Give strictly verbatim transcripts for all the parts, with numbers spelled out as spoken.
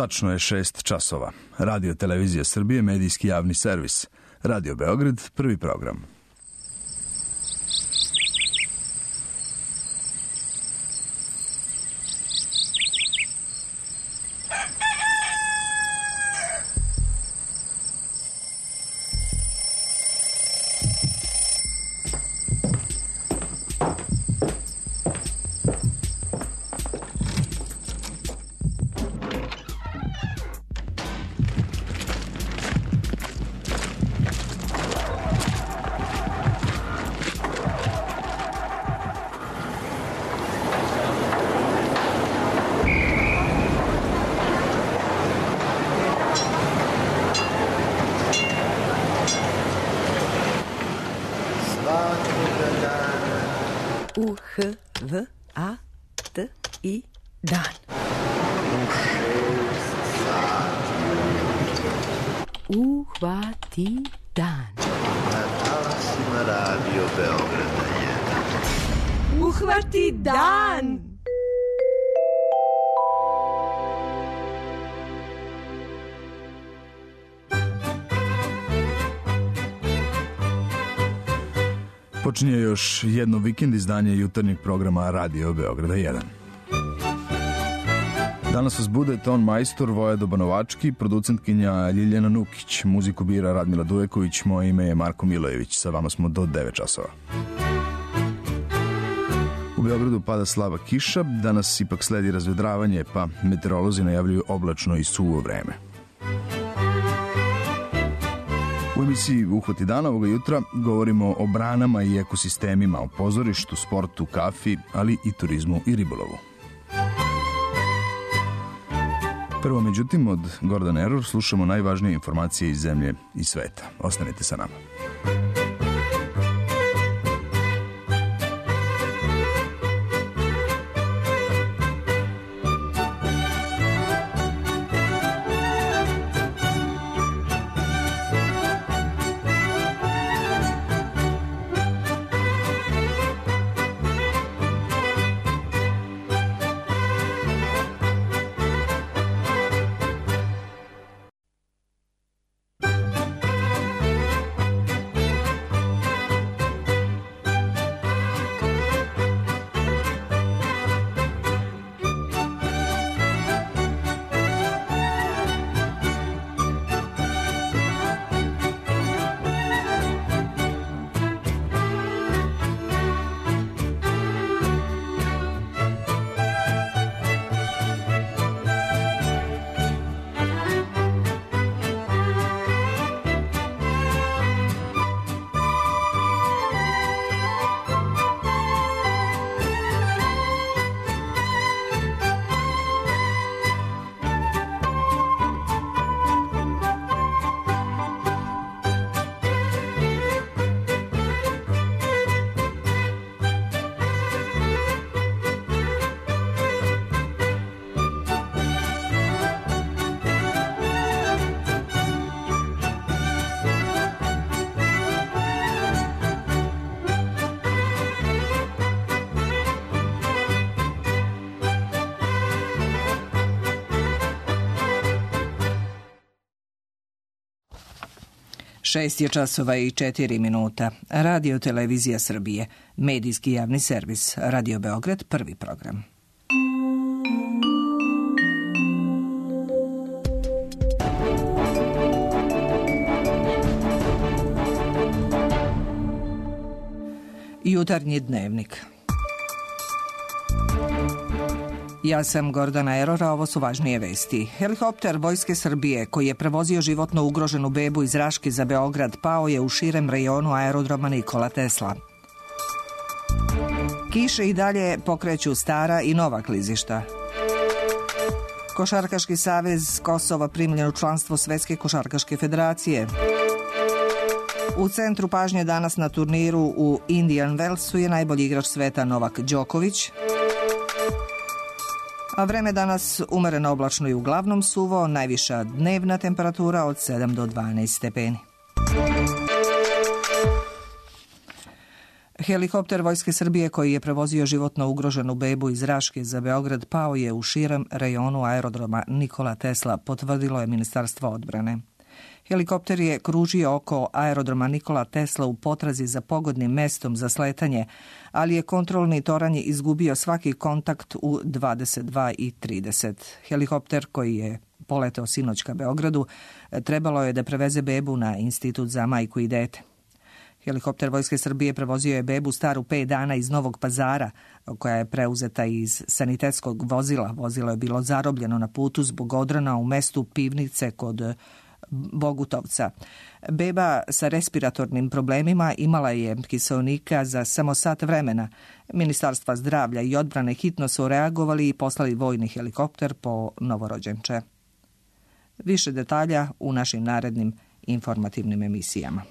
Tačno je šest časova. Radio Televizija Srbije, medijski javni servis. Radio Beograd, prvi program. U H V A T I dan. U šest sati. Uhvati dan. Na talasima Radio Beograda jedan. Uhvati dan. Počinje još jedno vikend izdanje jutarnjeg programa Radio Beograda jedan. Danas vas bude ton majstor Voja Dobanovački, producentkinja Ljiljana Nukić, muziku bira Radmila Dujeković, moje ime je Marko Milojević, sa vama smo do devet časova. U Beogradu pada slaba kiša, danas ipak sledi razvedravanje, pa meteorolozi najavljuju oblačno i suvo vreme. U emisiji Uhvati dana ovoga jutra govorimo o branama i ekosistemima, o pozorištu, sportu, kafi, ali i turizmu i ribolovu. Prvo, međutim, od Gordana Error slušamo najvažnije informacije iz zemlje i sveta. Ostanite sa nama. Šest je časova i četiri minuta. Radio Televizija Srbije, medijski javni servis. Radio Beograd, prvi program. Jutarnji dnevnik. Ja sam Gordana Error, a ovo su važnije vesti. Helikopter Vojske Srbije, koji je prevozio životno ugroženu bebu iz Raške za Beograd, pao je u širem rejonu aerodroma Nikola Tesla. Kiše i dalje pokreću stara i nova klizišta. Košarkaški savez Kosova primljen u članstvo Svetske košarkaške federacije. U centru pažnje danas na turniru u Indian Wellsu je najbolji igrač sveta Novak Đoković. A vreme danas umereno oblačno i uglavnom suvo, najviša dnevna temperatura od sedam do dvanaest stepeni. Helikopter Vojske Srbije koji je prevozio životno ugroženu bebu iz Raške za Beograd pao je u širem rejonu aerodroma Nikola Tesla, potvrdilo je Ministarstvo odbrane. Helikopter je kružio oko aerodroma Nikola Tesla u potrazi za pogodnim mestom za sletanje, ali je kontrolni toranj izgubio svaki kontakt u dvadeset dva i trideset. Helikopter koji je poleteo sinoć ka Beogradu trebalo je da preveze bebu na Institut za majku i dete. Helikopter Vojske Srbije prevozio je bebu staru pet dana iz Novog Pazara, koja je preuzeta iz sanitetskog vozila. Vozilo je bilo zarobljeno na putu zbog odrana u mestu Pivnice kod Bogutovca. Beba sa respiratornim problemima imala je kiseonika za samo sat vremena. Ministarstva zdravlja i odbrane hitno su reagovali i poslali vojni helikopter po novorođenče. Više detalja u našim narednim informativnim emisijama.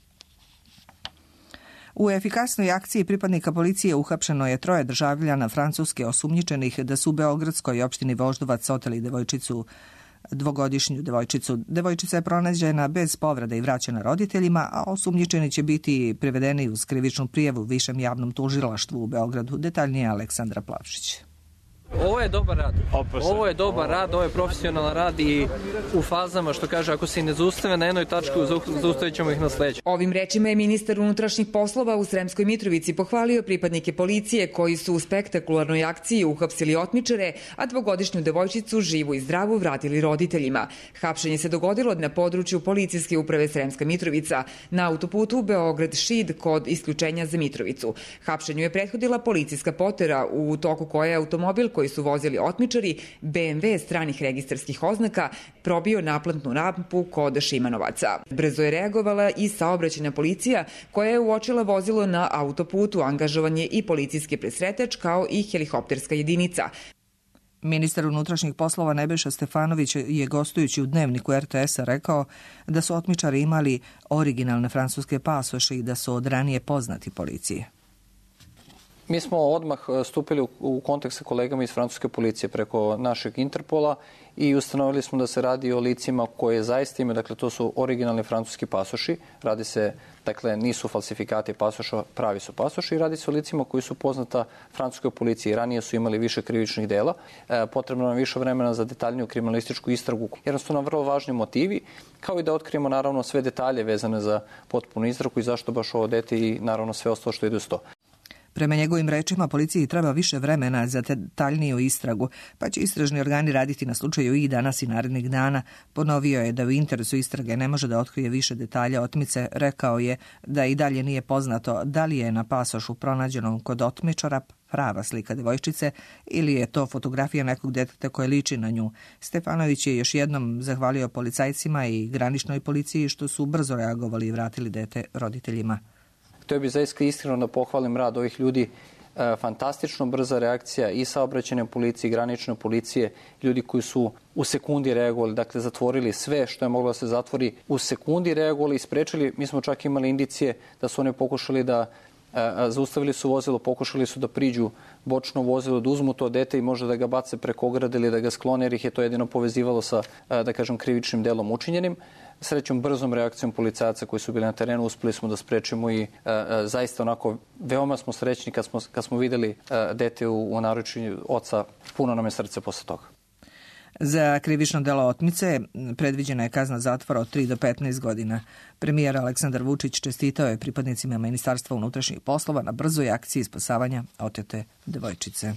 U efikasnoj akciji pripadnika policije uhapšeno je troje državljana Francuske osumnjičenih da su u beogradskoj opštini Voždovac oteli devojčicu, dvogodišnju devojčicu. Devojčica je pronađena bez povrede i vraćena roditeljima, a osumnjičeni će biti privedeni uz krivičnu prijavu Višem javnom tužilaštvu u Beogradu. Detaljnije Aleksandra Plavšić. Ovo je dobar rad. Ovo je dobar rad, ovo je profesionalan rad i u fazama, što kaže, ako se ne zaustave na jednoj tački, zaustavit ćemo ih na sledećem. Ovim rečima je ministar unutrašnjih poslova u Sremskoj Mitrovici pohvalio pripadnike policije koji su u spektakularnoj akciji uhapsili otmičare, a dvogodišnju devojčicu živu i zdravu vratili roditeljima. Hapšenje se dogodilo na području policijske uprave Sremska Mitrovica na autoputu Beograd-Šid kod isključenja za Mitrovicu. Hapšenju je prethodila policijska potera u toku koje je automobil koji su vozili otmičari, be em ve stranih registarskih oznaka, probio naplatnu rampu kod Šimanovaca. Brzo je reagovala i saobraćajna policija koja je uočila vozilo na autoputu, angažovan je i policijski presretač kao i helikopterska jedinica. Ministar unutrašnjih poslova Nebojša Stefanović je gostujući u Dnevniku er te es-a rekao da su otmičari imali originalne francuske pasoše i da su od ranije poznati policije. Mi smo odmah stupili u kontakt sa kolegama iz francuske policije preko našeg Interpola i ustanovili smo da se radi o licima koje zaista imaju, dakle to su originalni francuski pasoši, radi se, dakle nisu falsifikati pasoša, pravi su pasoši i radi se o licima koji su poznata francuskoj policiji. Ranije su imali više krivičnih dela, e, potrebno nam više vremena za detaljniju kriminalističku istragu, jer su nam vrlo važni motivi, kao i da otkrijemo naravno sve detalje vezane za potpunu istragu i zašto baš ovo dete i naravno sve ostalo što ide uz to. Prema njegovim rečima, policiji treba više vremena za detaljniju istragu, pa će istražni organi raditi na slučaju i danas i narednih dana. Ponovio je da u interesu istrage ne može da otkrije više detalja otmice. Rekao je da i dalje nije poznato da li je na pasošu pronađenom kod otmičara prava slika devojčice ili je to fotografija nekog deteta koje liči na nju. Stefanović je još jednom zahvalio policajcima i graničnoj policiji što su brzo reagovali i vratili dete roditeljima. Htio bih zaista iskreno da pohvalim rad ovih ljudi, e, fantastično brza reakcija i saobraćajne policije i granične policije, ljudi koji su u sekundi reagovali, dakle zatvorili sve što je moglo da se zatvori, u sekundi reagovali i sprečili. Mi smo čak imali indicije da su oni pokušali da e, zaustavili su vozilo, pokušali su da priđu bočno vozilo, da uzmu to dete i možda da ga bace preko ograde ili da ga sklone, jer ih je to jedino povezivalo sa, e, da kažem, krivičnim delom učinjenim. Srećom, brzom reakcijom policajaca koji su bili na terenu uspeli smo da sprečimo i e, e, zaista onako veoma smo srećni kad smo, kad smo videli e, dete u, u naručju oca, puno nam je srce posle toga. Za krivično delo otmice predviđena je kazna zatvora od tri do petnaest godina. Premijer Aleksandar Vučić čestitao je pripadnicima Ministarstva unutrašnjih poslova na brzoj akciji spasavanja otete devojčice.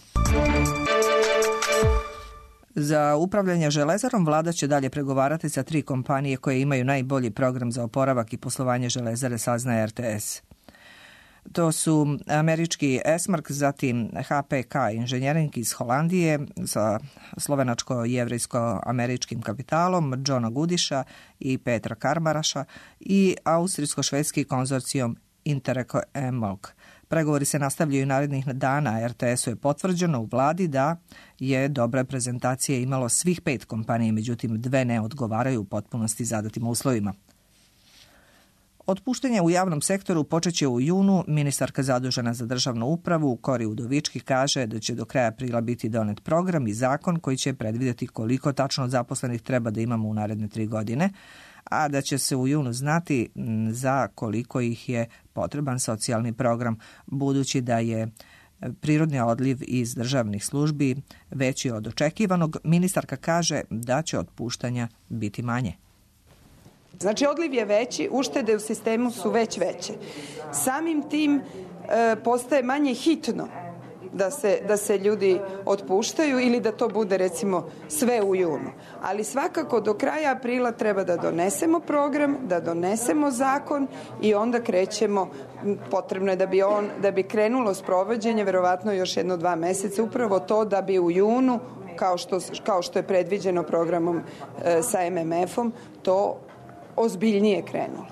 Za upravljanje železarom vlada će dalje pregovarati sa tri kompanije koje imaju najbolji program za oporavak i poslovanje železare, saznaje er te es. To su američki Esmark, zatim ha pe ka Inženjering iz Holandije sa slovenačko-jevrejsko-američkim kapitalom Johna Gudiša i Petra Karmaraša i austrijsko-švedski konzorcijom Intereko Emolk. Pregovori se nastavljaju narednih dana. er te esu je potvrđeno u vladi da je dobra prezentacija imalo svih pet kompanija, međutim dve ne odgovaraju u potpunosti zadatim uslovima. Otpuštenje u javnom sektoru počeće u junu. Ministarka zadužena za državnu upravu Kori Udovički kaže da će do kraja aprila biti donet program i zakon koji će predvidjeti koliko tačno zaposlenih treba da imamo u naredne tri godine, a da će se u junu znati za koliko ih je potreban socijalni program, budući da je prirodni odliv iz državnih službi veći od očekivanog. Ministarka kaže da će otpuštanja biti manje. Znači, odliv je veći, uštede u sistemu su već veće. Samim tim e, postaje manje hitno da se, da se ljudi otpuštaju ili da to bude recimo sve u junu. Ali svakako do kraja aprila treba da donesemo program, da donesemo zakon i onda krećemo, potrebno je da bi, on, da bi krenulo sprovođenje verovatno još jedno dva meseca, upravo to da bi u junu, kao što, kao što je predviđeno programom e, sa M M F-om, to ozbiljnije krenulo.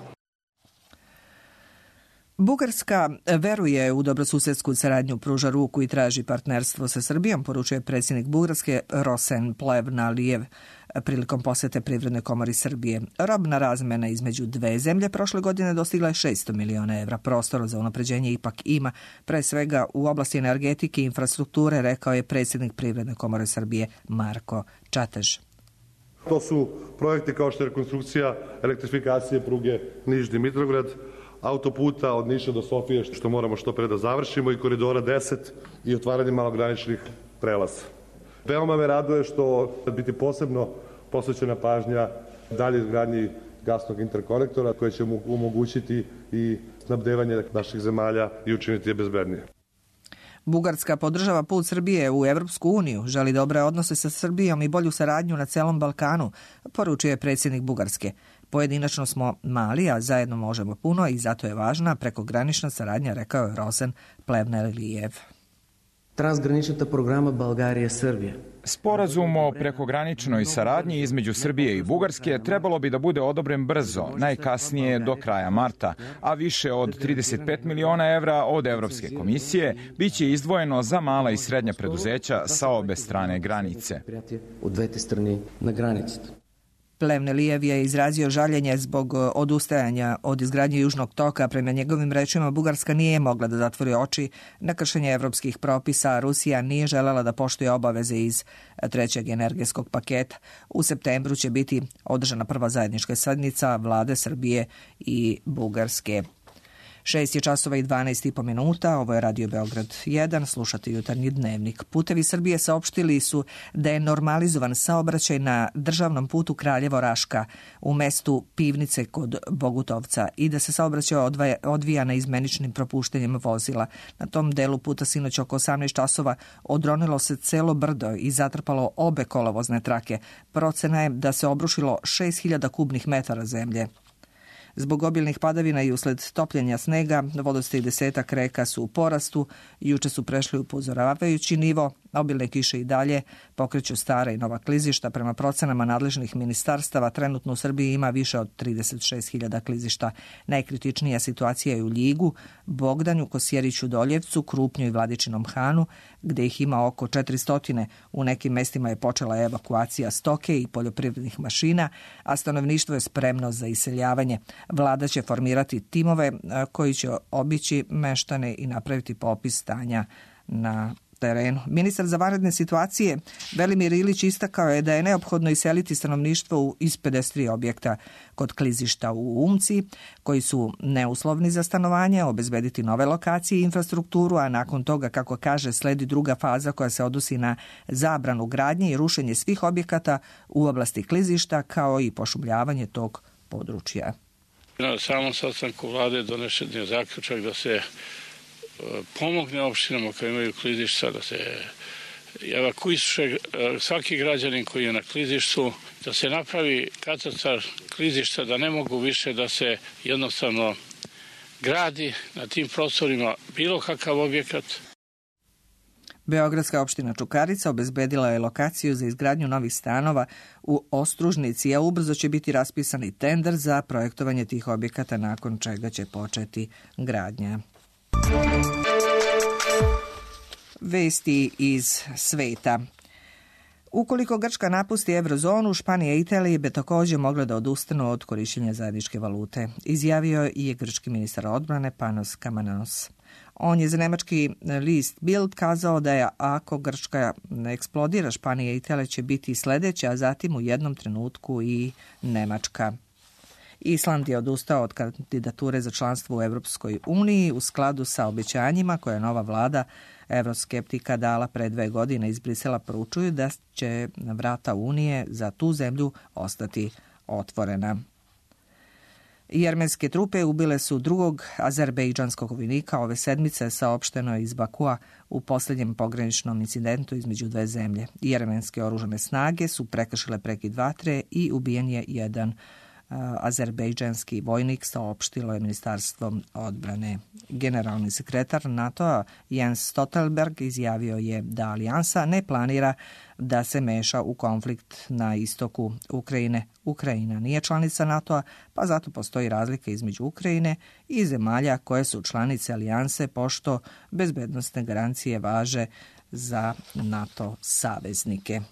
Bugarska veruje u dobrosusedsku saradnju, pruža ruku i traži partnerstvo sa Srbijom, poručuje predsjednik Bugarske Rosen Plevnalijev prilikom posete Privrednoj komori Srbije. Robna razmena između dve zemlje prošle godine dostigla je šesto miliona evra. Prostora za unapređenje ipak ima, pre svega u oblasti energetike i infrastrukture, rekao je predsjednik Privredne komore Srbije Marko Čatež. To su projekti kao što je rekonstrukcija elektrifikacije pruge Niš-Dimitrovgrad, autoputa od Niša do Sofije, što moramo što pre da završimo, i koridora deset i otvaranje malograničnih prelaza. Veoma me raduje što će biti posebno posvećena pažnja dalje izgradnji gasnog interkonektora koje će omogućiti i snabdevanje naših zemalja i učiniti je bezbednije. Bugarska podržava put Srbije u Evropsku uniju, želi dobre odnose sa Srbijom i bolju saradnju na celom Balkanu, poručuje predsjednik Bugarske. Pojedinačno smo mali, a zajedno možemo puno i zato je važna prekogranična saradnja, rekao je Rosen Plevnalijev. Transgranična programa Balgarija-Srbija. Sporazum o prekograničnoj saradnji između Srbije i Bugarske trebalo bi da bude odobren brzo, najkasnije do kraja marta, a više od trideset pet miliona evra od Evropske komisije biće izdvojeno za mala i srednja preduzeća sa obe strane granice. U dvete strane na granici. Plevnalijev je izrazio žaljenje zbog odustajanja od izgradnje Južnog toka. Prema njegovim rečima, Bugarska nije mogla da zatvori oči na kršenje evropskih propisa, a Rusija nije želela da poštuje obaveze iz trećeg energetskog paketa. U septembru će biti održana prva zajednička sednica vlade Srbije i Bugarske. Šest je časova i dvanaest i po minuta, ovo je Radio Beograd jedan, slušate jutarnji dnevnik. Putevi Srbije saopštili su da je normalizovan saobraćaj na državnom putu Kraljevo-Raška u mestu Pivnice kod Bogutovca i da se saobraćaj odvija na izmeničnim propuštanjem vozila. Na tom delu puta sinoć oko osamnaest časova odronilo se celo brdo i zatrpalo obe kolovozne trake. Procena je da se obrušilo šest hiljada kubnih metara zemlje. Zbog obilnih padavina i usled topljenja snega, vodostaj desetak reka su u porastu, juče su prešli upozoravajući nivo, obilne kiše i dalje pokreću stara i nova klizišta. Prema procenama nadležnih ministarstava, trenutno u Srbiji ima više od trideset šest hiljada klizišta. Najkritičnija situacija je u Ljigu, Bogdanju, Kosjeriću, Doljevcu, Krupnju i Vladičinom Hanu, gde ih ima oko četiristo. U nekim mestima je počela evakuacija stoke i poljoprivrednih mašina, a stanovništvo je spremno za iseljavanje. Vlada će formirati timove koji će obići meštane i napraviti popis stanja na terenu. Ministar za vanredne situacije Velimir Ilić istakao je da je neophodno iseliti stanovništvo iz pedeset tri objekta kod klizišta u Umci, koji su neuslovni za stanovanje, obezbediti nove lokacije i infrastrukturu, a nakon toga, kako kaže, sledi druga faza koja se odnosi na zabranu gradnje i rušenje svih objekata u oblasti klizišta, kao i pošumljavanje tog područja. Na samom sastanku vlade donesen je zaključak da se pomogne opštinama koje imaju klizišta, da se evakuiše svaki građanin koji je na klizištu, da se napravi katastar klizišta, da ne mogu više da se jednostavno gradi na tim prostorima bilo kakav objekat. Beogradska opština Čukarica obezbedila je lokaciju za izgradnju novih stanova u Ostružnici, a ubrzo će biti raspisani tender za projektovanje tih objekata, nakon čega će početi gradnja. Vesti iz sveta. Ukoliko Grčka napusti eurozonu, Španija i Italija bi također mogle da odustanu od korišćenja zajedničke valute, izjavio je grčki ministar odbrane Panos Kamanos. On je za nemački list Bild kazao da je ako Grčka ne eksplodira, Španija i Italija će biti sledeća, a zatim u jednom trenutku i Nemačka. Island je odustao od kandidature za članstvo u Evropskoj uniji u skladu sa obećanjima koje je nova vlada evroskeptika dala pre dve godine iz Brisela, poručuju da će vrata Unije za tu zemlju ostati otvorena. Jermenske trupe ubile su drugog azerbejdžanskog vojnika ove sedmice, saopšteno je iz Bakua u posljednjem pograničnom incidentu između dve zemlje. Jermenske oružane snage su prekršile prekid vatre i ubijen je jedan uh, azerbejdžanski vojnik, saopštilo je Ministarstvo odbrane. Generalni sekretar NATO-a Jens Stoltenberg izjavio je da alijansa ne planira da se meša u konflikt na istoku Ukrajine. Ukrajina nije članica NATO-a, pa zato postoji razlika između Ukrajine i zemalja koje su članice alijanse, pošto bezbednosne garancije važe za NATO saveznike.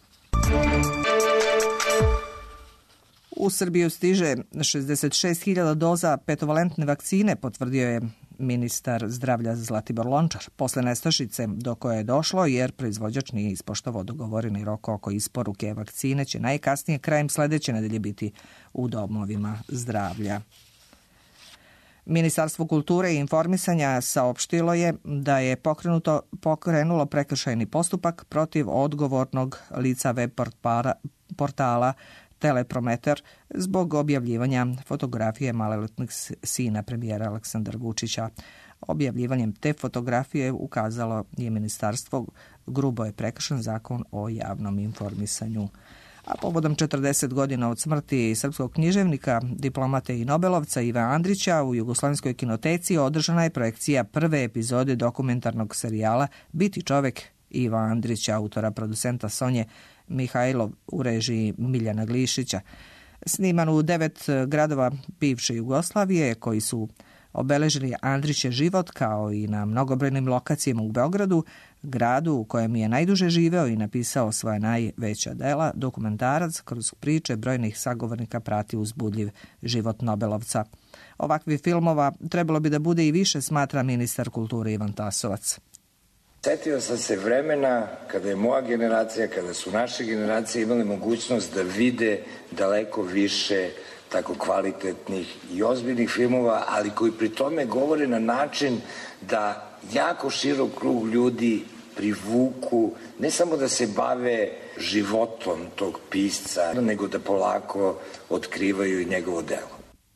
U Srbiju stiže šezdeset šest hiljada doza petovalentne vakcine, potvrdio je ministar zdravlja Zlatibor Lončar, posle nestašice do koje je došlo jer proizvođač nije ispoštovao dogovoreni rok oko isporuke vakcine, će najkasnije krajem sledeće nedelje biti u domovima zdravlja. Ministarstvo kulture i informisanja saopštilo je da je pokrenuto, pokrenulo prekršajni postupak protiv odgovornog lica web portala, portala Teleprometer zbog objavljivanja fotografije maloletnog sina premijera Aleksandra Vučića. Objavljivanjem te fotografije ukazalo je ministarstvo grubo je prekršen zakon o javnom informisanju. A povodom četrdeset godina od smrti srpskog književnika, diplomate i nobelovca Iva Andrića u Jugoslovenskoj kinoteci održana je projekcija prve epizode dokumentarnog serijala Biti čovek Iva Andrića, autora producenta Sonje Mihajlov u režiji Miljana Glišića. Sniman u devet gradova bivše Jugoslavije koji su obeležili Andrićev život, kao i na mnogobrojnim lokacijama u Beogradu, gradu u kojem je najduže živeo i napisao svoja najveća dela, dokumentarac kroz priče brojnih sagovornika prati uzbudljiv život nobelovca. Ovakvih filmova trebalo bi da bude i više, smatra ministar kulture Ivan Tasovac. Setio sam se vremena kada je moja generacija, kada su naše generacije imale mogućnost da vide daleko više tako kvalitetnih i ozbiljnih filmova, ali koji pri tome govore na način da jako širok krug ljudi privuku, ne samo da se bave životom tog pisca, nego da polako otkrivaju i njegovo delo.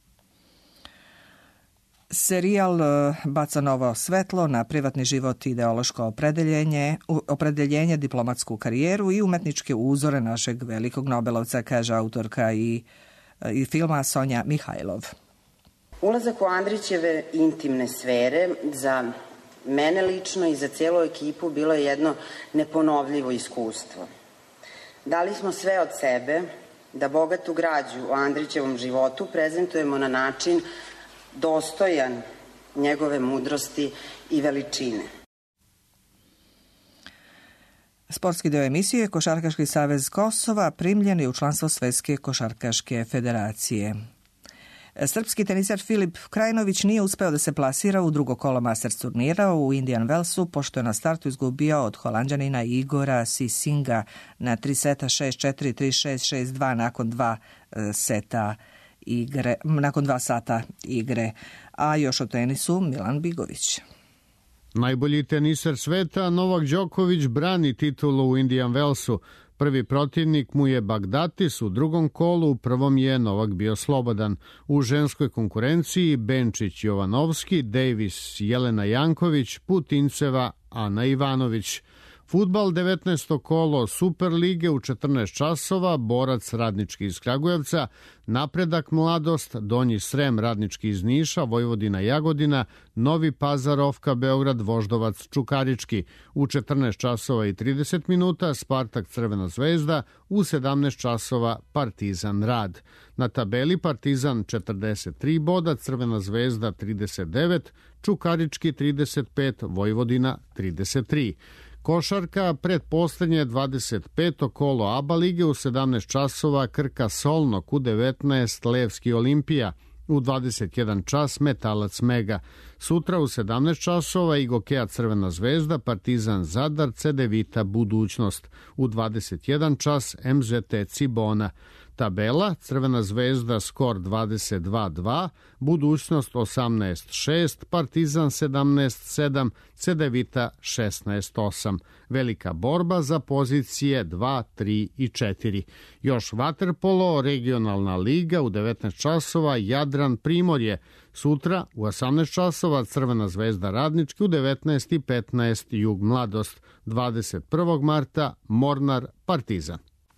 Serijal baca novo svetlo na privatni život, ideološko opredeljenje, opredeljenje, diplomatsku karijeru i umetničke uzore našeg velikog nobelovca, kaže autorka i, i filma Sonja Mihajlov. Ulazak u Andrićeve intimne sfere za mene lično i za cijelu ekipu bilo je jedno neponovljivo iskustvo. Dali smo sve od sebe da bogatu građu o Andrićevom životu prezentujemo na način dostojan njegove mudrosti i veličine. Sportski deo emisije Košarkaški savez Kosova primljen je u članstvo Svetske košarkaške federacije. Srpski teniser Filip Krajinović nije uspeo da se plasira u drugo kolo Masters turnira u Indian Wellsu, pošto je na startu izgubio od Holanđanina Igora Sisinga na tri seta šest četiri, tri šest, šest dva nakon dva seta igre, nakon dva sata igre. A još o tenisu Milan Bigović. Najbolji teniser sveta Novak Đoković brani titulu u Indian Wellsu. Prvi protivnik mu je Bagdatis u drugom kolu, u prvom je Novak bio slobodan. U ženskoj konkurenciji Benčić Jovanovski, Davis Jelena Janković, Putinceva Ana Ivanović. Fudbal devetnaesto kolo Superlige u četrnaest časova, Borac Radnički iz Kragujevca, Napredak Mladost, Donji Srem Radnički iz Niša, Vojvodina Jagodina, Novi Pazar Ofka Beograd, Voždovac Čukarički. U četrnaest časova i trideset minuta Spartak Crvena zvezda, u sedamnaest časova Partizan Rad. Na tabeli Partizan četrdeset tri boda, Crvena zvezda trideset devet, Čukarički trideset pet, Vojvodina trideset tri. Košarka, predposlednje dvadeset peto kolo ABA lige u sedamnaest časova Krka Solnok, u devetnaest Levski Olimpija, u dvadeset jedan čas Metalac Mega. Sutra u sedamnaest časova Igokea Crvena zvezda, Partizan Zadar, C D Vita Budućnost. U dvadeset jedan čas M Z T Cibona. Tabela: Crvena zvezda skor dvadeset dva dva, Budućnost osamnaest šest, Partizan sedamnaest sedam, C D Vita šesnaest osam. Velika borba za pozicije dva, tri i četiri. Još vaterpolo, regionalna liga u devetnaest časova, Jadran Primorje. Sutra u osamnaest časova Crvena zvezda Radnički, u devetnaest i petnaest Jug Mladost. dvadeset prvog marta Mornar Partizan.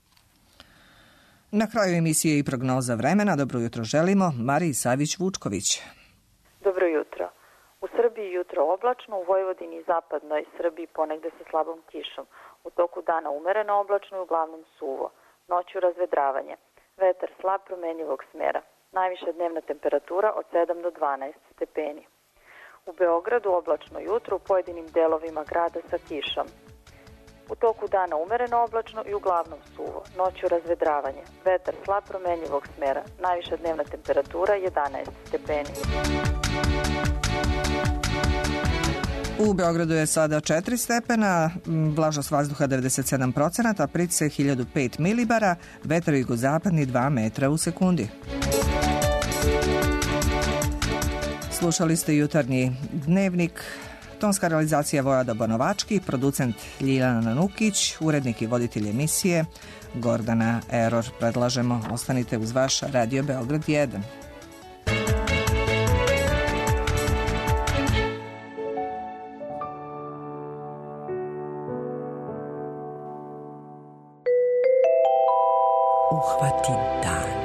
Na kraju emisije i prognoza vremena. Dobro jutro želimo Mariji Savić-Vučković. Dobro jutro. U Srbiji jutro oblačno, u Vojvodini i zapadnoj Srbiji ponegde sa slabom kišom. U toku dana umereno oblačno i uglavnom suvo. Noću razvedravanje. Vetar slab promenjivog smera. Najviša dnevna temperatura od sedam do dvanaest stepeni. U Beogradu oblačno jutro, u pojedinim delovima grada sa kišom. U toku dana umereno oblačno i uglavnom suvo. Noću razvedravanje. Vetar slab promenjivog smera. Najviša dnevna temperatura jedanaest stepeni. U Beogradu je sada četiri stepena, vlažnost vazduha devedeset sedam procenata, pritisak hiljadu pet milibara, vetar jugozapadni dva metra u sekundi. Slušali ste jutarnji dnevnik. Tonska realizacija Vojada Banovački, producent Ljiljana Nukić, urednik i voditelj emisije Gordana Eror. Predlažemo, ostanite uz vaš Radio Beograd jedan. Uhvatim dan.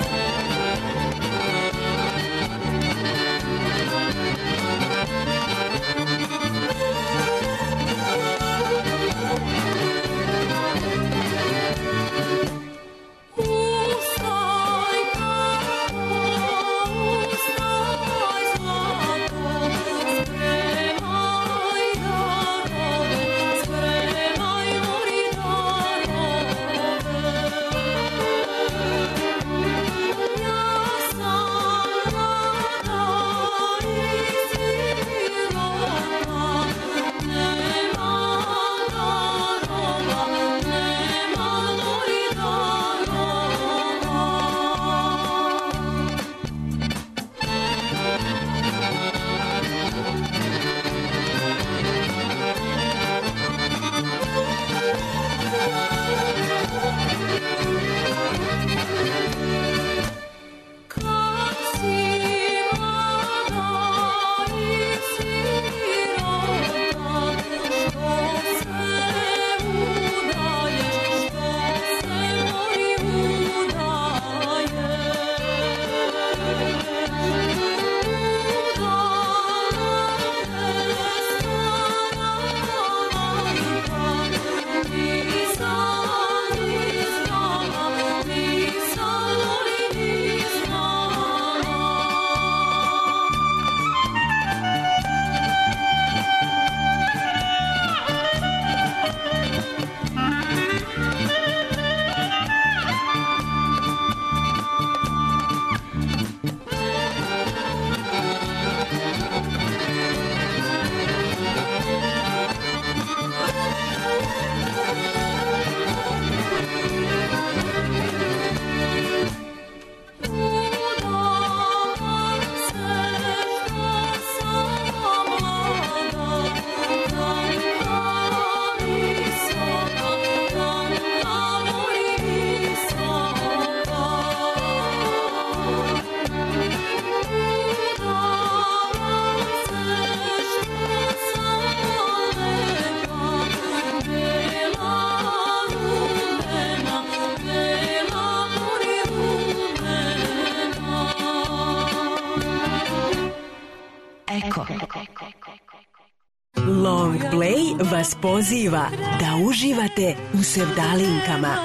Long Play vas poziva da uživate u sevdalinkama.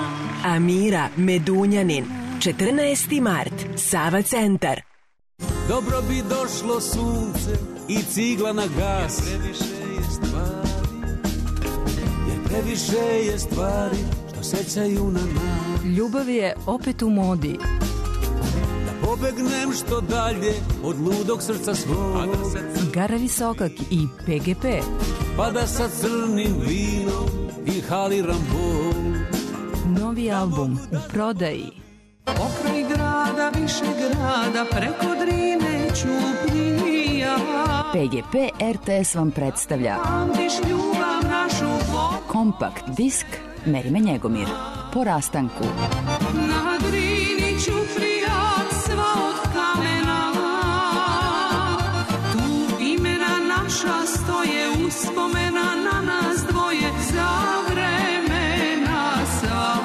Amira Medunjanin, četrnaesti mart, Sava centar. Dobro bi došlo sunce i cigla na gas, jer previše je stvari, jer previše je stvari što sećaju na nas. Ljubav je opet u modi. Da pobegnem što dalje od ludog srca svog. Gara Visokak i P G P. Pa da sa crnim vinom inhaliram bol. Novi album u prodaji. Pokraj grada, više grada, preko Drine Ćuprija. P G P R T S vam predstavlja kompakt disk Meri me Njegomir. Po rastanku. Na Drini Ćuprija, sva od kamena, tu imena naša stoje, uspomena na nas dvoje, za vremena sva.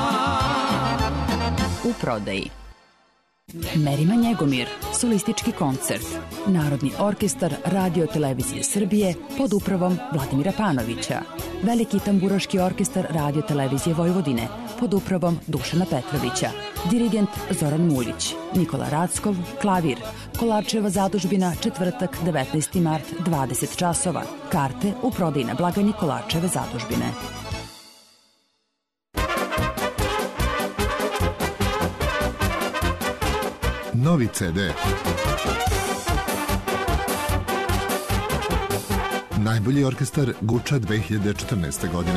U prodaji. Meri me Njegomir, solistički koncert. Narodni orkestar Radio Televizije Srbije pod upravom Vladimira Panovića. Veliki tamburaški orkestar Radio Televizije Vojvodine pod upravom Dušana Petrovića. Dirigent Zoran Muljić. Nikola Rackov, klavir. Kolarčeva zadužbina, četvrtak, devetnaesti mart, dvadeset časova. Karte u prodaji na blagajni Kolarčeve zadužbine. Novi C D. Najbolji orkestar Guča dve hiljade četrnaeste. godine.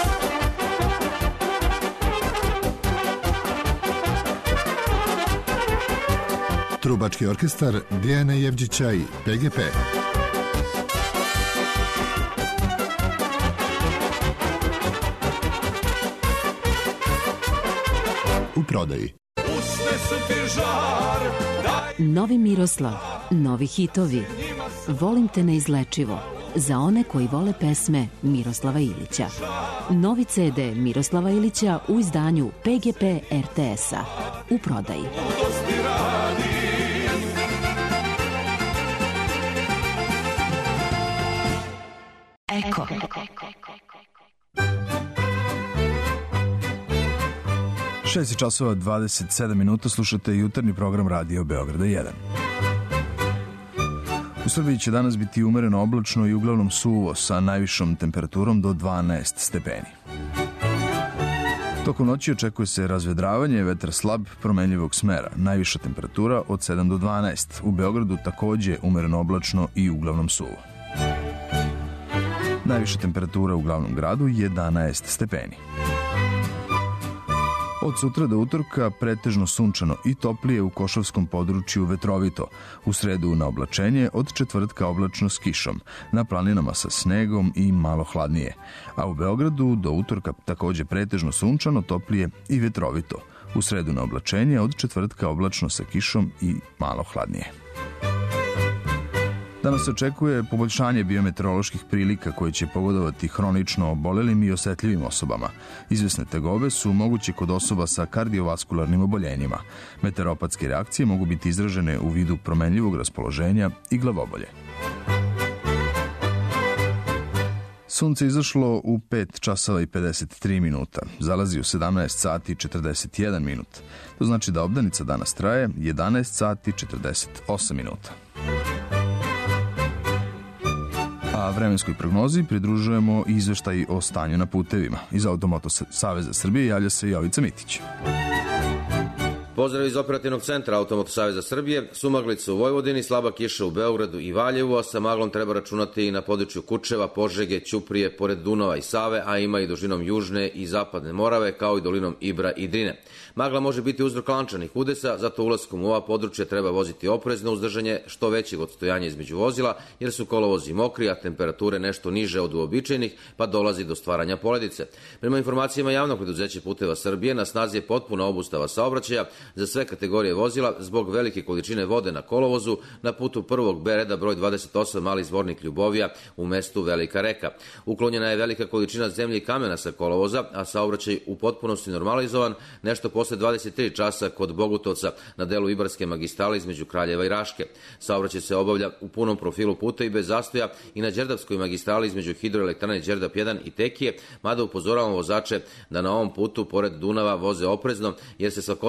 Trubački orkestar Dijana Jevđića i P G P. U prodaji. Novi Miroslav, novi hitovi. Volim te neizlečivo. Za one koji vole pesme Miroslava Ilića. Novi C D Miroslava Ilića u izdanju P G P R T S-a. U prodaji. Eko. šest časova dvadeset sedam minuta, slušate jutarnji program Radio Beograda jedan. U Srbiji će danas biti umereno oblačno i uglavnom suvo sa najvišom temperaturom do dvanaest stepeni. Tokom noći očekuje se razvedravanje, vetar slab, promenljivog smera, najviša temperatura od sedam do dvanaest. U Beogradu takođe umereno oblačno i uglavnom suvo. Najviša temperatura u glavnom gradu jedanaest stepeni. Od sutra do utorka pretežno sunčano i toplije u Košavskom području vetrovito. U sredu na oblačenje, od četvrtka oblačno s kišom. Na planinama sa snegom i malo hladnije. A u Beogradu do utorka takođe pretežno sunčano, toplije i vetrovito. U sredu na oblačenje, od četvrtka oblačno sa kišom i malo hladnije. Danas se očekuje poboljšanje biometeoroloških prilika koje će pogodovati hronično obolelim i osetljivim osobama. Izvesne tegobe su moguće kod osoba sa kardiovaskularnim oboljenjima. Meteoropatske reakcije mogu biti izražene u vidu promenljivog raspoloženja i glavobolje. Sunce izašlo u pet časova i pedeset tri minuta. Zalazi u sedamnaest sati i četrdeset jedan minut. To znači da obdanica danas traje jedanaest sati i četrdeset osam minuta. A vremenskoj prognozi pridružujemo i izveštaj o stanju na putevima. Iz Automoto Saveza Srbije javlja se Jovica Mitić. Pozdrav iz operativnog centra Automoto Saveza Srbije. Sumaglica u Vojvodini, slaba kiša u Beogradu i Valjevu, a sa maglom treba računati i na području Kučeva, Požege, Ćuprije, pored Dunava i Save, a ima i dužinom južne i zapadne Morave, kao i dolinom Ibra i Drine. Magla može biti uzrok lančanih udesa, zato ulaskom u ova područja treba voziti oprezno uz držanje što većeg odstojanja između vozila, jer su kolovozi mokri, a temperature nešto niže od uobičajenih, pa dolazi do stvaranja poledice. Prema informacijama javnog preduzeća Puteva Srbije, na snazi je potpuna obustava saobraćaja za sve kategorije vozila zbog velike količine vode na kolovozu na putu prvog B reda broj dvadeset osam Mali Zvornik Ljubovija u mestu Velika Reka. Uklonjena je velika količina zemlje i kamena sa kolovoza, a saobraćaj u potpunosti normalizovan nešto posle dvadeset tri časa kod Bogutovca na delu Ibarske magistrale između Kraljeva i Raške. Saobraćaj se obavlja u punom profilu puta i bez zastoja i na Đerdapskoj magistrali između hidroelektrane Đerdap jedan i Tekije, mada upozoravamo vozače da na ovom putu pored Dunava voze oprezno, jer se svakodnevno na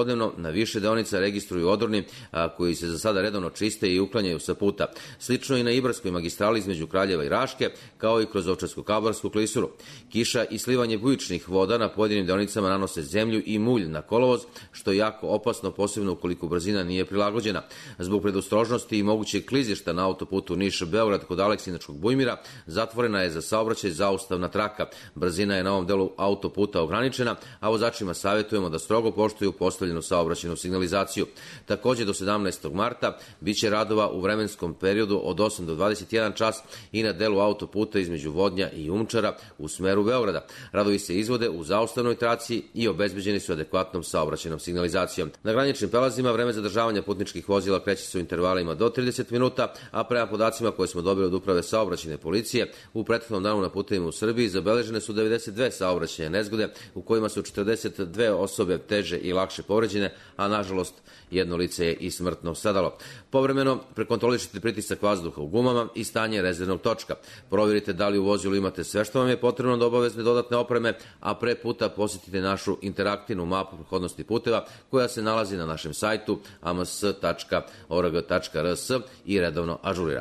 Na više deonica registruju odorni a, koji se za sada redovno čiste i uklanjaju sa puta. Slično i na Ibarskoj magistrali između Kraljeva i Raške, kao i kroz Ovčarsko-kablarsku klisuru. Kiša i slivanje bujičnih voda na pojedinim deonicama nanose zemlju i mulj na kolovoz, što je jako opasno, posebno ukoliko brzina nije prilagođena. Zbog predostrožnosti i mogućeg klizišta na autoputu Niš-Beograd kod Aleksinačkog bujmira zatvorena je za saobraćaj zaustavna traka. Brzina je na ovom delu autoputa ograničena, a vozačima savjetujemo da strogo poštuju postavljenu saobraćajnu signalizaciju. Takođe do sedamnaestog marta biće radova u vremenskom periodu od osam do dvadeset jedan čas i na delu autoputa između Vodnja i Umčara u smeru Beograda. Radovi se izvode u zaustavnoj traci i obezbeđeni su adekvatnom saobraćajnom signalizacijom. Na graničnim prelazima vreme zadržavanja putničkih vozila kreće se u intervalima do trideset minuta, a prema podacima koje smo dobili od Uprave saobraćajne policije, u prethodnom danu na putevima u Srbiji zabeležene su devedeset dve saobraćajne nezgode u kojima su četrdeset dve osobe teže i lakše povređene, a nažalost jedno lice je i smrtno stradalo. Povremeno prekontrolišite pritisak vazduha u gumama i stanje rezervnog točka. Provjerite da li u vozilu imate sve što vam je potrebno od obavezne dodatne opreme, a pre puta posjetite našu interaktivnu mapu prohodnosti puteva koja se nalazi na našem sajtu a m s tačka o r g tačka r s i redovno ažurira.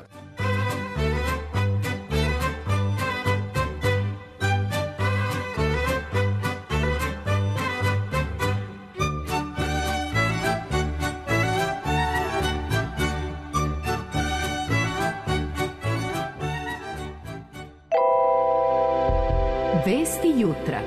Vesti jutra.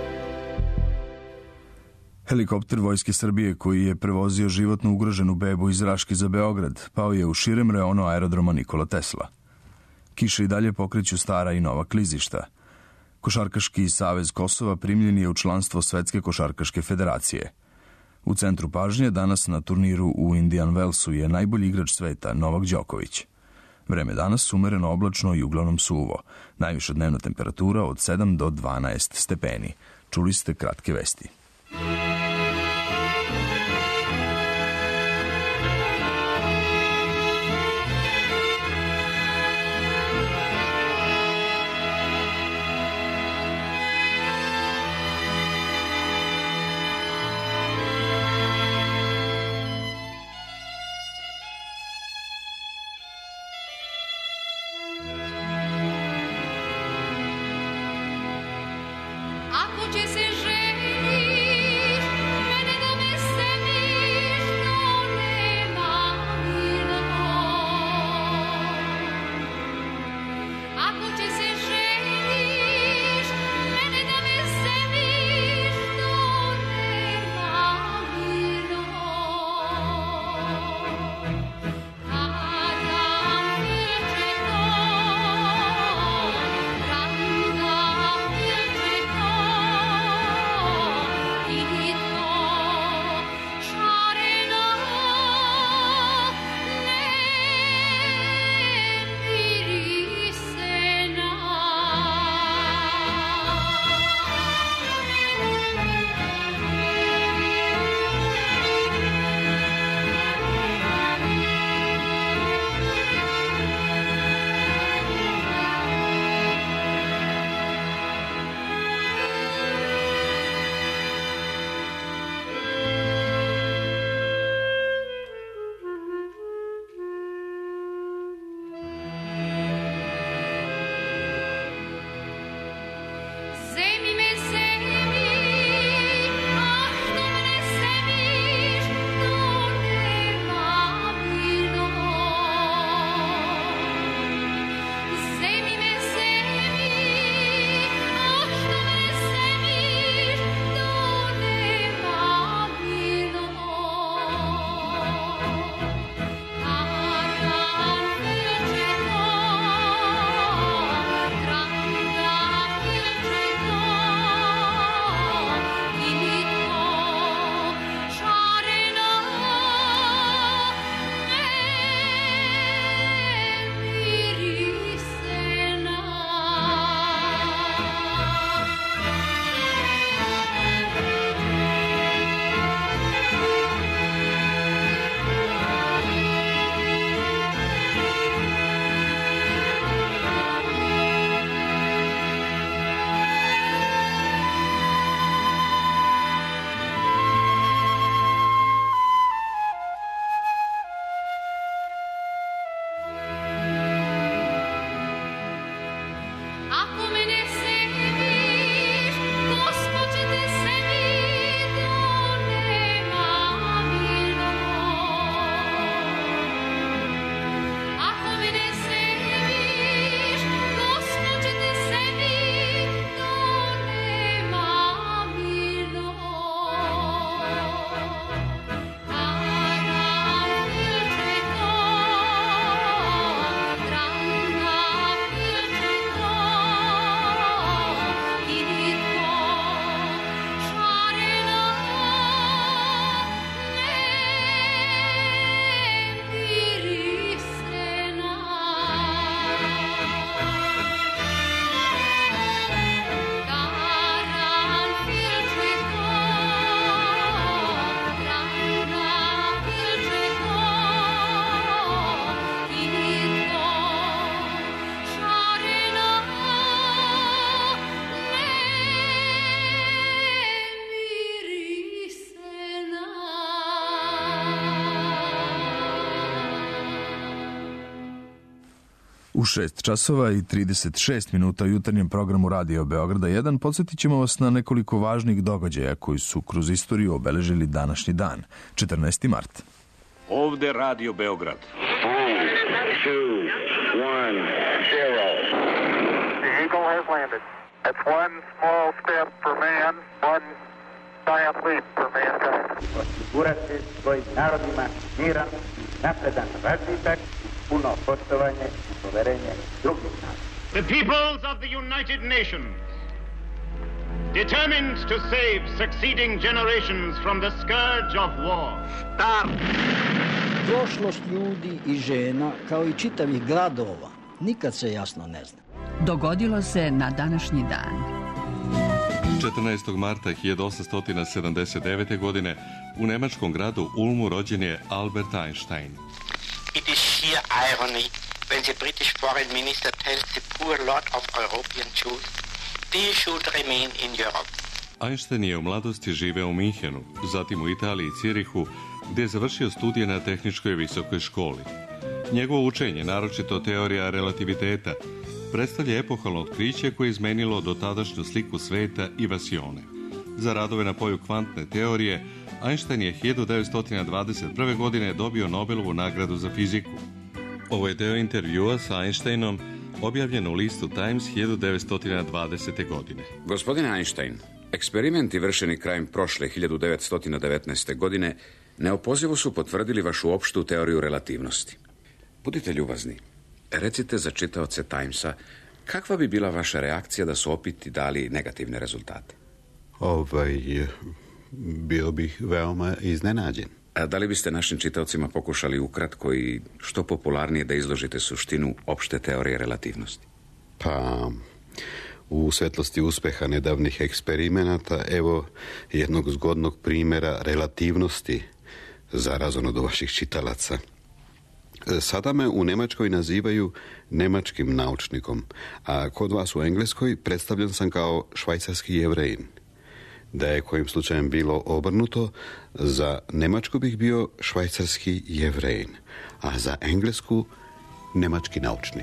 Helikopter Vojske Srbije koji je prevozio životno ugroženu bebu iz Raške za Beograd pao je u širem reonu aerodroma Nikola Tesla. Kiše i dalje pokreću stara i nova klizišta. Košarkaški savez Kosova primljen je u članstvo Svetske košarkaške federacije. U centru pažnje danas na turniru u Indian Wellsu je najbolji igrač sveta Novak Đoković. Vreme danas umereno oblačno i uglavnom suvo. Najviša dnevna temperatura od sedam do dvanaest stepeni. Čuli ste kratke vesti. Ako će se ženiti U šest časova i trideset šest minuta u jutarnjem programu Radio Beograda jedan podsjetit ćemo vas na nekoliko važnih događaja koji su kroz istoriju obeležili današnji dan, četrnaesti mart. Ovde Radio Beograd. three, two, one, zero. The Eagle has landed. It's one small step for man, one giant leap for mankind. Osigurati svojim narodima miran, napredan razvitak, puno poštovanje i poverenje drugih naroda. The peoples of the United Nations, determined to save succeeding generations from the scourge of war. Start! Prošlost ljudi i žena, kao i čitavih gradova, nikad se jasno ne zna. Dogodilo se na današnji dan. četrnaestog marta hiljadu osamsto sedamdeset devete. godine u nemačkom gradu Ulmu rođen je Albert Einstein. It is sheer irony when the British foreign minister tells the poor lot of European Jews they should remain in Europe. Einstein je u mladosti živeo u Minhenu, zatim u Italiji i Cirihu, gdje je završio studije na tehničkoj visokoj školi. Njegovo učenje, naročito teorija relativiteta, predstavlja epohalno otkriće koje je izmenilo dotadašnju sliku sveta i vasione. Za radove na polju kvantne teorije, Einstein je hiljadu devetsto dvadeset prve. godine dobio Nobelovu nagradu za fiziku. Ovo je deo intervjua sa Einsteinom objavljen u listu Times hiljadu devetsto dvadesete. godine. Gospodine Einstein, eksperimenti vršeni krajem prošle hiljadu devetsto devetnaeste. godine neopozivo su potvrdili vašu opštu teoriju relativnosti. Budite ljubazni, recite za čitaoce Timesa kakva bi bila vaša reakcija da su opiti dali negativne rezultate? Ovaj, bio bih veoma iznenađen. A da li biste našim čitaocima pokušali ukratko i što popularnije da izložite suštinu opšte teorije relativnosti? Pa, u svetlosti uspeha nedavnih eksperimenata, evo jednog zgodnog primjera relativnosti za razon od vaših čitalaca. Sada me u Nemačkoj nazivaju nemačkim naučnikom, a kod vas u Engleskoj predstavljen sam kao švajcarski jevrejin. Da je kojim slučajem bilo obrnuto, za Nemačku bih bio švajcarski jevrejin, a za Englesku nemački naučnik.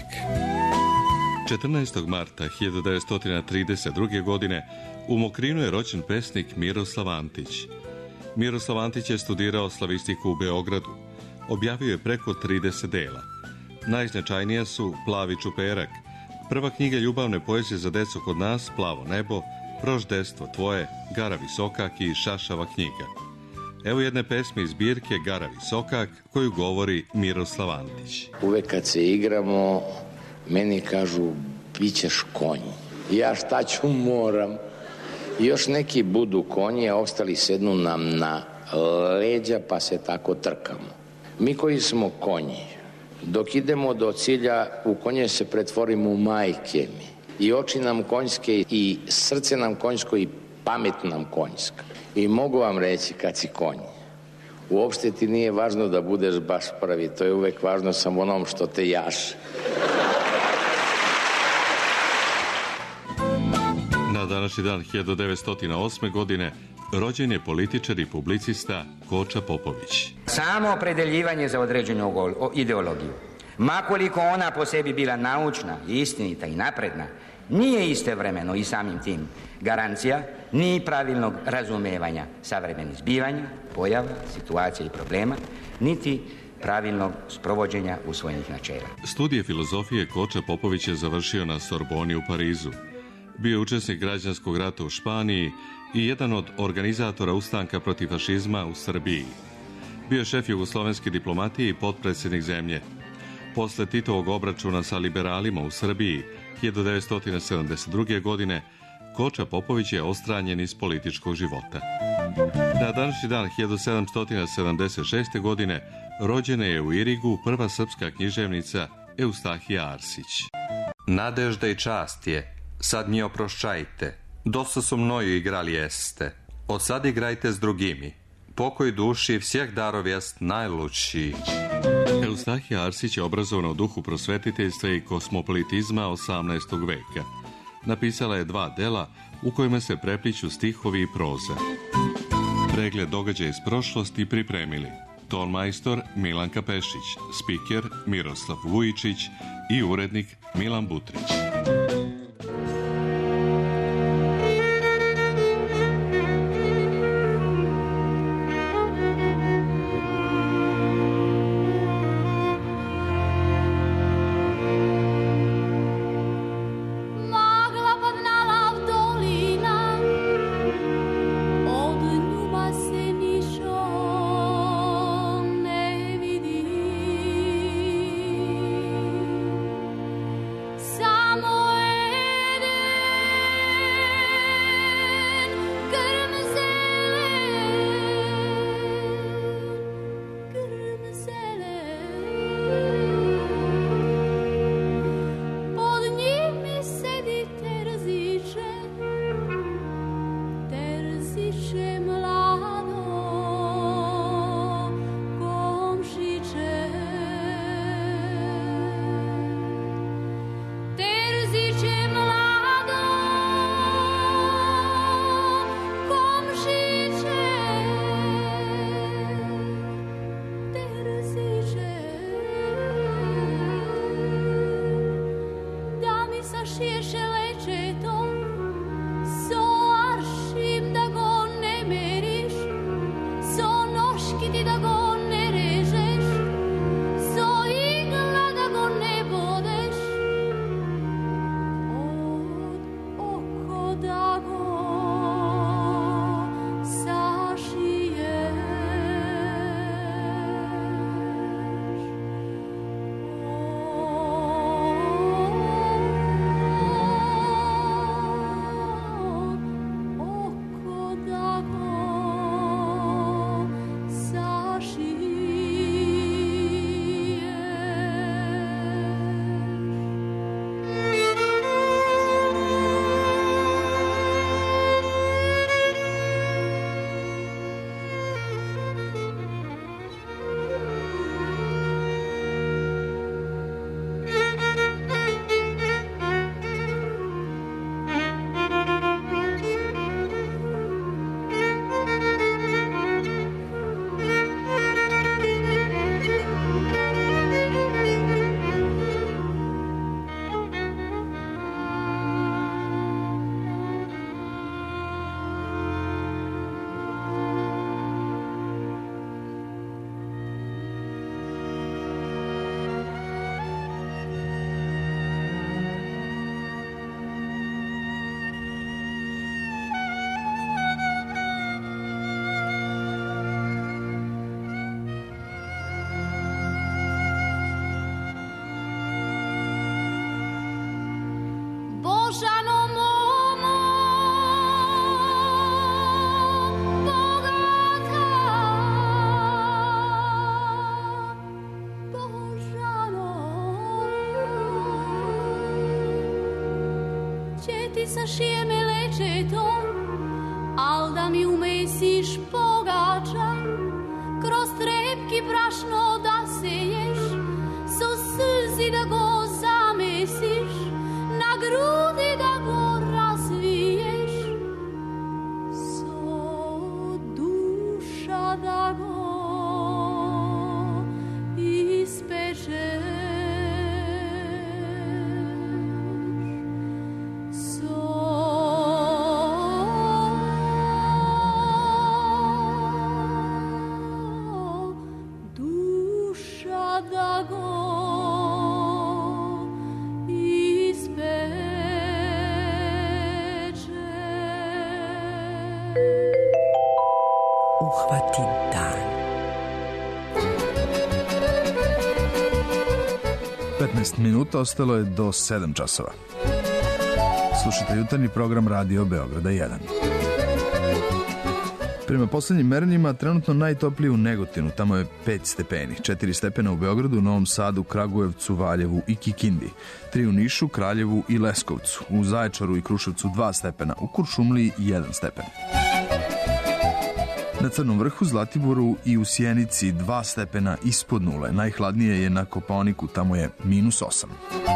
četrnaestog marta hiljadu devetsto trideset druge. godine u Mokrinu je rođen pesnik Miroslav Antić. Miroslav Antić je studirao slavistiku u Beogradu. Objavio je preko trideset dela. Najznačajnija su Plavi čuperak, prva knjiga ljubavne poezije za decu kod nas, Plavo nebo, Proždestvo tvoje, Gara visokak i Šašava knjiga. Evo jedne pesme iz zbirke Gara visokak koju govori Miroslav Antić. Uvek kad se igramo, meni kažu, bit ćeš konj. Ja šta ću, moram. I još neki budu konji, a ostali sednu nam na leđa, pa se tako trkamo. Mi koji smo konji, dok idemo do cilja, u konje se pretvorimo u majke mi. I oči nam konjske, i srce nam konjsko, i pamet nam konjska. I mogu vam reći, kad si konj, uopšte ti nije važno da budeš baš prvi, to je uvek važno samo onom što te jaše. Na današnji dan hiljadu devetsto osme. godine rođen je političar i publicista Koča Popović. Samo opredeljivanje za određenu ideologiju, makoliko ona po sebi bila naučna, istinita i napredna, nije istovremeno i samim tim garancija ni pravilnog razumevanja savremenih zbivanja, pojava, situacija i problema, niti pravilnog sprovođenja usvojenih načela. Studije filozofije Koča Popović je završio na Sorboni u Parizu. Bio je učesnik građanskog rata u Španiji i jedan od organizatora ustanka protiv fašizma u Srbiji. Bio je šef jugoslovenske diplomatije i potpredsjednik zemlje. Posle Titovog obračuna sa liberalima u Srbiji hiljadu devetsto sedamdeset druge. godine Koča Popović je odstranjen iz političkog života. Na današnji dan hiljadu sedamsto sedamdeset šeste. godine rođena je u Irigu prva srpska književnica Eustahija Arsić. Nadežda i čast je, sad mi oprošćajte, dosta su mnoju igrali jeste, od sad igrajte s drugimi, pokoj duši всех darov jest najlučiji. Eustahija Arsić je obrazovana u duhu prosvetiteljstva i kosmopolitizma osamnaestog veka. Napisala je dva dela u kojima se prepliću stihovi i proza. Pregled događaja iz prošlosti pripremili tonmajstor Milanka Pešić, spiker Miroslav Vujičić i urednik Milan Butrić. Sašije me lečeto, al da mi umesiš pogača, kroz trepki brašno da seješ, so suzi da go zamesiš, na grudi da go razviješ, so duša da go ispečeš. Uhvati dan. petnaest minuta ostalo je do sedam časova. Slušajte jutarnji program Radio Beograda jedan. Prema poslednjim merenjima, trenutno najtoplije u Negotinu, tamo je pet stepeni, četiri stepena u Beogradu, Novom Sadu, Kragujevcu, Valjevu i Kikindi, tri u Nišu, Kraljevu i Leskovcu, u Zaječaru i Kruševcu dva stepena, u Kuršumliji jedan stepen. Na Crnom vrhu, Zlatiboru i u Sjenici dva stepena ispod nule, najhladnije je na Kopaoniku, tamo je minus osam.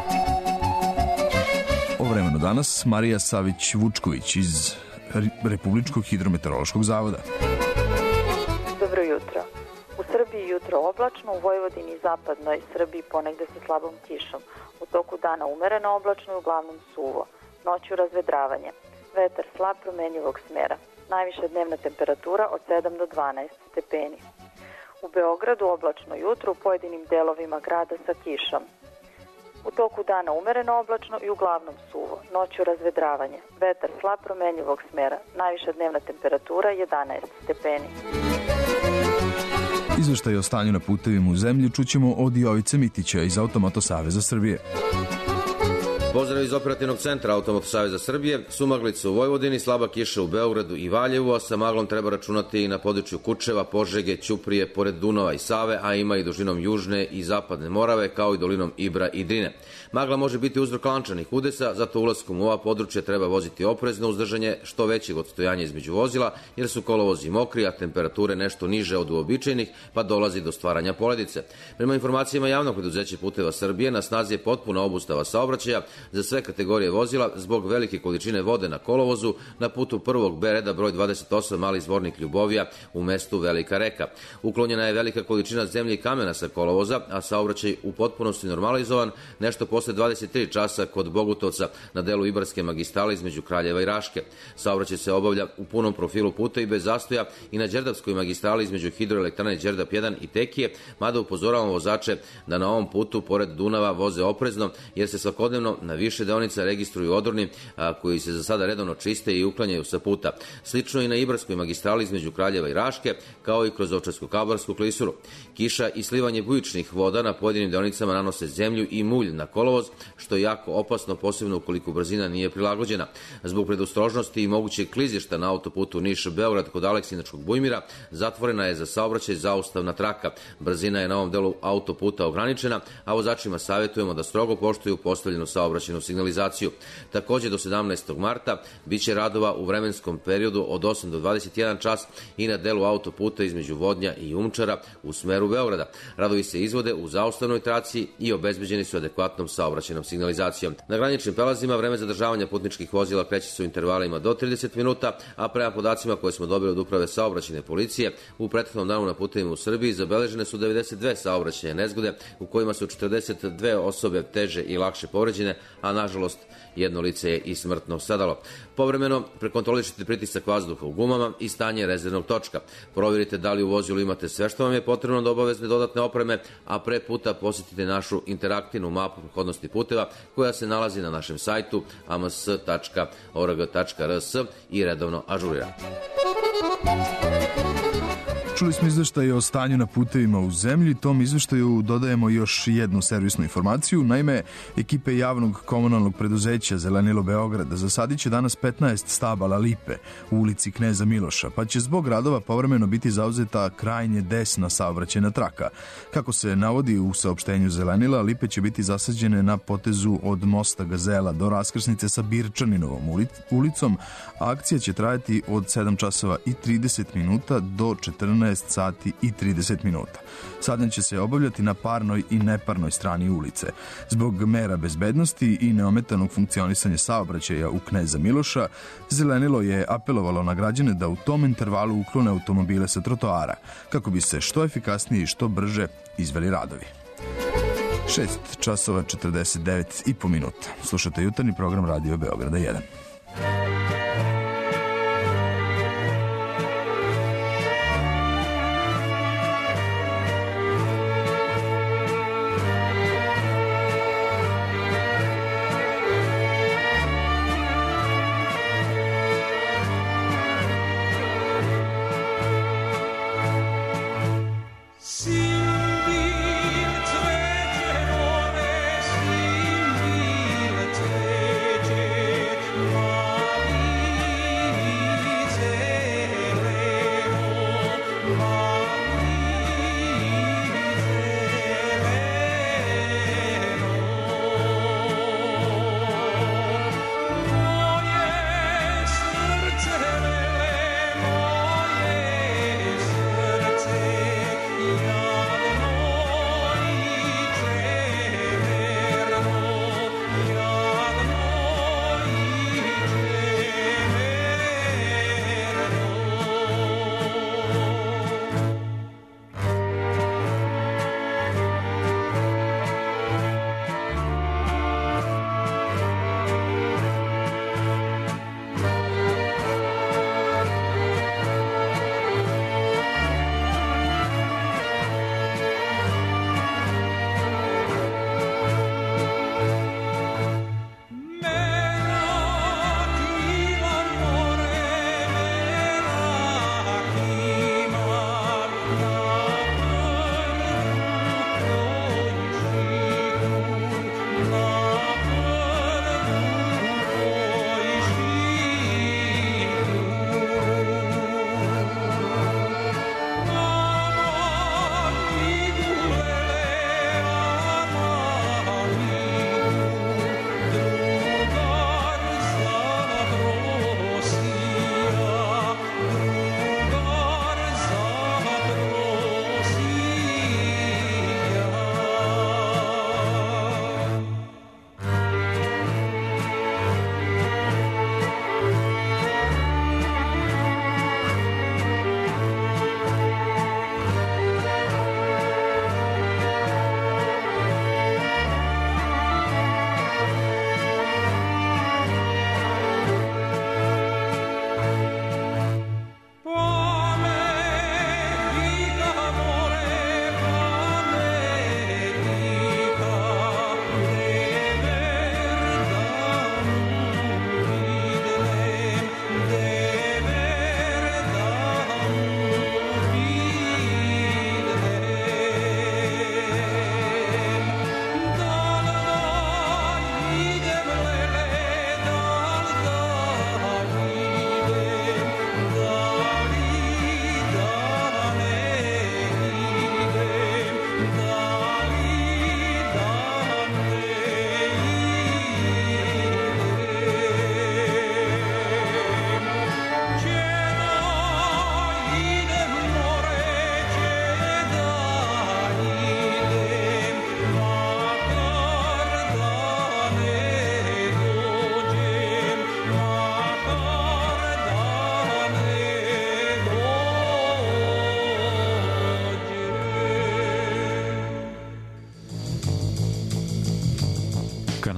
O vremenu danas Marija Savić-Vučković iz Republičkog hidrometeorološkog zavoda. Dobro jutro. U Srbiji ujutro oblačno, u Vojvodini i zapadnoj Srbiji ponegde sa slabom kišom. U toku dana umereno oblačno i uglavnom suvo. Noću razvedravanje. Vetar slab promenjivog smera. Najviša dnevna temperatura od sedam do dvanaest stepeni. U Beogradu oblačno jutro, u pojedinim delovima grada sa kišom. U toku dana umereno oblačno i uglavnom suvo. Noću razvedravanje. Vetar slab promenjivog smera. Najviša dnevna temperatura jedanaest stepeni. Izveštaj o stanju na putevima u zemlji čućemo od Jovice Mitića iz Automoto Saveza Srbije. Pozdrav iz operativnog centra Automoto Saveza Srbije. Sumaglica u Vojvodini, slaba kiša u Beogradu i Valjevu, a sa maglom treba računati i na području Kučeva, Požege, Ćuprije, pored Dunava i Save, a ima i dužinom južne i zapadne Morave, kao i dolinom Ibra i Drine. Magla može biti uzrok lančanih udesa, zato ulaskom u ova područja treba voziti oprezno uz držanje što većeg odstojanja između vozila, jer su kolovozi mokri, a temperature nešto niže od uobičajenih, pa dolazi do stvaranja poledice. Prema informacijama javnog preduzeća Puteva Srbije, na snazi je potpuna obustava saobraćaja za sve kategorije vozila zbog velike količine vode na kolovozu na putu prvog B reda broj dvadeset osam Mali Zvornik Ljubovija u mestu Velika Reka. Uklonjena je velika količina zemlje i kamena sa kolovoza, a saobraćaj u potpunosti normalizovan nešto posle dvadeset tri časa kod Bogutovca na delu Ibarske magistrale između Kraljeva i Raške. Saobraćaj se obavlja u punom profilu puta i bez zastoja i na Đerdapskoj magistrali između hidroelektrane Đerdap jedan i Tekije, mada upozoravamo vozače da na ovom putu pored Dunava voze oprezno, jer se svakodnevno na više deonica registruju odorni a, koji se za sada redovno čiste i uklanjaju sa puta. Slično i na Ibarskoj magistrali između Kraljeva i Raške, kao i kroz Ovčarsko-Kablarsku klisuru. Kiša i slivanje bujičnih voda na pojedinim deonicama nanose zemlju i mulj na kolovoz, što je jako opasno, posebno ukoliko brzina nije prilagođena. Zbog predostrožnosti i mogućeg klizišta na autoputu Niš-Beograd kod Aleksinačkog bujmira, zatvorena je za saobraćaj zaustavna traka. Brzina je na ovom delu autoputa ograničena, a vozačima savjetujemo da strogo poštuju postavljenu saobraćajnu signalizaciju. Takođe do sedamnaestog marta biće radova u vremenskom periodu od osam do dvadeset jedan čas i na delu autoputa između Vodnja i Umčara u smeru Beograda. Radovi se izvode u zaustavnoj traci i obezbeđeni su adekvatnom saobraćajnom signalizacijom. Na graničnim prelazima vreme zadržavanja putničkih vozila kreće se u intervalima do trideset minuta, a prema podacima koje smo dobili od Uprave saobraćajne policije, u prethodnom danu na putevima u Srbiji zabeležene su devedeset dve saobraćajne nezgode u kojima su četrdeset dve osobe teže i lakše povređene, a nažalost jedno lice je i smrtno stradalo. Povremeno prekontrolišite pritisak vazduha u gumama i stanje rezervnog točka. Provjerite da li u vozilu imate sve što vam je potrebno do obavezne dodatne opreme, a pre puta posjetite našu interaktivnu mapu prohodnosti puteva koja se nalazi na našem sajtu a m s tačka org tačka r s i redovno ažurira. Čuli smo izveštaj o stanju na putevima u zemlji. Tom izveštaju dodajemo još jednu servisnu informaciju. Naime, ekipe javnog komunalnog preduzeća Zelenilo Beograd zasadit će danas petnaest stabala lipe u ulici Kneza Miloša, pa će zbog radova povremeno biti zauzeta krajnje desna saobraćajna traka. Kako se navodi u saopštenju Zelenila, lipe će biti zasađene na potezu od mosta Gazela do raskrsnice sa Birčaninovom ulicom, a akcija će trajati od sedam časova i trideset minuta do četrnaest sati i trideset minuta. Sadnja će se obavljati na parnoj i neparnoj strani ulice. Zbog mera bezbednosti i neometanog funkcionisanja saobraćaja u Kneza Miloša, Zelenilo je apelovalo na građane da u tom intervalu uklone automobile sa trotoara, kako bi se što efikasnije i što brže izveli radovi. šest časova četrdeset devet i po minuta. Slušate jutarnji program Radio Beograda jedan. Simil,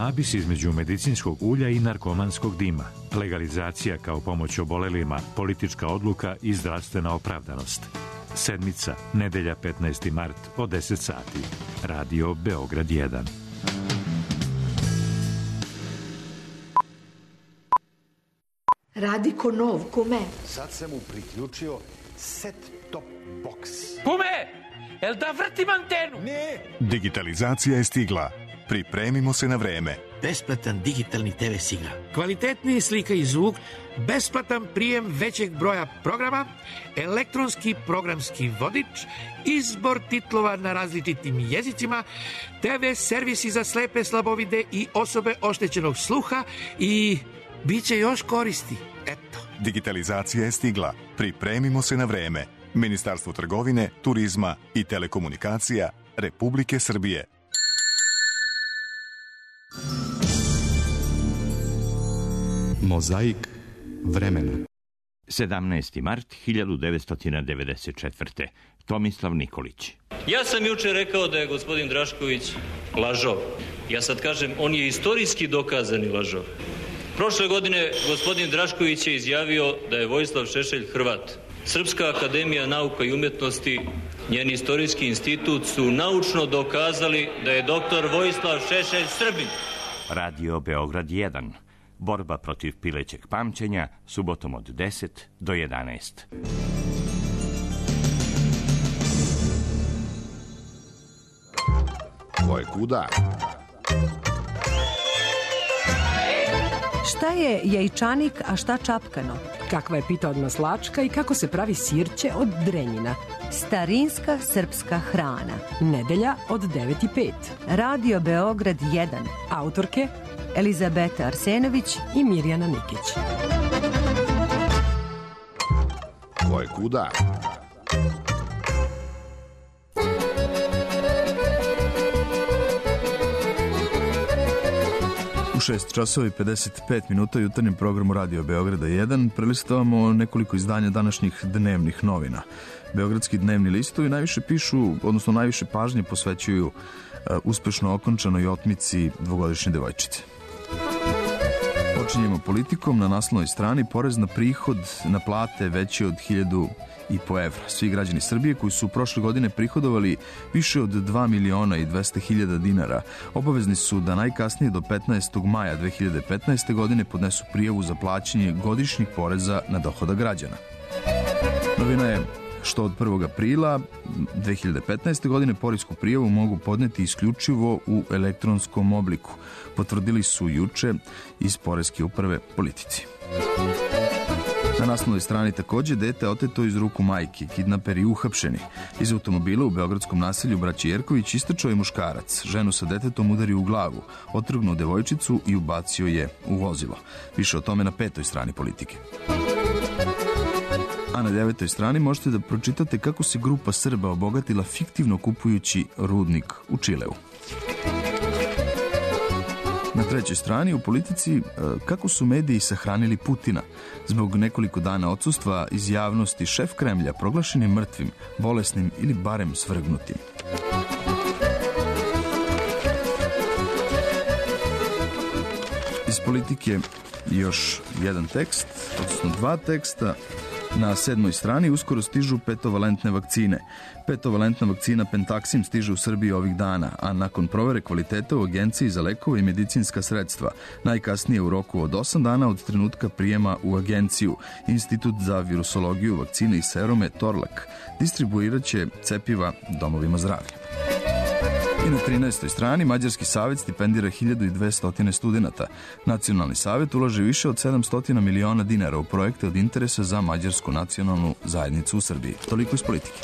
Kanabis između medicinskog ulja i narkomanskog dima. Legalizacija kao pomoć obolelima, politička odluka i zdravstvena opravdanost. Sedmica, nedelja petnaesti mart od deset sati. Radio Beograd jedan. Radi ko nov, kume. Sad sam mu priključio set top box. Kume, jel da vrtim antenu? Ne. Digitalizacija je stigla. Pripremimo se na vreme. Besplatan digitalni te ve signal. Kvalitetniji slika i zvuk, besplatan prijem većeg broja programa, elektronski programski vodič, izbor titlova na različitim jezicima, te ve servisi za slepe, slabovide i osobe oštećenog sluha i bit će još koristi. Eto. Digitalizacija je stigla. Pripremimo se na vreme. Ministarstvo trgovine, turizma i telekomunikacija Republike Srbije. Mozaik vremena. sedamnaesti mart hiljadu devetsto devedeset četvrte. Tomislav Nikolić. Ja sam juče rekao da je gospodin Drašković lažov. Ja sad kažem, on je istorijski dokazani lažov. Prošle godine gospodin Drašković je izjavio da je Vojislav Šešelj Hrvat. Srpska akademija nauka i umjetnosti, njen istorijski institut su naučno dokazali da je doktor Vojislav Šešelj Srbin. Radio Beograd jedan. Borba protiv pilećeg pamćenja, subotom od deset do jedanaest. Ko je kuda? Šta je jajčanik, a šta čapkano? Kakva je pita od maslačka i kako se pravi sirće od drenjina? Starinska srpska hrana. Nedelja od devet i pet. Radio Beograd jedan. Autorke Elizabeta Arsenović i Mirjana Nikić. Ko je kuda? U šest časova i pedeset pet minuta jutarnjem programu Radio Beograda jedan prelistavamo nekoliko izdanja današnjih dnevnih novina. Beogradski dnevni listovi najviše pišu, odnosno najviše pažnje posvećuju uh, uspešno okončanoj otmici dvogodišnje devojčice. Počinjemo politikom. Na naslovnoj strani porez na prihod na plate veći od hiljadu i po evra. Svi građani Srbije koji su prošle godine prihodovali više od dva miliona i dvesta hiljada dinara obavezni su da najkasnije do petnaestog maja dve hiljade petnaeste. godine podnesu prijavu za plaćanje godišnjih poreza na dohodak građana. Novina je što od prvog aprila dve hiljade petnaeste. godine poresku prijavu mogu podneti isključivo u elektronskom obliku. Potvrdili su juče iz Poreske uprave Politici. Na naslovnoj strani takođe dete oteto iz ruku majke, kidnaperi uhapšeni. Iz automobila u beogradskom naselju Braće Jerković istrčao je muškarac. Ženu sa detetom udario u glavu, otrgnuo devojčicu i ubacio je u vozilo. Više o tome na petoj strani Politike. A na devetoj strani možete da pročitate kako se grupa Srba obogatila fiktivno kupujući rudnik u Čileu. Na trećoj strani u Politici kako su mediji sahranili Putina. Zbog nekoliko dana odsustva iz javnosti šef Kremlja proglašen je mrtvim, bolesnim ili barem svrgnutim. Iz Politike još jedan tekst, odnosno dva teksta. Na sedmoj strani uskoro stižu petovalentne vakcine. Petovalentna vakcina Pentaxim stiže u Srbiji ovih dana, a nakon provere kvaliteta u Agenciji za lekove i medicinska sredstva, najkasnije u roku od osam dana od trenutka prijema u agenciju, Institut za virusologiju, vakcine i serume Torlak distribuirat će cepiva domovima zdravlja. I na trinaestoj strani Mađarski savet stipendira hiljadu dvesta studenata. Nacionalni savet ulaže više od sedamsto miliona dinara u projekte od interesa za mađarsku nacionalnu zajednicu u Srbiji. Toliko iz Politike.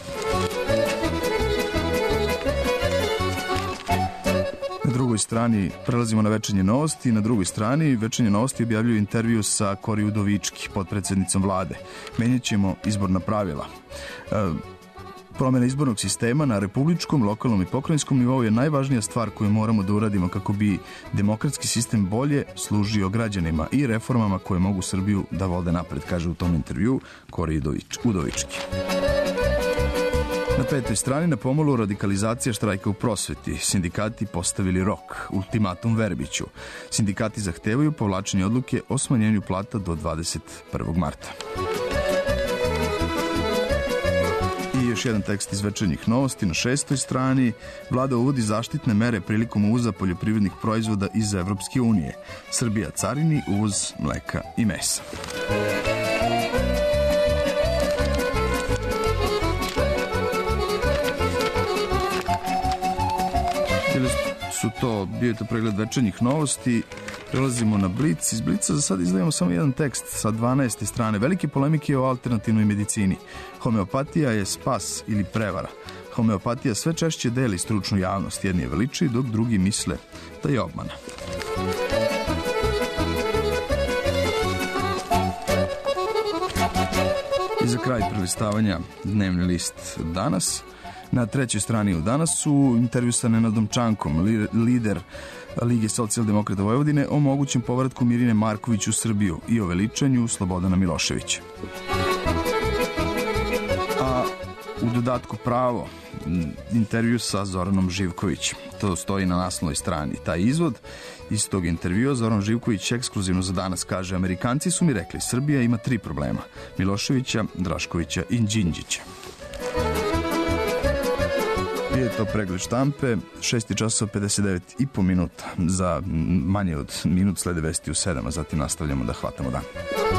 Na drugoj strani prelazimo na večernje novosti. Na drugoj strani večernje novosti objavljuju intervju sa Kori Udovički, potpredsednicom vlade. Menjat ćemo izborna pravila. E, Promjena izbornog sistema na republičkom, lokalnom i pokrajinskom nivou je najvažnija stvar koju moramo da uradimo kako bi demokratski sistem bolje služio građanima i reformama koje mogu Srbiju da vode napred, kaže u tom intervju Kori Udovički. Na petoj strani na pomolu radikalizacija štrajka u prosveti. Sindikati postavili rok, ultimatum Verbiću. Sindikati zahtevaju povlačenje odluke o smanjenju plata do dvadeset prvog marta. I još jedan tekst iz Večernjih novosti na šestoj strani. Vlada uvodi zaštitne mere prilikom uvoza poljoprivrednih proizvoda iz Evropske unije. Srbija carini uvoz mleka i mesa. Su to, bio je to pregled Večernjih novosti. Prelazimo na Blic. Iz Blica za sad izdajemo samo jedan tekst sa dvanaeste strane. Velike polemike o alternativnoj medicini. Homeopatija je spas ili prevara. Homeopatija sve češće deli stručnu javnost. Jedni je veliči, dok drugi misle da je obmana. I za kraj prelistavanja dnevni list Danas. Na trećoj strani u Danas su intervju sa Nenadom Čankom, li, lider Lige socijaldemokrata Vojvodine, o mogućem povratku Mirine Marković u Srbiju i o veličanju Slobodana Miloševića. A u dodatku Pravo, intervju sa Zoranom Živković. To stoji na naslovnoj strani. Taj izvod iz tog intervjua Zoran Živković ekskluzivno za Danas kaže: Amerikanci su mi rekli, Srbija ima tri problema. Miloševića, Draškovića i Đinđića. Je to pregled štampe, šest časova pedeset devet i po minuta. Za manje od minut slede vesti u sedam, a zatim nastavljamo da hvatamo dan.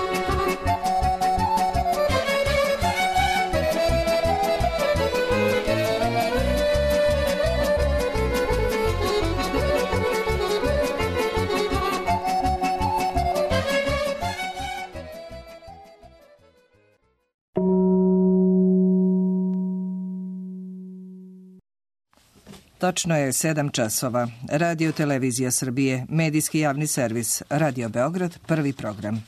Točno je sedam časova. Radio Televizija Srbije, medijski javni servis, Radio Beograd, prvi program.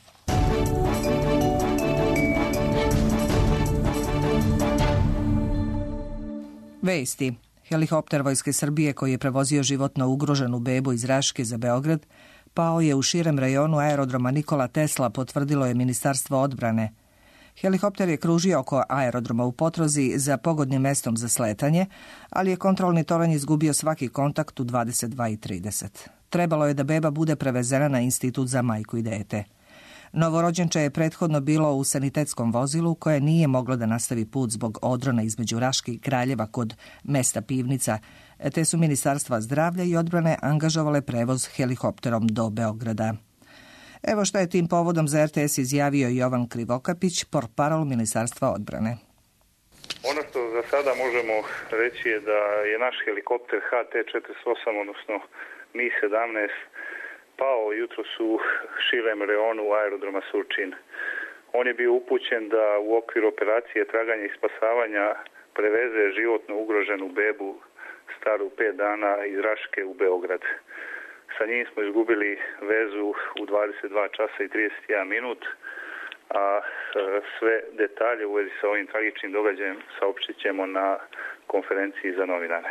Vesti. Helikopter Vojske Srbije koji je prevozio životno ugroženu bebu iz Raške za Beograd pao je u širem rajonu aerodroma Nikola Tesla, potvrdilo je Ministarstvo odbrane. Helikopter je kružio oko aerodroma u potrazi za pogodnim mestom za sletanje, ali je kontrolni toranj izgubio svaki kontakt u dvadeset dva i trideset. Trebalo je da beba bude prevezena na Institut za majku i dete. Novorođenče je prethodno bilo u sanitetskom vozilu koje nije moglo da nastavi put zbog odrona između Raške i Kraljeva kod mesta Pivnica, te su Ministarstva zdravlja i odbrane angažovale prevoz helikopterom do Beograda. Evo što je tim povodom za R T S izjavio Jovan Krivokapić, portparol Ministarstva odbrane. Ono što za sada možemo reći je da je naš helikopter H T četrdeset osam, odnosno Mi sedamnaest, pao jutros u širem reonu aerodroma Surčin. On je bio upućen da u okviru operacije traganja i spasavanja preveze životno ugroženu bebu staru pet dana iz Raške u Beograd. Sa njim smo izgubili vezu u dvadeset dva časa i trideset jedan minut, a sve detalje u vezi sa ovim tragičnim događajem saopštit ćemo na konferenciji za novinare.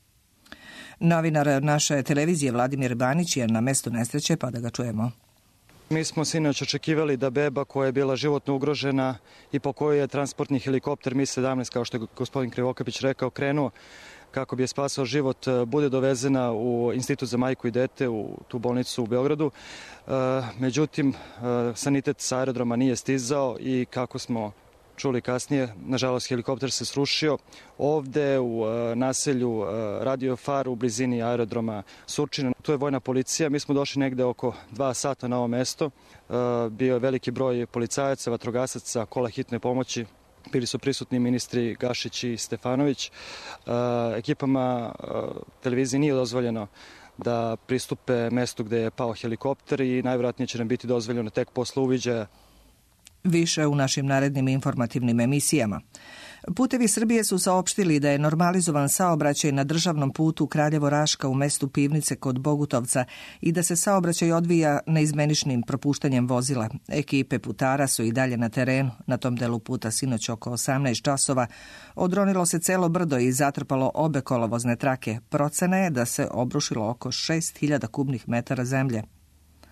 Novinar naše televizije Vladimir Banić je na mestu nesreće, pa da ga čujemo. Mi smo sinoć očekivali da beba koja je bila životno ugrožena i po kojoj je transportni helikopter Mi sedamnaest, kao što je gospodin Krivokapić rekao, krenuo kako bi je spasao život, bude dovezena u Institut za majku i dete, u tu bolnicu u Beogradu. Međutim, sanitet sa aerodroma nije stizao i kako smo čuli kasnije, nažalost, helikopter se srušio ovde u naselju Radio Far u blizini aerodroma Surčina. Tu je vojna policija. Mi smo došli negde oko dva sata na ovo mesto. Bio je veliki broj policajaca, vatrogasaca, kola hitne pomoći. Bili su prisutni ministri Gašić i Stefanović. Ekipama televizije nije dozvoljeno da pristupe mestu gde je pao helikopter i najvjerojatnije će nam biti dozvoljeno tek posle uviđaja. Više u našim narednim informativnim emisijama. Putevi Srbije su saopštili da je normalizovan saobraćaj na državnom putu Kraljevo-Raška u mestu Pivnice kod Bogutovca i da se saobraćaj odvija neizmeničnim propuštanjem vozila. Ekipe putara su i dalje na terenu. Na tom delu puta sinoć oko osamnaest časova odronilo se celo brdo i zatrpalo obe kolovozne trake. Procena je da se obrušilo oko šest hiljada kubnih metara zemlje.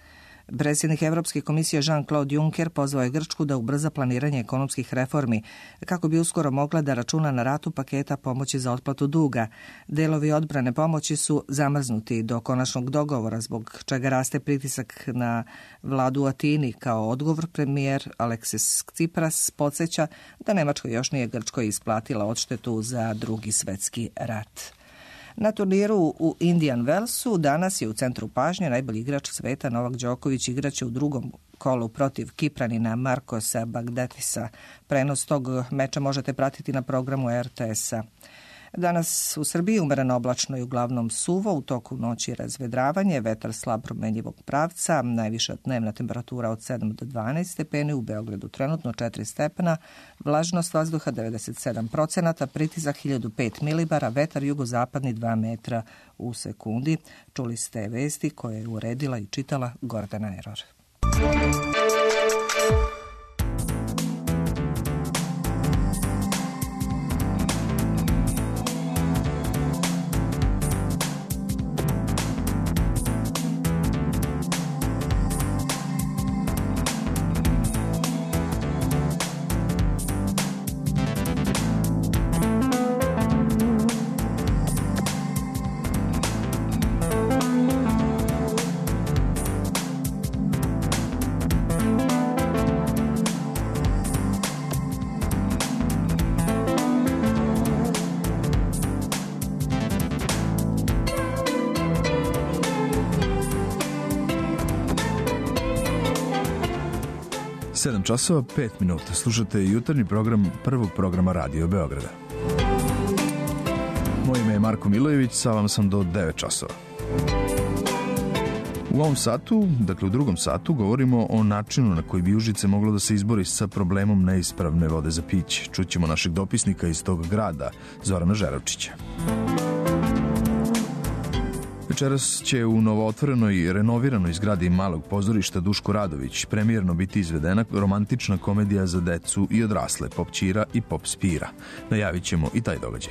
Predsjednik Evropske komisije Jean-Claude Juncker pozvao je Grčku da ubrza planiranje ekonomskih reformi kako bi uskoro mogla da računa na ratu paketa pomoći za otplatu duga. Delovi odbrane pomoći su zamrznuti do konačnog dogovora, zbog čega raste pritisak na vladu u Atini. Kao odgovor premijer Aleksis Tsipras podsjeća da Nemačka još nije Grčkoj isplatila odštetu za drugi svjetski rat. Na turniru u Indian Wellsu danas je u centru pažnje najbolji igrač sveta Novak Đoković igraće u drugom kolu protiv Kipranina Markosa Bagdatisa. Prenos tog meča možete pratiti na programu R T S-a. Danas u Srbiji umereno oblačno i uglavnom suvo, u toku noći razvedravanje, vetar slab promenjivog pravca, najviša dnevna temperatura od sedam do dvanaest stepeni, u Beogradu trenutno četiri stepena, vlažnost vazduha devedeset sedam procenata, pritisak hiljadu pet milibara, vetar jugozapadni dva metra u sekundi. Čuli ste vesti koje je uredila i čitala Gordana Eror. sedam časova, pet minuta. Slušate jutarnji program prvog programa Radio Beograda. Moje ime je Marko Milojević, sa vama sam do devet časova. U ovom satu, dakle u drugom satu, govorimo o načinu na koji bi Užice moglo da se izbori sa problemom neispravne vode za piće. Čućemo našeg dopisnika iz tog grada, Zorana Žeravčića. Večeras će u novootvorenoj i renoviranoj zgradi Malog pozorišta Duško Radović premijerno biti izvedena romantična komedija za decu i odrasle, Pop Ćira i Pop Spira. Najavit ćemo i taj događaj.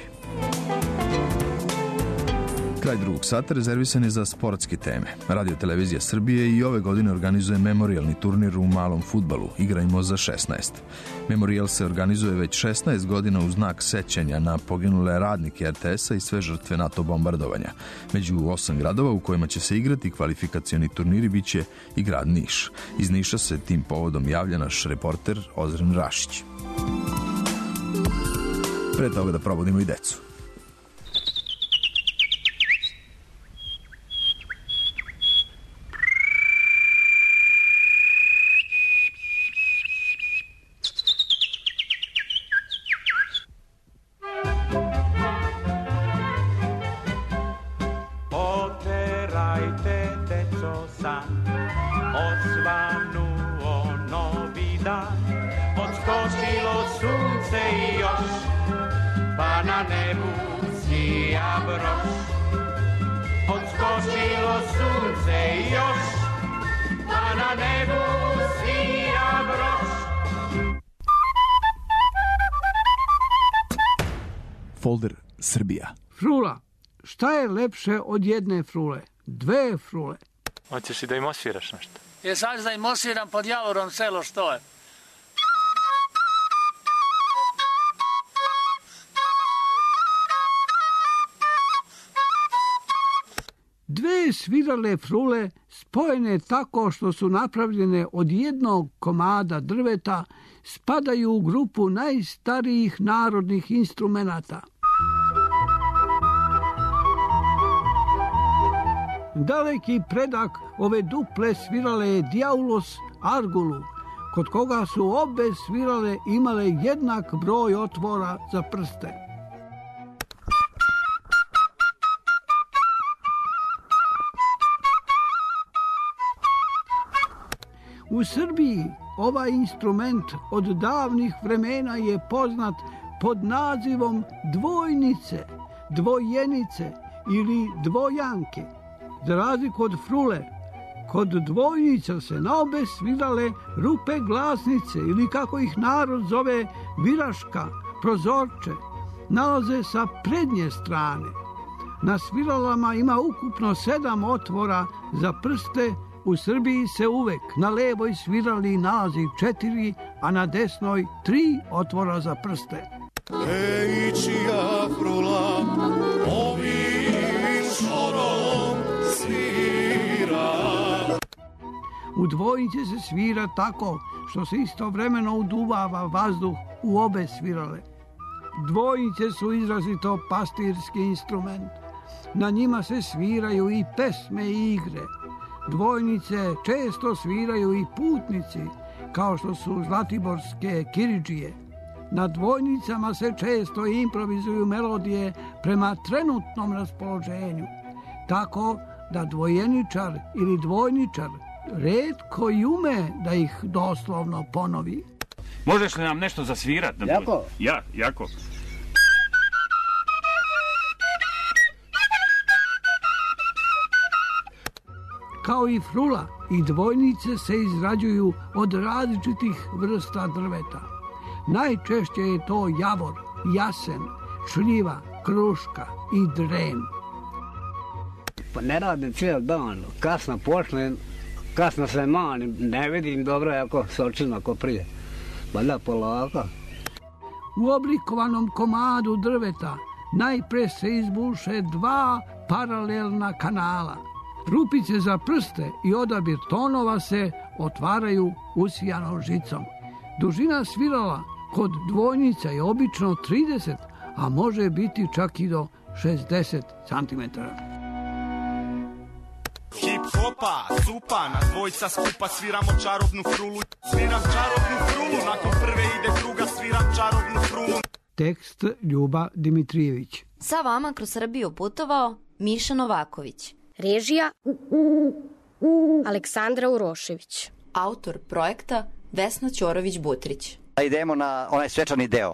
Kraj drugog sata rezervisan je za sportske teme. Radio Televizija Srbije i ove godine organizuje memorijalni turnir u malom fudbalu. Igrajmo za šesnaest. Memorijal se organizuje već šesnaest godina u znak sećanja na poginule radnike R T S-a i sve žrtve NATO bombardovanja. Među osam gradova u kojima će se igrati kvalifikacioni turniri biće i grad Niš. Iz Niša se tim povodom javlja naš reporter Ozren Rašić. Pre toga da probudimo i decu. Folder Srbija. Frula. Šta je lepše od jedne frule? Dve frule. Hoćeš i da im osviraš nešto? Je sad da im osviram pod javorom selo što je. Dve svirale frule spojene tako što su napravljene od jednog komada drveta spadaju u grupu najstarijih narodnih instrumenata. Daleki predak ove duple svirale je Diaulos Argulu, kod koga su obe svirale imale jednak broj otvora za prste. U Srbiji ovaj instrument od davnih vremena je poznat pod nazivom dvojnice, dvojenice ili dvojanke. Za razliku od frule, kod dvojnica se na obe svirale rupe glasnice ili kako ih narod zove viraška, prozorče, nalaze sa prednje strane. Na sviralama ima ukupno sedam otvora za prste U Srbiji se uvek na levoj svirali naziv četiri, a na desnoj tri otvora za prste. Ej, čija frula ovim šorom svira. U dvojnici se svira tako što se istovremeno uduvava vazduh u obe svirale. Dvojnice su izrazito pastirski instrument. Na njima se sviraju i pesme i igre. Dvojnice često sviraju i putnici, kao što su zlatiborske kiridžije. Na dvojnicama se često improvizuju melodije prema trenutnom raspoloženju, tako da dvojeničar ili dvojničar retko i ume da ih doslovno ponovi. Možeš li nam nešto zasvirat? Jako? Ja, jako. Kao i frula, i dvojnice se izrađuju od različitih vrsta drveta. Najčešće je to javor, jasen, šljiva, kruška i dren. Pa ne radim cijel dan, kasno počnem, kasno se manim, ne vidim dobro ako s očima ko prije. Valjda polaka. U oblikovanom komadu drveta najpre se izbuše dva paralelna kanala. Rupice za prste i odabir tonova se otvaraju usijanom žicom. Dužina svirala kod dvojnica je obično trideset, a može biti čak i do šezdeset centimetara. Hip-hopa, supa, na dvojca skupa sviramo čarobnu frulu. Sviram čarobnu frulu, nakon prve ide druga, sviram čarobnu frulu. Tekst Ljuba Dimitrijević. Sa vama kroz Srbiju putovao Miša Novaković. Režija Aleksandra Urošević. Autor projekta Vesna Ćorović-Butrić. Idemo na onaj svečani deo.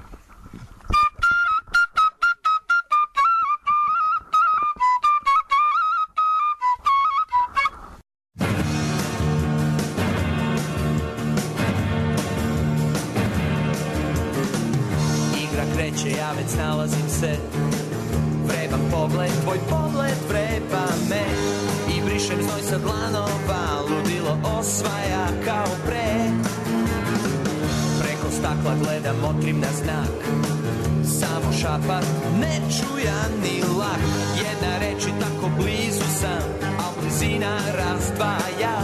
Igra kreće, ja već nalazim se. Vreban pogled, tvoj pogled vreba me. I brišem znoj sa dlanova, ludilo osvaja kao pre. Preko stakla gledam, motrim na znak. Samo šapat, ne čujan ni lak. Jedna reč i tako blizu sam, a blizina razdvaja.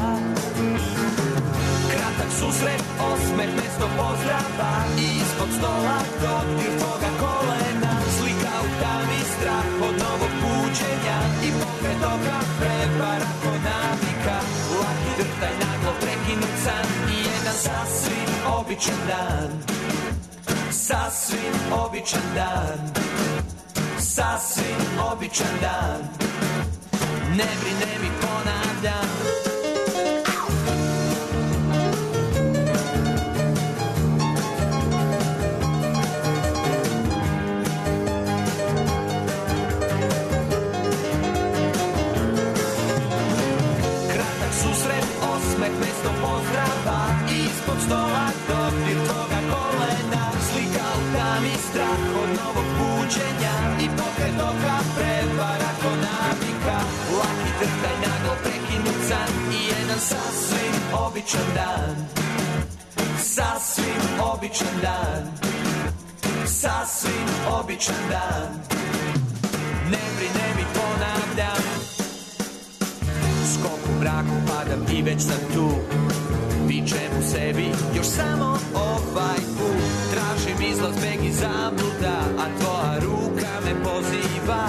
Kratak susret, osmeh, mesto pozdrava. I ispod stola dodir tvoga kolena. Slika u tami, strah od novog buđenja. I pokret oka, prepara ko navika. Laki drhtaj, naglo prekinut san. I jedan sasvim običan dan. Sasvim običan dan. Sasvim običan dan. Ne brine mi, ponavljam. Mesto pozdrava i ispod stola dodir tvoga kolena. Slika u tami, strah od novog buđenja. I pokret oka, prevara ko navika. Laki drhtaj, naglo prekinut san. I jedan sasvim običan dan. Sasvim običan dan. Sasvim običan dan. Ne brine mi, ponavljam. Skok u mraku padam i već sam tu. Vičem u sebi još samo ovaj put. Tražim izlaz, beg i zabluda, a tvoja ruka me poziva.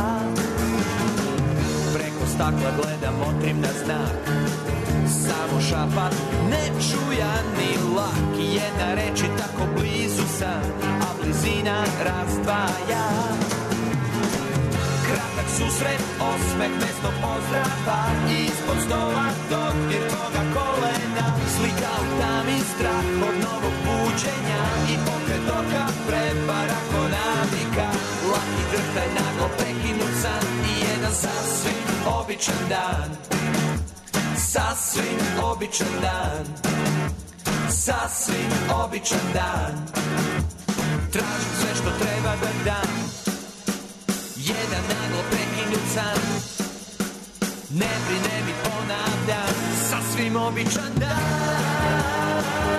Preko stakla gledam, motrim na znak. Samo šapat, ne čujan ni lak. Jedna reč i tako blizu sam, a blizina razdvaja. Kratak susret, osmeh, mesto pozdrava. I ispod stola dodir tvoga kolena. Slika u tami, strah od novog buđenja. I pokret oka, prepara ko navika. Laki drhtaj, naglo prekinut san. I jedan sasvim običan dan. Sasvim običan dan. Sasvim običan dan. Tražim sve što treba da dam. Jedan naglo prekinut san. Ne brine mi, ponavljam. sasvim običan dan.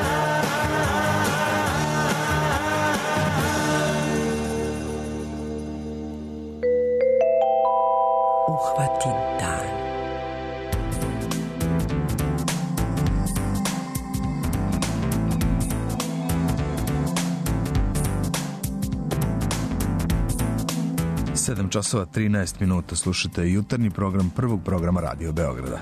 Uhvati dan. sedam časova trinaest minuta, slušate jutarnji program prvog programa Radio Beograda.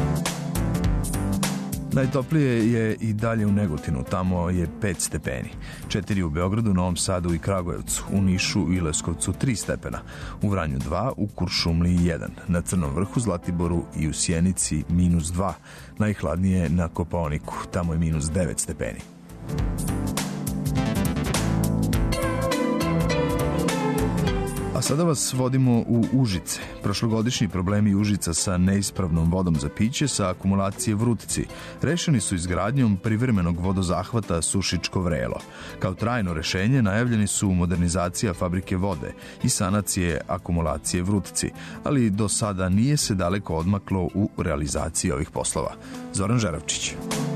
Najtoplije je i dalje u Negotinu, tamo je pet stepeni. četiri u Beogradu, Novom Sadu i Kragujevcu, u Nišu i Leskovcu tri stepena, u Vranju dva, u Kuršumliji jedan, na Crnom vrhu, Zlatiboru i u Sjenici minus dva, najhladnije na Kopaoniku, tamo je minus devet stepeni. A sada vas vodimo u Užice. Prošlogodišnji problemi Užica sa neispravnom vodom za piće sa akumulacije Vrutci rešeni su izgradnjom privremenog vodozahvata Sušičko Vrelo. Kao trajno rešenje najavljeni su modernizacija fabrike vode i sanacije akumulacije Vrutci, ali do sada nije se daleko odmaklo u realizaciji ovih poslova. Zoran Žeravčić.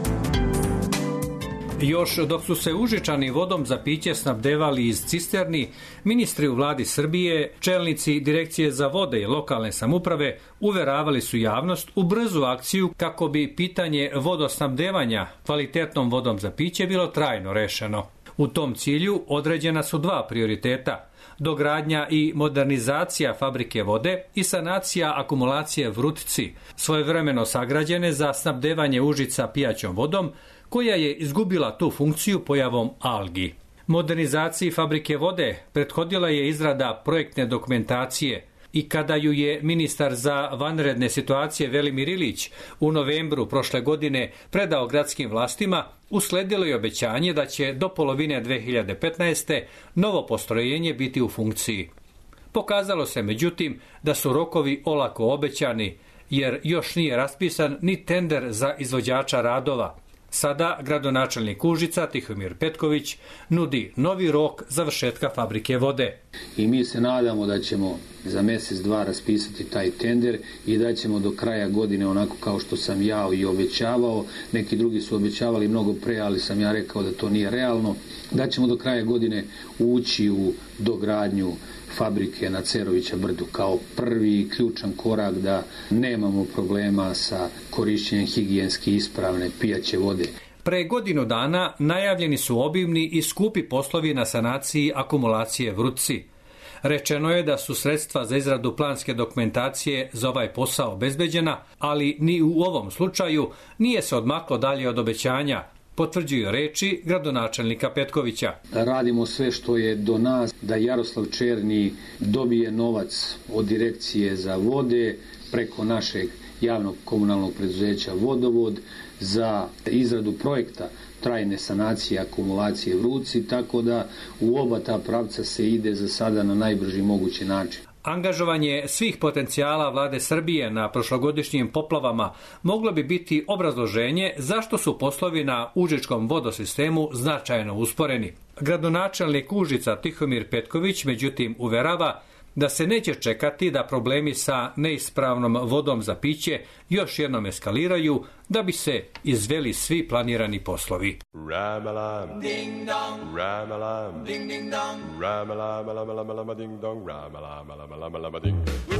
Još dok su se Užičani vodom za piće snabdevali iz cisterni, ministri u vladi Srbije, čelnici Direkcije za vode i lokalne samouprave uveravali su javnost u brzu akciju kako bi pitanje vodosnabdevanja kvalitetnom vodom za piće bilo trajno rešeno. U tom cilju određena su dva prioriteta: dogradnja i modernizacija fabrike vode i sanacija akumulacije Vrutci, svojevremeno sagrađene za snabdevanje Užica pijaćom vodom, koja je izgubila tu funkciju pojavom algi. Modernizaciji fabrike vode prethodila je izrada projektne dokumentacije i kada ju je ministar za vanredne situacije Velimir Ilić u novembru prošle godine predao gradskim vlastima, usledilo je obećanje da će do polovine dve hiljade petnaeste. novo postrojenje biti u funkciji. Pokazalo se međutim da su rokovi olako obećani, jer još nije raspisan ni tender za izvođača radova. Sada gradonačelnik Užica Tihomir Petković nudi novi rok završetka fabrike vode. I mi se nadamo da ćemo za mjesec dva raspisati taj tender i da ćemo do kraja godine, onako kao što sam ja i obećavao, neki drugi su obećavali mnogo pre, ali sam ja rekao da to nije realno, da ćemo do kraja godine ući u dogradnju fabrike na Cerovića brdu kao prvi ključan korak da nemamo problema sa korišćenjem higijenski ispravne pijaće vode. Pre godinu dana najavljeni su obimni i skupi poslovi na sanaciji akumulacije Vrutci. Rečeno je da su sredstva za izradu planske dokumentacije za ovaj posao obezbeđena, ali ni u ovom slučaju nije se odmaklo dalje od obećanja, potvrđuju reči gradonačelnika Petkovića. Radimo sve što je do nas da Jaroslav Černi dobije novac od Direkcije za vode preko našeg javnog komunalnog preduzeća Vodovod za izradu projekta trajne sanacije akumulacije Vrutci, tako da u oba ta pravca se ide za sada na najbrži mogući način. Angažovanje svih potencijala vlade Srbije na prošlogodišnjim poplavama moglo bi biti obrazloženje zašto su poslovi na užičkom vodosistemu značajno usporeni. Gradonačelnik Užica Tihomir Petković međutim uverava da se neće čekati da problemi sa neispravnom vodom za piće još jednom eskaliraju da bi se izveli svi planirani poslovi. Ramalam, ding dong, ramalam, ding ding dong, ramalam, ramalam, ding dong, ramalam, ramalam, ding.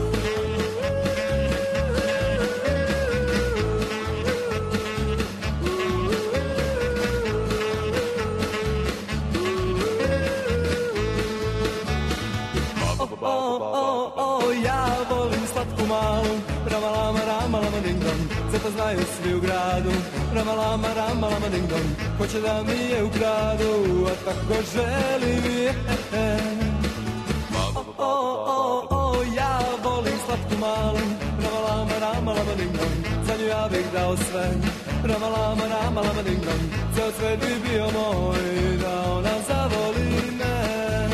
O, o, o, ja volim slatku malu, ramalama, ramalama, ding dong, sve to znaju svi u gradu, ramalama, ramalama, ding dong, hoće da mi je ukradu, a tako želim je. O, o, o, o, ja volim slatku malu, ramalama, ramalama, ding dong, za nju ja bih dao sve, ramalama, ramalama, ding dong, ceo svet bi bio moj, da ona zavoli me.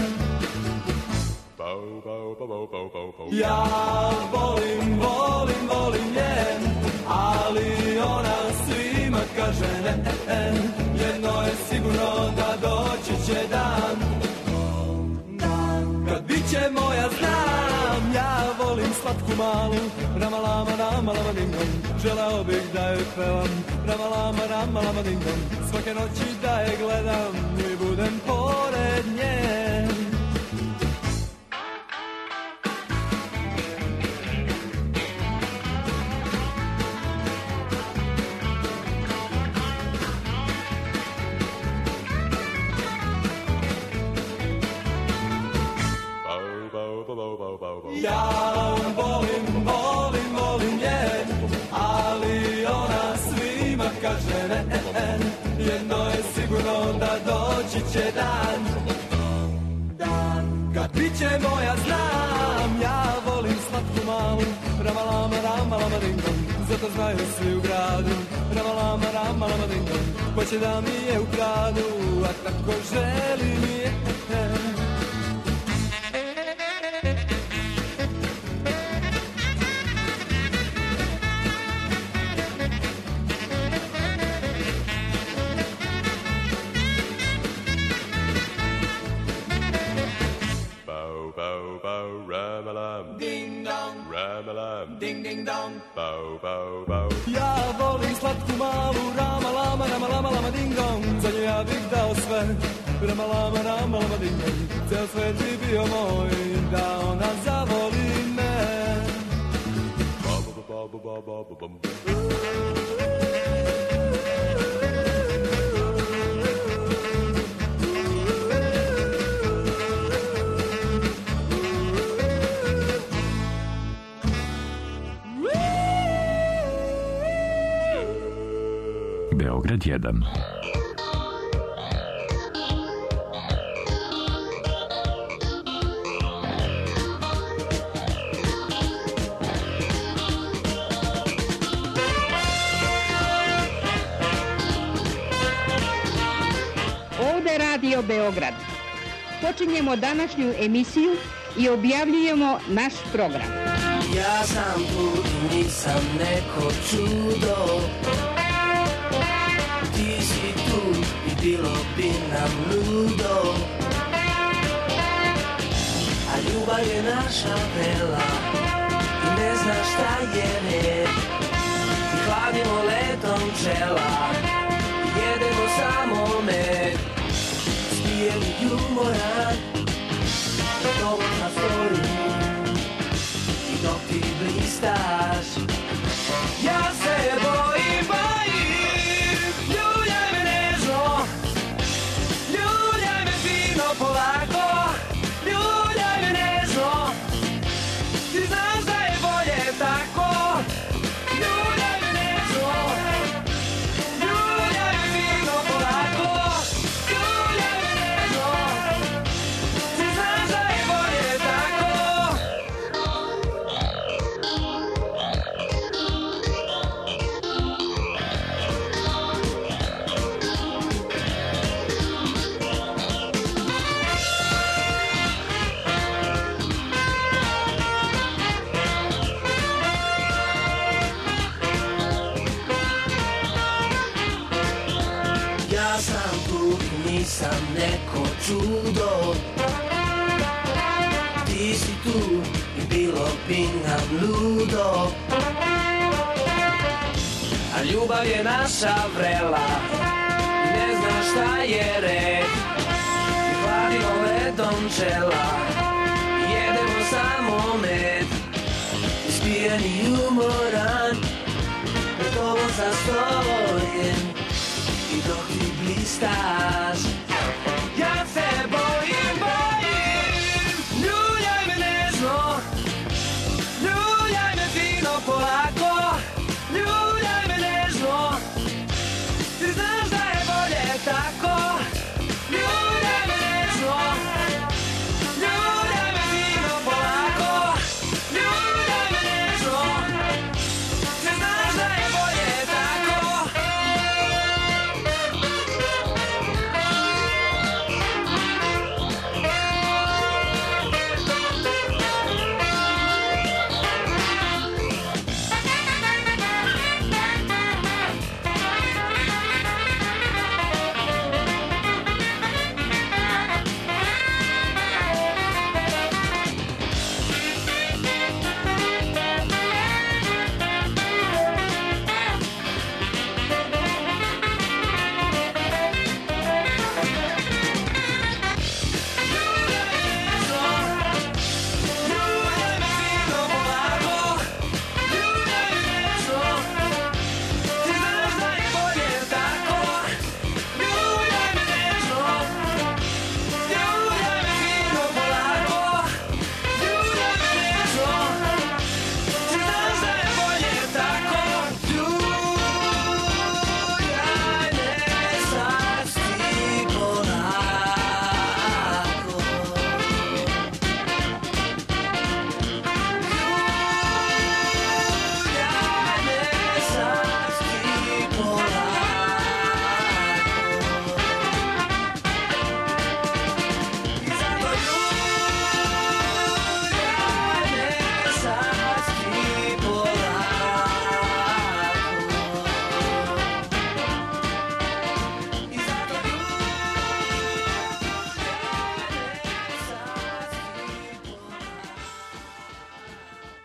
Ja volim, volim, volim nje, ali ona svima kaže ne, ne, jedno je sigurno da doći će dan, kad bit će moja znam, ja volim slatku slatku malu, rama lama rama lama ding dong, želeo bih da joj pevam, rama lama rama lama ding dong, svake noći da je gledam i budem pored nje. Ja volim, volim, volim je, ali ona svima kaže ne, jedno je sigurno da doći će dan, dan kad bit će moja znam. Ja volim slatku malu, rama lama rama lama ding dong, zato znaju svi u gradu, rama lama rama lama ding dong, ko će da mi je ukradu, a tako želi mi je. Ding ding dong, bow bow bow. Ja volim slatku malu, rama lama rama lama lama ding dong, za nju ja bih dao sve, rama lama rama lama ding dong, ceo svet bi bio moj, da ona zavoli me. Ba ba ba ba ba ba ba ba. Beograd jedan. Ovde Radio Beograd. Počinjemo današnju emisiju i objavljujemo naš program. Ja sam tu i nisam neko čudo, ti si tu i bilo bi nam ludo, a ljubav je naša vela i ne zna šta je red, i hladimo letom čela i jedemo samo med, spijeli jumoran dok na stolu i dok ti blistaš. Ja se bojim, bojim, ljuljaj me nežno, ljuljaj me fino polako, ljuljaj me nežno, ti znaš da je bolje tako, ljuljaj me nežno, ljuljaj me fino polako, ljuljaj me nežno, ti znaš da je bolje tako. Ja sam tu i nisam neko čudo, ti si tu i bilo bi nam ludo, a ljubav je naša vrela i ne zna šta je red, i hladimo ledom čela i jedemo samo med, ispijeni umoran pred tobom zastojen i dok ti blistaš. Ja se bojim, bojim, ljuljaj me nežno, ljuljaj me fino polako, ljuljaj me nežno, ti znaš da je bolje tako, ljuljaj me nežno, ljuljaj me fino polako, ljuljaj me nežno, ti znaš da je bolje tako.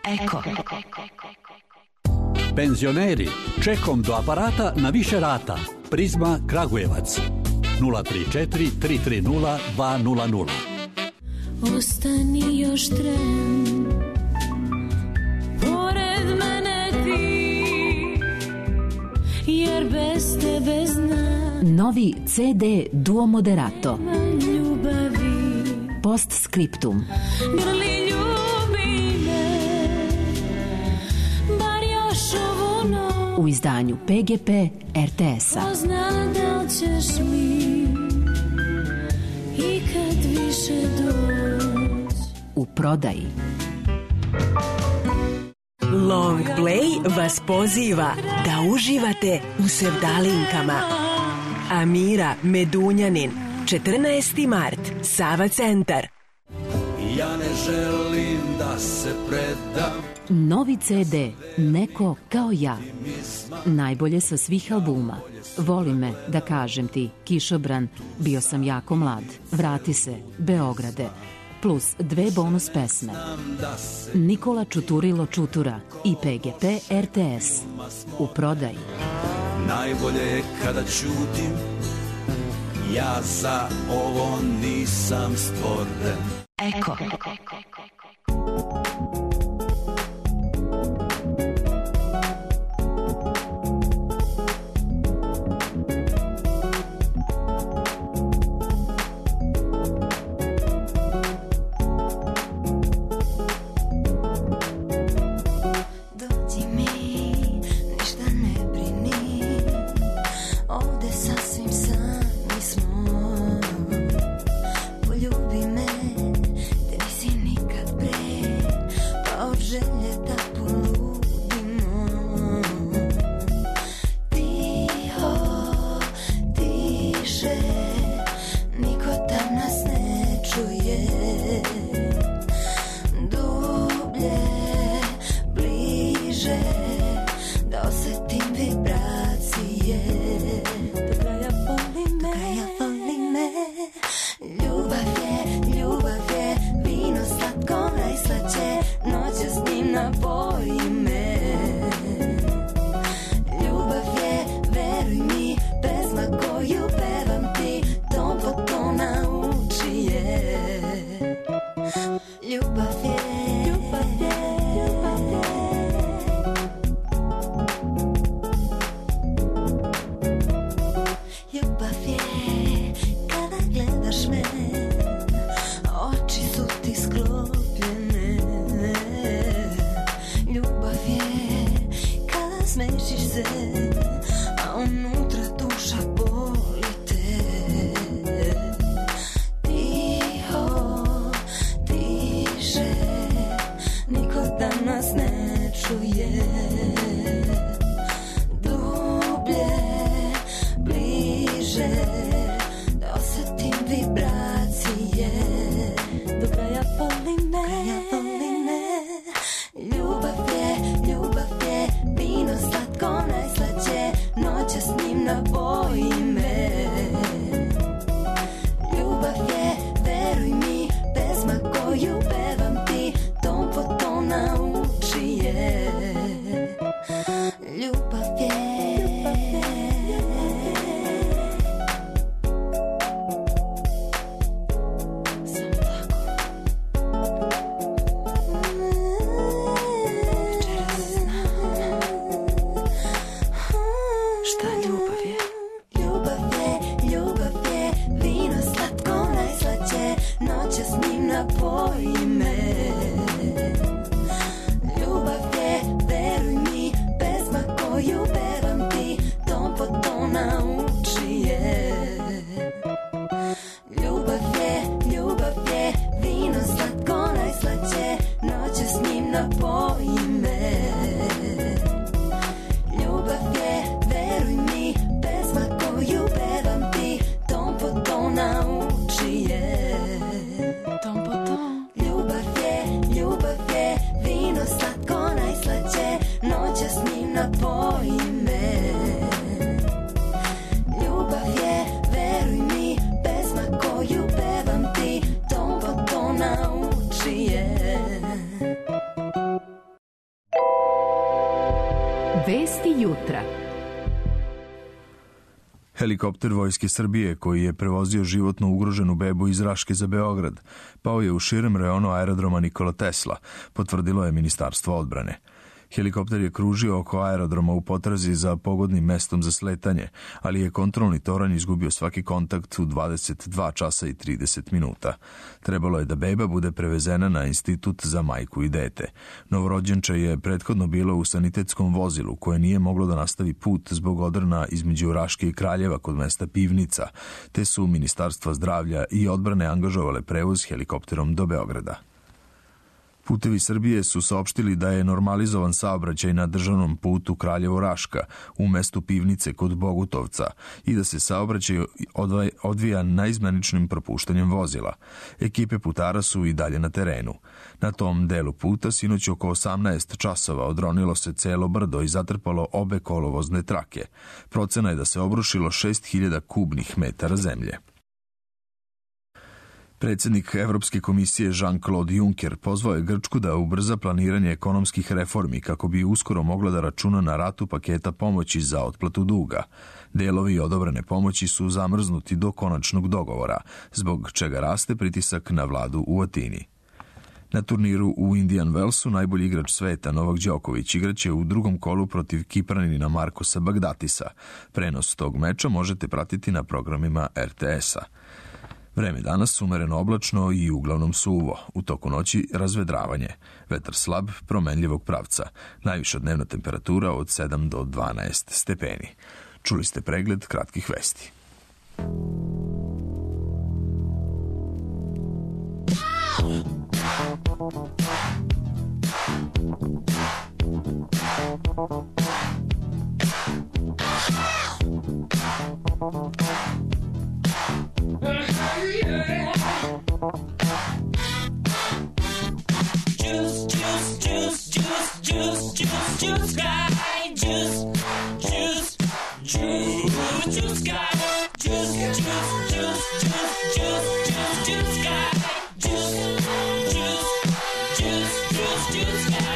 Eko. Penzioneri, čekom do aparata na više rata. Prizma Kragujevac. nula tri četiri tri tri nula dva nula nula. Ostani još tren, pored mene ti, jer bez tebe znam. Novi ce de Duo Moderato. Ljubavi. Postscriptum. Grli ljubi me, bar još ovu noć. U izdanju pe ge pe er te es-a. Pozna da li ćeš mi ikad više doći. U prodaji. Long Play vas poziva da uživate u sevdalinkama. Amira Medunjanin, četrnaesti mart, Sava centar. Ja ne želim da se predam. Novi ce de Neko kao ja. Najbolje sa svih albuma. Voli me, da kažem ti, Kišobran, Bio sam jako mlad, Vrati se, Beograde, plus dve bonus pesme. Nikola Čuturilo Čutura i pe ge pe er te es. U prodaji. Najbolje je kada ćutim, ja za ovo nisam stvoren. Eko. Vesti jutra. Helikopter Vojske Srbije, koji je prevozio životno ugroženu bebu iz Raške za Beograd, pao je u širem reonu aerodroma Nikola Tesla, potvrdilo je Ministarstvo odbrane. Helikopter je kružio oko aerodroma u potrazi za pogodnim mestom za sletanje, ali je kontrolni toranj izgubio svaki kontakt u dvadeset dva časa i trideset minuta. Trebalo je da beba bude prevezena na institut za majku i dete. Novorođenče je prethodno bilo u sanitetskom vozilu koje nije moglo da nastavi put zbog odrna između Raške i Kraljeva kod mesta Pivnica, te su Ministarstva zdravlja i odbrane angažovale prevoz helikopterom do Beograda. Putevi Srbije su saopštili da je normalizovan saobraćaj na državnom putu Kraljevo-Raška u mestu Pivnice kod Bogutovca i da se saobraćaj odvija naizmeničnim propuštanjem vozila. Ekipe putara su i dalje na terenu. Na tom delu puta sinoć oko osamnaest časova odronilo se celo brdo i zatrpalo obe kolovozne trake. Procena je da se obrušilo šest hiljada kubnih metara zemlje. Predsjednik Evropske komisije Jean-Claude Juncker pozvao je Grčku da ubrza planiranje ekonomskih reformi kako bi uskoro mogla da računa na ratu paketa pomoći za otplatu duga. Delovi odobrene pomoći su zamrznuti do konačnog dogovora, zbog čega raste pritisak na vladu u Atini. Na turniru u Indian Wellsu najbolji igrač sveta Novak Đoković igraće u drugom kolu protiv Kipranina Markosa Bagdatisa. Prenos tog meča možete pratiti na programima er te es-a. Vreme danas umereno oblačno i uglavnom suvo. U toku noći razvedravanje. Vetar slab, promenljivog pravca. Najviša dnevna temperatura od sedam do dvanaest stepeni. Čuli ste pregled kratkih vesti. Juice, juice, juice, juice, juice, juice, juice, guy. Juice, juice, juice, juice, guy. Juice, juice, juice, juice, juice, juice, juice, guy. Juice, juice, juice, juice, juice, guy.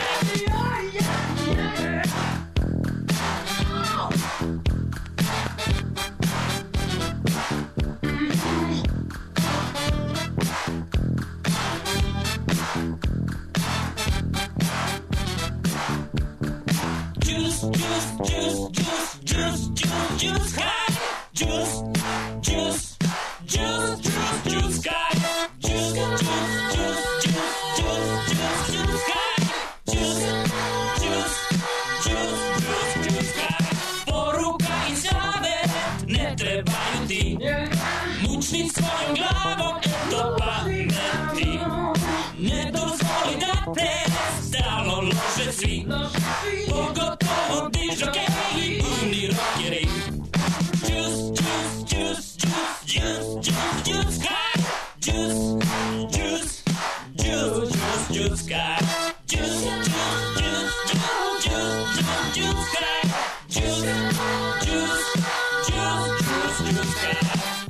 Juice, juice, juice, juice, juice, juice, guy. Juice, juice, juice, juice, juice, guy. Juice, juice, juice, juice, juice, juice, guy. Juice, juice, juice, juice, juice, guy. Poruka i savjet ne trebaju ti. Mučni svojom glavom, eto pameti. Ne dozvoli da te stalno lože svi. Pogotovo ti žokeji i umni rokeri. Juice, juice, juice, juice, juice, juice, guy. Juice, juice, juice, juice, juice, guy. Juice, juice, juice, juice, juice, juice, guy. Juice, juice, juice, juice, juice, guy.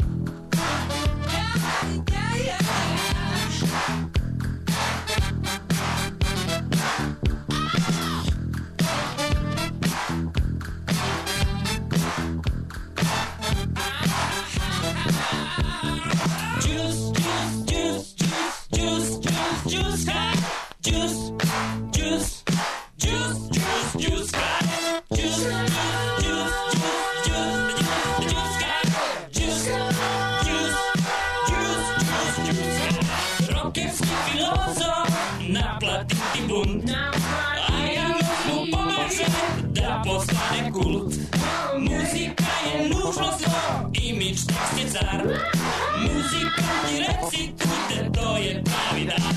Juice, guy. Juice, juice, juice, juice, juice, guy. Juice, juice, juice, juice, juice, guy. Juice, juice, juice, juice, juice, guy. Rokerski filozof naplatiti bunt, a ja mu pomažem da postane kult. Muzika je nužno zlo, imidž tekst je car. Muzika ti recitujte, to je pravi dar.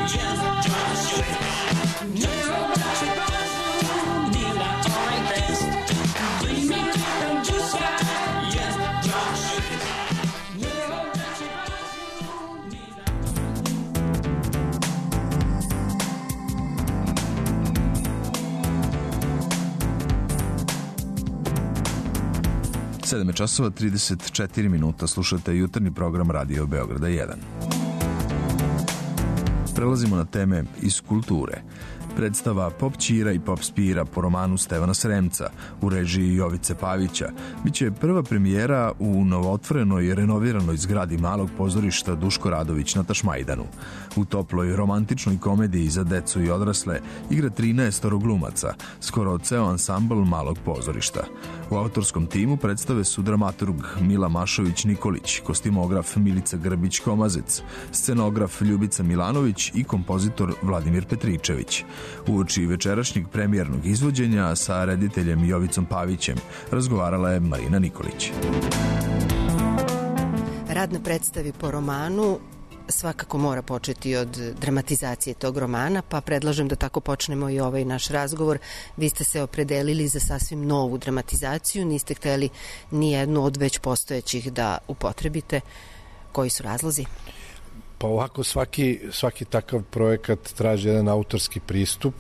Just sedam časova trideset četiri minuta, slušate jutarnji program Radio Beograda jedan. Prelazimo na teme iz kulture. Predstava Pop Ćira i Pop Spira po romanu Stevana Sremca u režiji Jovice Pavića biće prva premijera u novootvorenoj i renoviranoj zgradi Malog pozorišta Duško Radović na Tašmajdanu. U toploj romantičnoj komediji za decu i odrasle igra trinaest glumaca, skoro ceo ansambl Malog pozorišta. U autorskom timu predstave su dramaturg Mila Mašović-Nikolić, kostimograf Milica Grbić-Komazec, scenograf Ljubica Milanović i kompozitor Vladimir Petričević. Uoči večerašnjeg premijernog izvođenja sa rediteljem Jovicom Pavićem razgovarala je Marina Nikolić. Rad na predstavi po romanu svakako mora početi od dramatizacije tog romana, pa predlažem da tako počnemo i ovaj naš razgovor. Vi ste se opredelili za sasvim novu dramatizaciju, niste hteli ni jednu od već postojećih da upotrebite. Koji su razlozi? Pa ovako svaki, svaki takav projekat traži jedan autorski pristup.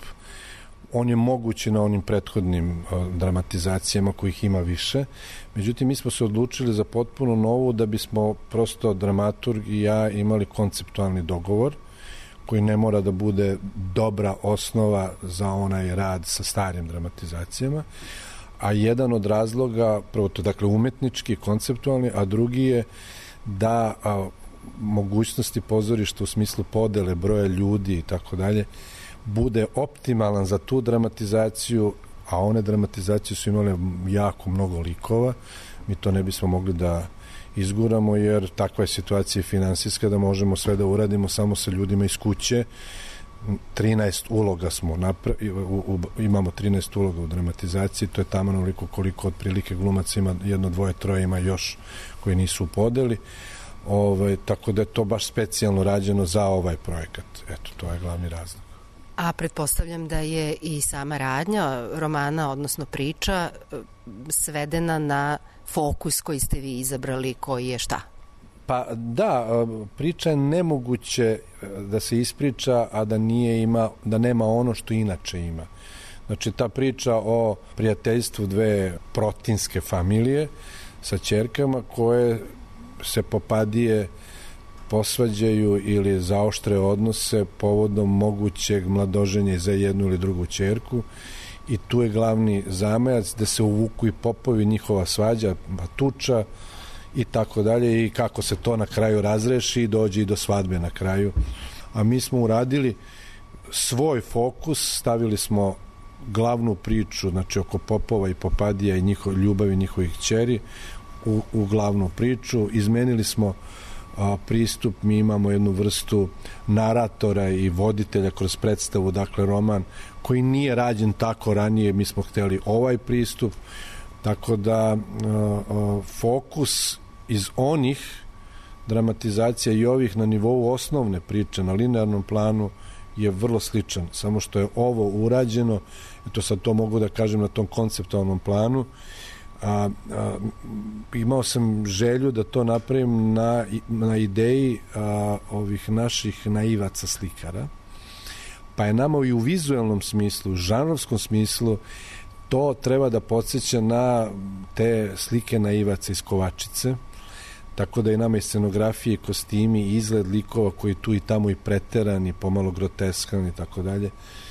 On je mogući na onim prethodnim dramatizacijama kojih ima više. Međutim, mi smo se odlučili za potpuno novu da bismo prosto dramaturg i ja imali konceptualni dogovor koji ne mora da bude dobra osnova za onaj rad sa starim dramatizacijama. A jedan od razloga, prvo to dakle umetnički, konceptualni, a drugi je da a, mogućnosti pozorišta u smislu podele broja ljudi i tako dalje bude optimalan za tu dramatizaciju, a one dramatizacije su imale jako mnogo likova. Mi to ne bismo mogli da izguramo, jer takva je situacija finansijska da možemo sve da uradimo samo sa ljudima iz kuće. trinaest uloga smo napra- u, u, imamo trinaest uloga u dramatizaciji, to je tamo onoliko koliko otprilike glumaca ima, jedno, dvoje, troje ima još koji nisu u podeli. Ove, tako da je to baš specijalno rađeno za ovaj projekat. Eto, to je glavni razlog. A pretpostavljam da je i sama radnja romana, odnosno priča, svedena na fokus koji ste vi izabrali, koji je šta? Pa da, priča je nemoguće da se ispriča, a da nije ima, da nema ono što inače ima. Znači, ta priča o prijateljstvu dve protinske familije sa ćerkama koje se popadije posvađaju ili zaoštre odnose povodom mogućeg mladoženja za jednu ili drugu ćerku, i tu je glavni zamajac da se uvuku i popovi, njihova svađa, tuča i tako dalje, i kako se to na kraju razreši i dođe i do svadbe na kraju. A mi smo uradili svoj fokus, stavili smo glavnu priču, znači oko popova i popadija i njihov, ljubavi njihovih kćeri u, u glavnu priču. Izmenili smo a, pristup, mi imamo jednu vrstu naratora i voditelja kroz predstavu, dakle roman koji nije rađen tako ranije, mi smo hteli ovaj pristup, tako da a, a, fokus iz onih dramatizacija i ovih na nivou osnovne priče na linearnom planu je vrlo sličan, samo što je ovo urađeno, eto sad to mogu da kažem na tom konceptualnom planu. A, a, imao sam želju da to napravim na, na ideji a, ovih naših naivaca slikara, pa je nama i u vizualnom smislu, u žanrovskom smislu to treba da podsjeća na te slike naivaca iz Kovačice, tako da i nama i scenografije, kostimi, izgled likova koji tu i tamo i preterani, pomalo groteskan i tako dalje,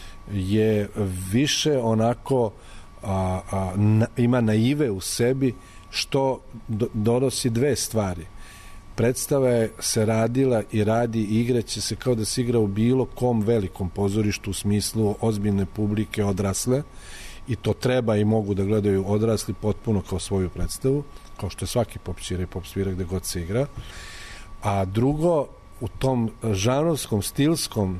je više onako a, a, na, ima naive u sebi, što do, donosi dve stvari. Predstava je se radila i radi i igraće se kao da se igra u bilo kom velikom pozorištu u smislu ozbiljne publike, odrasle, i to treba i mogu da gledaju odrasli potpuno kao svoju predstavu, kao što je svaki Pop Ćira i Pop Spira gde god se igra. A drugo, u tom žanrovskom, stilskom,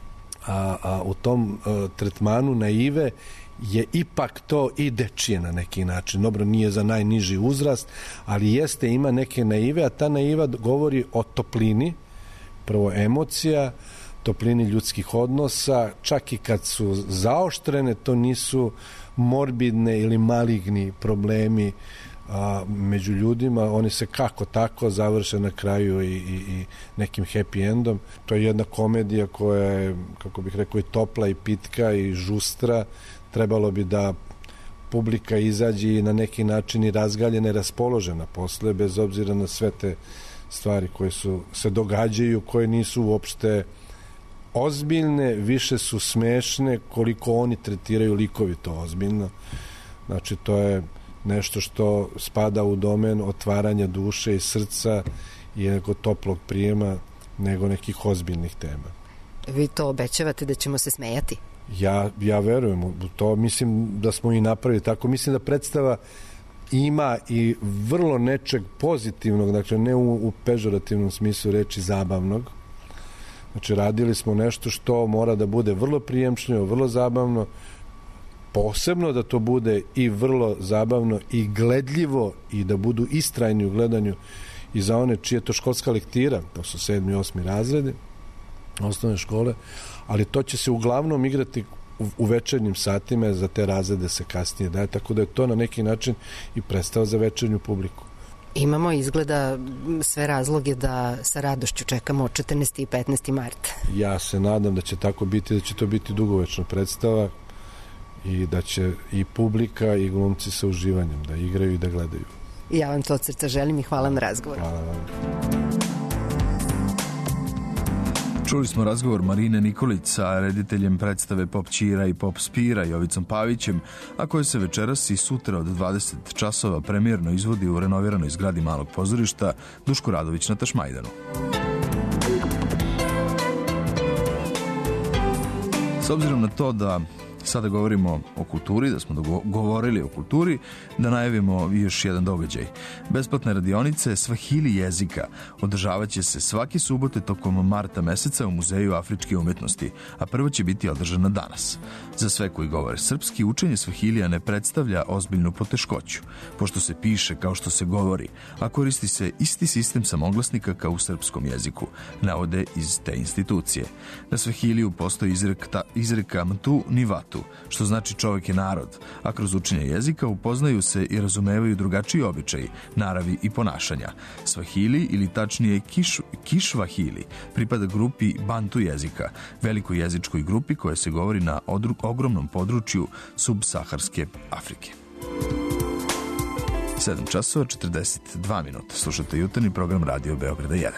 a, a, u tom a, tretmanu naive je ipak to i dečije na neki način. Dobro, nije za najniži uzrast, ali jeste, ima neke naive, a ta naiva govori o toplini, prvo emocija, toplini ljudskih odnosa, čak i kad su zaoštrene, to nisu morbidne ili maligni problemi a, među ljudima, oni se kako tako završe na kraju i, i, i nekim happy endom. To je jedna komedija koja je, kako bih rekao, i topla i pitka i žustra. Trebalo bi da publika izađe i na neki način i razgaljena i raspoložena posle, bez obzira na sve te stvari koje su, se događaju, koje nisu uopšte ozbiljne, više su smešne koliko oni tretiraju likovi to ozbiljno. Znači, to je nešto što spada u domen otvaranja duše i srca i nekog toplog prijema nego nekih ozbiljnih tema. Vi to obećavate da ćemo se smejati? Ja, ja verujem u to, mislim da smo i napravili tako. Mislim da predstava ima i vrlo nečeg pozitivnog, dakle ne u, u pežorativnom smislu reči zabavnog. Znači, radili smo nešto što mora da bude vrlo prijemčljivo, vrlo zabavno, posebno da to bude i vrlo zabavno i gledljivo i da budu istrajni u gledanju i za one čije to školska lektira, to su sedmi i osmi razredi osnovne škole, ali to će se uglavnom igrati u, u večernjim satima, za te razrede se kasnije daje, tako da je to na neki način i predstava za večernju publiku. Imamo izgleda sve razloge da sa radošću čekamo četrnaesti i petnaesti mart. Ja se nadam da će tako biti, da će to biti dugovečna predstava i da će i publika i glumci sa uživanjem da igraju i da gledaju. Ja vam to od srca želim i hvala na razgovor. Hvala vam. Čuli smo razgovor Marine Nikolić sa rediteljem predstave Pop Ćira i Pop Spira Jovicom Pavićem, a koje se večeras i sutra od dvadeset časova premijerno izvodi u renoviranoj zgradi Malog pozorišta Duško Radović na Tašmajdanu. S obzirom na to da sada govorimo o kulturi, da smo govorili o kulturi, da najavimo još jedan događaj. Besplatne radionice svahili jezika održavat će se svake subote tokom marta meseca u Muzeju afričke umetnosti, a prvo će biti održana danas. Za sve koji govore srpski, učenje svahilija ne predstavlja ozbiljnu poteškoću, pošto se piše kao što se govori, a koristi se isti sistem samoglasnika kao u srpskom jeziku, navode iz te institucije. Na svahiliju postoji izreka, izreka mtu ni vatu, što znači čovjek je narod, a kroz učenje jezika upoznaju se i razumevaju drugačiji običaji, naravi i ponašanja. Svahili, ili tačnije kiš, kišvahili, pripada grupi bantu jezika, velikoj jezičkoj grupi koja se govori na odru, ogromnom području subsaharske Afrike. sedam časova četrdeset dva minuta. Slušate jutarnji program Radio Beograda jedan.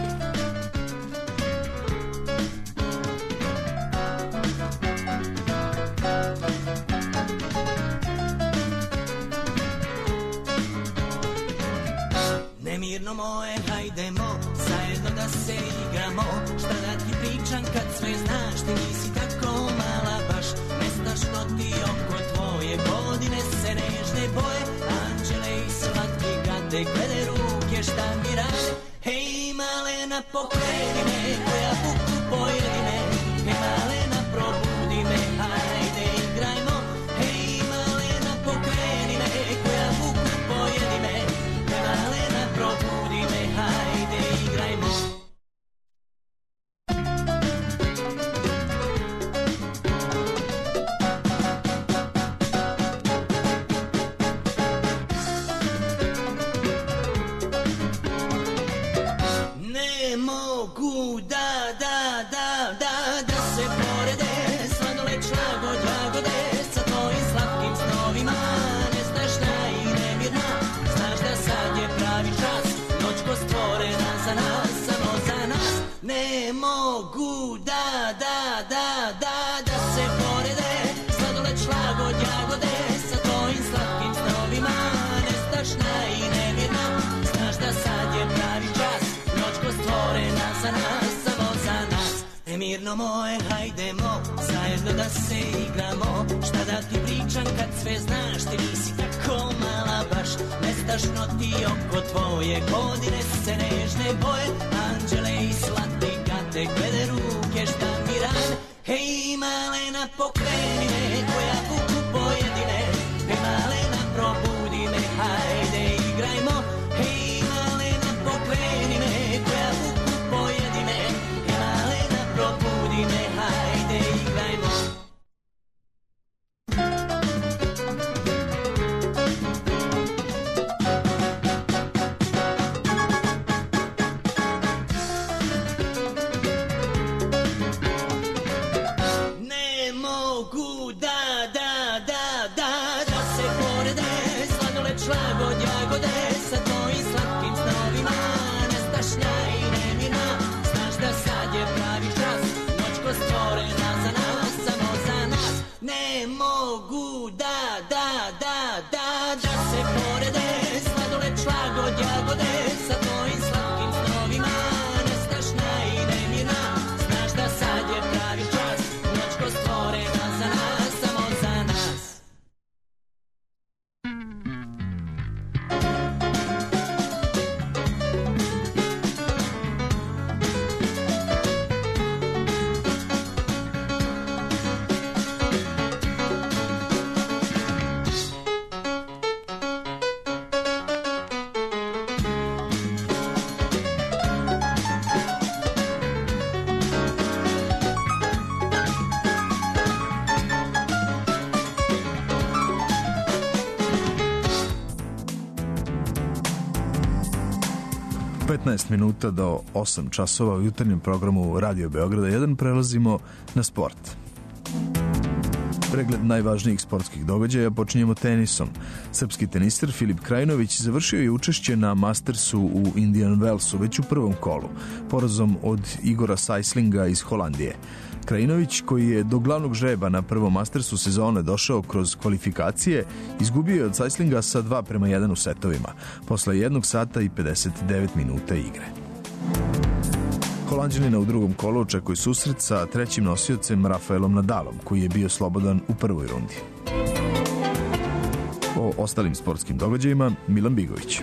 Nemirno moje, hajdemo, zajedno da se igramo. Šta da ti pričam kad sve znaš, ti nisi tako mala baš. Nestašno ti oko tvoje godine se nežne boje. Anđele i slatki gade, glede ruke šta mi rade. Hej malena, pokreni me, koja buku pojedi me. Hej malena, probudi me, hajde igrajmo. Hej malena, pokreni me, koja buku pojedi me. Hej malena, probudi me, hajde igrajmo. Ne mogu da, da, da, da, da se porede, sladoled šlagod jagode, sa tvojim slatkim snovima. Ne znaš da i nemirna, znaš da sad je pravi čas, noćko stvorena za nas, samo za nas. Ne mogu da, da, da, da, da se porede, sladoled šlagod jagode, sa tvojim slatkim snovima. Ne znaš da i nemirna, znaš da sad je pravi čas, noćko stvorena za nas, samo za nas. Nemirno moje, hajdemo, zajedno da se igramo. Šta da ti pričam kad sve znaš, ti nisi tako mala baš. Nestašno ti oko tvoje godine se nežne boje. Anđele i slatki gade, glede ruke šta mi rade. Hej malena, pokreni me, koja buku pojedi me. Hej malena, probudi me, hajde igrajmo. Hej malena, pokreni me, koja buku pojedi me. Hej malena, probudi me, hajde igrajmo. petnaest minuta do osam časova u jutarnjem programu Radio Beograda jedan prelazimo na sport. Pregled najvažnijih sportskih događaja počinjemo tenisom. Srpski tenister Filip Krajinović završio je učešće na Mastersu u Indian Wellsu već u prvom kolu, porazom od Igora Sajslinga iz Holandije. Krajinović, koji je do glavnog žreba na prvom Mastersu sezone došao kroz kvalifikacije, izgubio je od Sajslinga sa dva prema jedan u setovima, posle jednog sata i pedeset devet minuta igre. Holanđanina u drugom kolu očekuje susret sa trećim nosiocem Rafaelom Nadalom, koji je bio slobodan u prvoj rundi. O ostalim sportskim događajima Milan Bigović.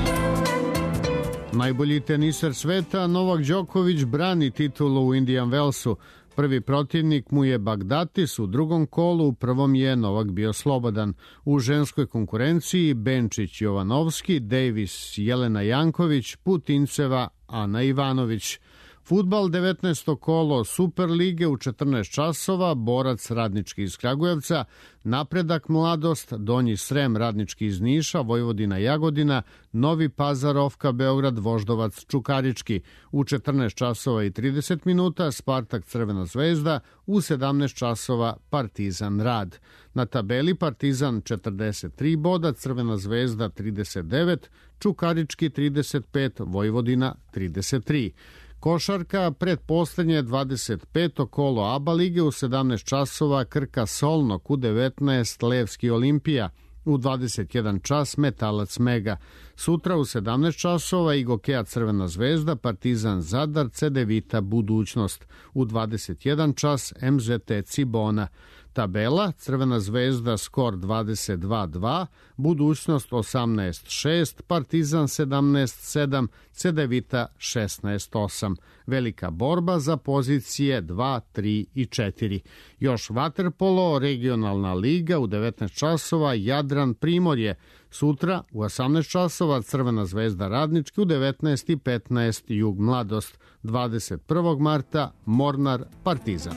Najbolji teniser sveta Novak Đoković brani titulu u Indian Wellsu. Prvi protivnik mu je Bagdatis u drugom kolu, u prvom je Novak bio slobodan. U ženskoj konkurenciji Benčić Jovanovski, Davis Jelena Janković, Putinceva Ana Ivanović. Fudbal devetnaesto kolo Superlige u četrnaest časova, Borac Radnički iz Kragujevca, Napredak Mladost, Donji Srem Radnički iz Niša, Vojvodina Jagodina, Novi Pazar Ofka Beograd, Voždovac Čukarički. U četrnaest časova i trideset minuta Spartak Crvena zvezda, u sedamnaest časova Partizan Rad. Na tabeli Partizan četrdeset tri boda, Crvena zvezda trideset devet, Čukarički trideset pet, Vojvodina trideset tri. Košarka, predposlednje dvadeset peto kolo ABA lige u sedamnaest časova Krka Solnok, u devetnaest Levski Olimpija, u dvadeset jedan čas Metalac Mega. Sutra u sedamnaest časova Igokea Crvena zvezda, Partizan Zadar, Cedevita Budućnost, u dvadeset jedan čas M Z T Cibona. Tabela, Crvena zvezda skor dvadeset dva dva, Budućnost osamnaest šest, Partizan sedamnaest sedam, Cedevita šesnaest osam. Velika borba za pozicije dva, tri i četiri. Još vaterpolo, regionalna liga u devetnaest časova Jadran Primorje. Sutra u osamnaest časova Crvena zvezda Radnički, u devetnaest i petnaest Jug Mladost. dvadeset prvog marta Mornar Partizan.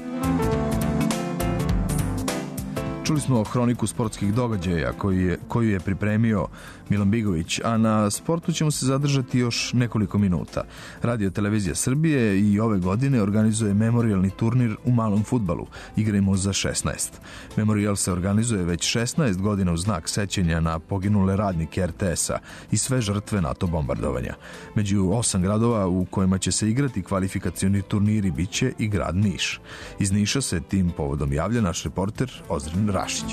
Čuli smo hroniku sportskih događaja koju je, koju je pripremio Milan Bigović, a na sportu ćemo se zadržati još nekoliko minuta. Radio Televizija Srbije i ove godine organizuje memorijalni turnir u malom fudbalu. Igrajmo za šesnaest. Memorijal se organizuje već šesnaest godina u znak sećanja na poginule radnike R T S-a i sve žrtve NATO bombardovanja. Među osam gradova u kojima će se igrati kvalifikacioni turniri biće i grad Niš. Iz Niša se tim povodom javlja naš reporter Ozren Rašić.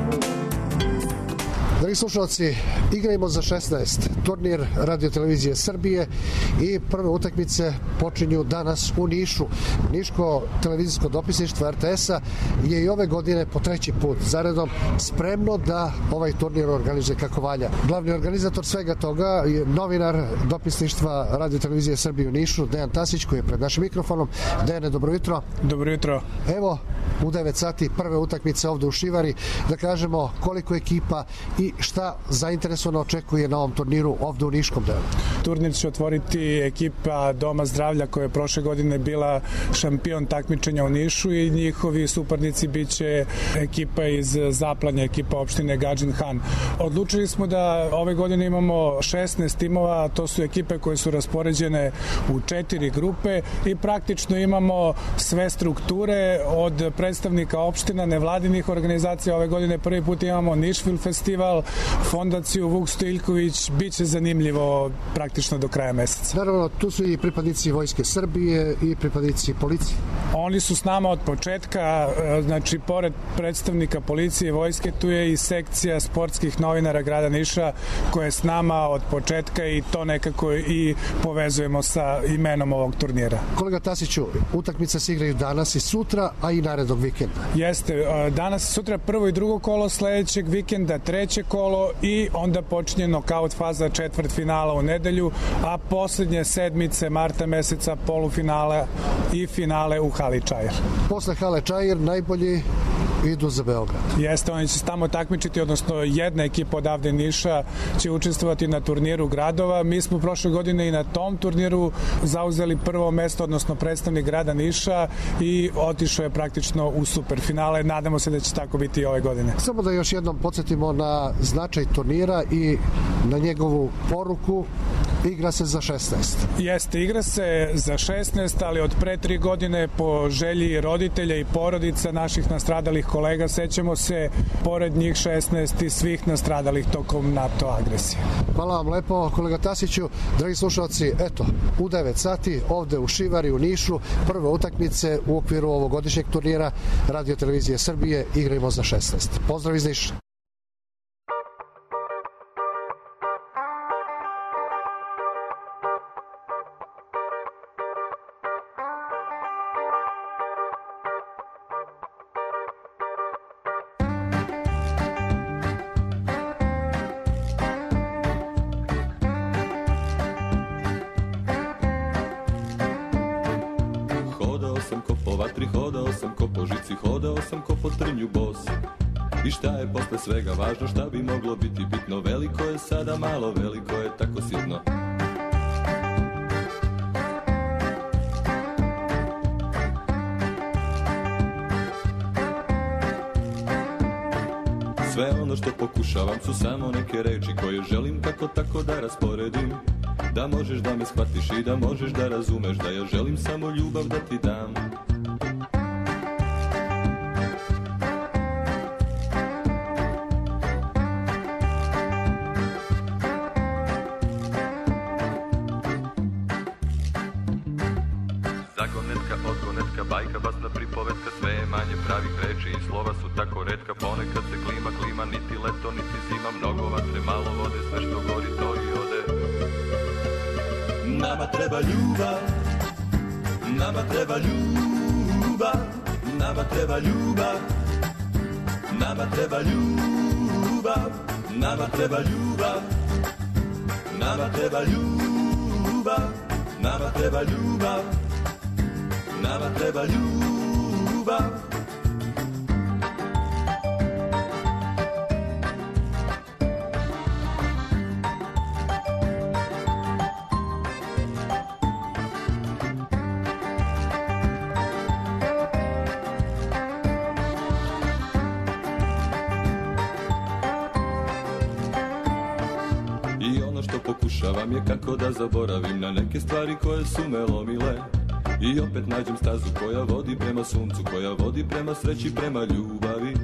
Dragi slušalci, igrajmo za šesnaest, turnir Radio Televizije Srbije i prve utakmice počinju danas u Nišu. Niško televizijsko dopisništvo R T S-a je i ove godine po treći put zaredom spremno da ovaj turnir organizuje kako valja. Glavni organizator svega toga je novinar dopisništva Radio Televizije Srbije u Nišu, Dejan Tasić, koji je pred našim mikrofonom. Dejane, dobro jutro. Dobro jutro. Evo, u devet sati prve utakmice ovde u Šivari, da kažemo koliko ekipa i šta zainteresovano očekuje na ovom turniru ovde u Niškom delu. Turnir će otvoriti ekipa Doma zdravlja koja je prošle godine bila šampion takmičenja u Nišu i njihovi suparnici biće ekipa iz Zaplanja, ekipa opštine Gadžin Han. Odlučili smo da ove godine imamo šesnaest timova, to su ekipe koje su raspoređene u četiri grupe i praktično imamo sve strukture od predstavnika opština, nevladinih organizacija. Ove godine prvi put imamo Nišvil festival, fondaciju Vuk Stojiljković, bit će zanimljivo praktično do kraja meseca. Naravno, tu su i pripadnici Vojske Srbije i pripadnici policije. Oni su s nama od početka, znači pored predstavnika policije i vojske, tu je i sekcija sportskih novinara grada Niša koja je s nama od početka i to nekako i povezujemo sa imenom ovog turnira. Kolega Tasiću, utakmice se igraju danas i sutra, a i narednog vikenda. Jeste, danas sutra prvo i drugo kolo, sledećeg vikenda treće kolo i onda počinje nokaut faza četvrt finala u nedelju, a poslednje sedmice marta meseca polufinala i finale u Hali Čair. Posle Hale Čair najbolji idu za Beograd. Jeste, oni će se tamo takmičiti, odnosno jedna ekipa odavde Niša će učestvovati na turniru gradova. Mi smo prošle godine i na tom turniru zauzeli prvo mesto, odnosno predstavnik grada Niša i otišao je praktično u superfinale. Nadamo se da će tako biti i ove godine. Samo da još jednom podsjetimo na značaj turnira i na njegovu poruku. igra se za šesnaest. Jeste, igra se za šesnaest, ali od pre tri godine po želji roditelja i porodica naših nastradalih kolega sećamo se pored njih šesnaest i svih nastradalih tokom NATO agresije. Hvala vam lepo, kolega Tasiću. Dragi slušalci, eto, u devet sati ovde u Šivari, u Nišu, prve utakmice u okviru ovogodišnjeg turnira Radio Televizije Srbije Igrajmo za šesnaest. Pozdrav iz Niša. I šta je posle svega važno, šta bi moglo biti bitno? Veliko je sada malo, veliko je tako sitno. Sve ono što pokušavam su samo neke reči koje želim kako tako da rasporedim. Da možeš da me shvatiš i da možeš da razumeš da ja želim samo ljubav da ti dam. Bajka, basna, pripovetka, sve je manje pravih reči i slova su tako retka. Ponekad se klima, klima, niti leto, niti zima. Mnogo vatre, malo vode, sve što gori to i ode. Nama treba ljubav, nama treba ljubav, nama treba ljubav, nama treba ljubav, nama treba ljubav, nama treba ljubav, nama treba ljubav. Nama treba ljubav. I ono što pokušavam je kako da zaboravim na neke stvari koje su me lomile. I opet nađem stazu koja vodi prema suncu, koja vodi prema sreći, prema ljubavi.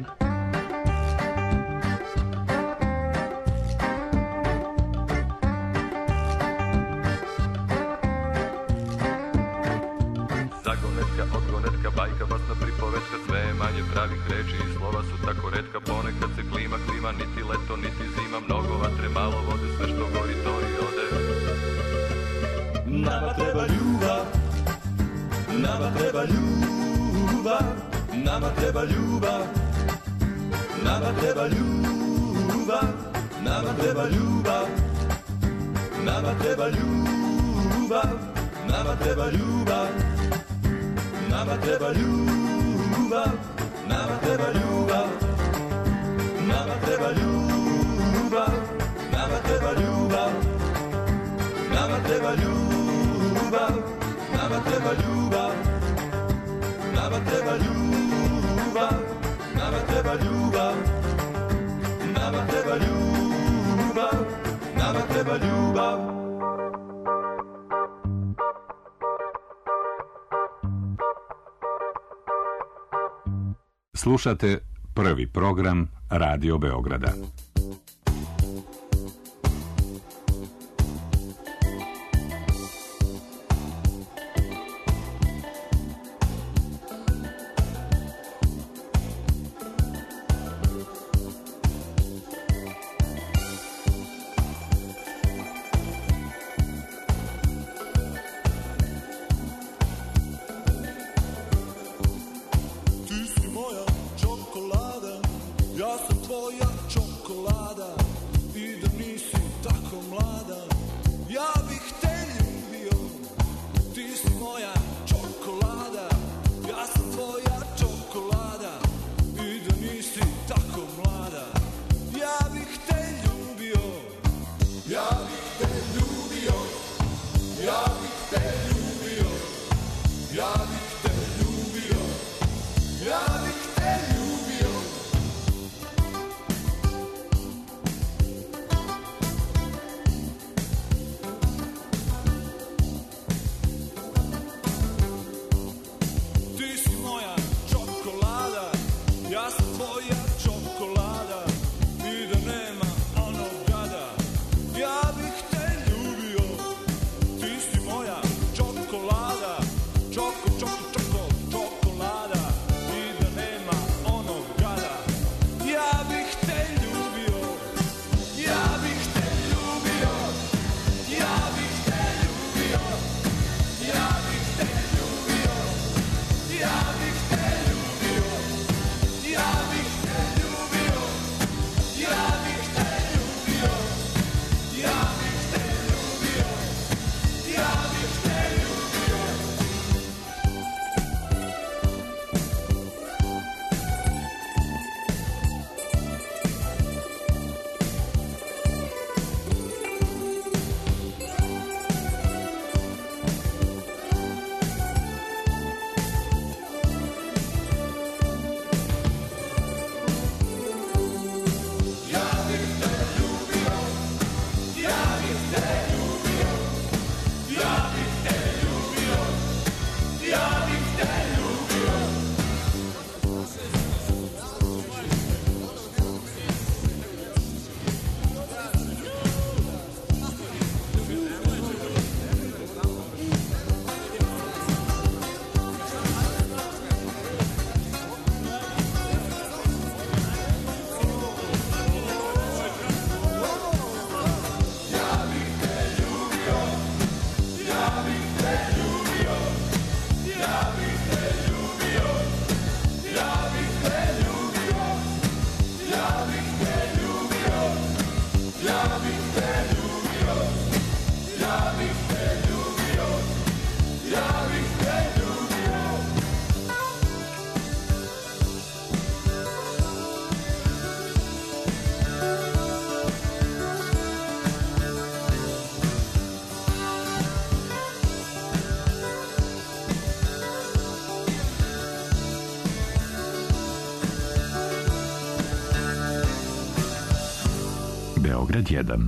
Zagonetka, odgonetka, bajka, basna, pripovetka, sve je manje pravih reči i slova su tako retka. Ponekad se klima, klima, niti leto, niti zima. Mnogo vatre, malo vode, sve što gori to i ode. Nama treba ljubav. Nama treba ljubav, nama treba ljubav, nama treba ljubav, nama treba ljubav, nama treba ljubav, nama treba ljubav, nama treba ljubav, nama treba ljubav, nama treba ljubav, nama treba ljubav, nama treba ljubav. Nama treba ljubav, nama treba ljubav, nama treba ljubav, nama treba ljubav, nama treba ljubav. Slušate prvi program Radio Beograda. Ti si moja čokolada, ja sam tvoja čokolada. Beograd jedan.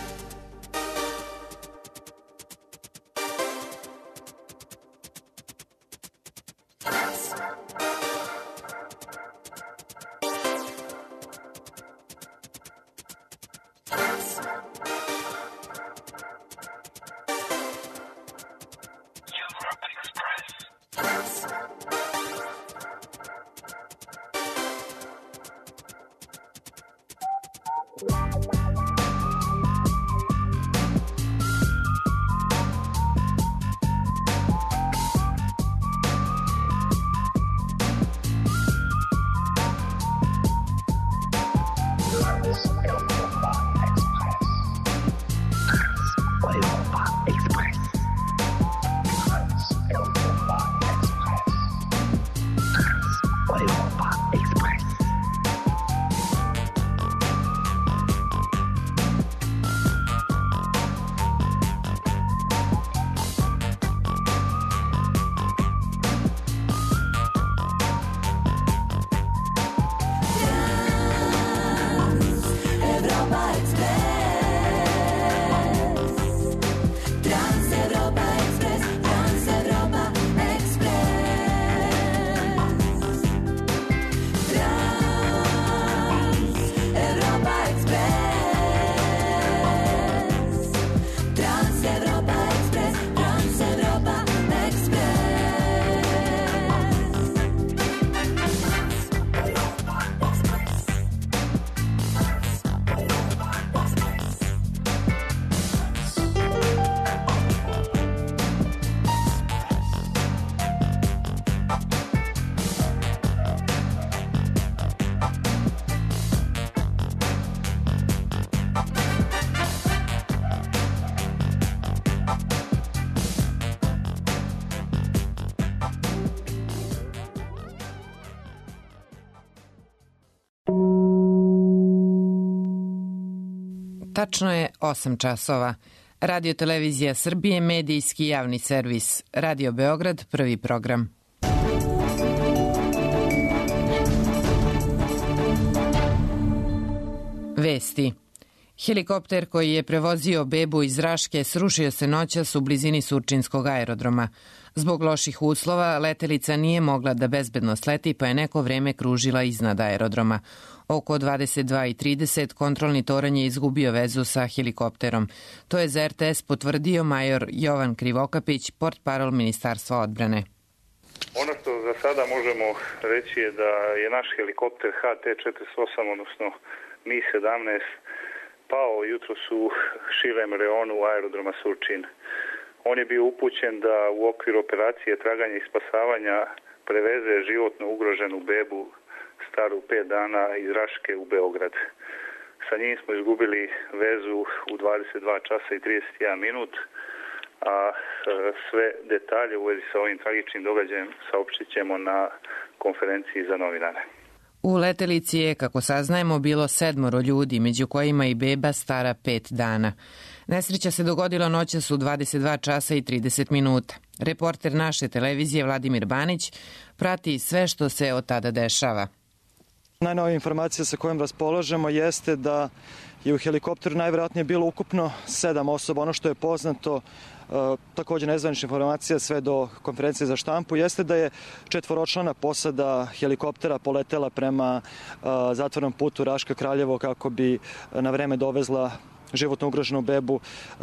Tačno je osam časova. Radio Televizija Srbije, medijski javni servis. Radio Beograd, prvi program. Vesti. Helikopter koji je prevozio bebu iz Raške srušio se noćas u blizini Surčinskog aerodroma. Zbog loših uslova letelica nije mogla da bezbedno sleti pa je neko vreme kružila iznad aerodroma. Oko dvadeset dva i trideset kontrolni toranj je izgubio vezu sa helikopterom. To je za R T S potvrdio major Jovan Krivokapić, portparol Ministarstva odbrane. Ono što za sada možemo reći je da je naš helikopter H T četrdeset osam, odnosno Mi sedamnaest, pao jutros u širem reonu aerodroma Surčin. On je bio upućen da u okviru operacije traganja i spasavanja preveze životno ugroženu bebu staru pet dana iz Raške u Beograd. Sa njim smo izgubili vezu u dvadeset dva časa i trideset jedan minut, a sve detalje u vezi sa ovim tragičnim događajem saopštit ćemo na konferenciji za novinare. U letelici je, kako saznajemo, bilo sedmoro ljudi, među kojima i beba stara pet dana. Nesreća se dogodila noćas u dvadeset dva časa i trideset minuta. Reporter naše televizije Vladimir Banić prati sve što se od tada dešava. Najnovija informacija sa kojom raspolažemo jeste da je u helikopteru najvjerojatnije bilo ukupno sedam osoba. Ono što je poznato, također nezvanična informacija sve do konferencije za štampu, jeste da je četvoročlana posada helikoptera poletela prema zatvornom putu Raška Kraljevo kako bi na vreme dovezla životno ugroženu bebu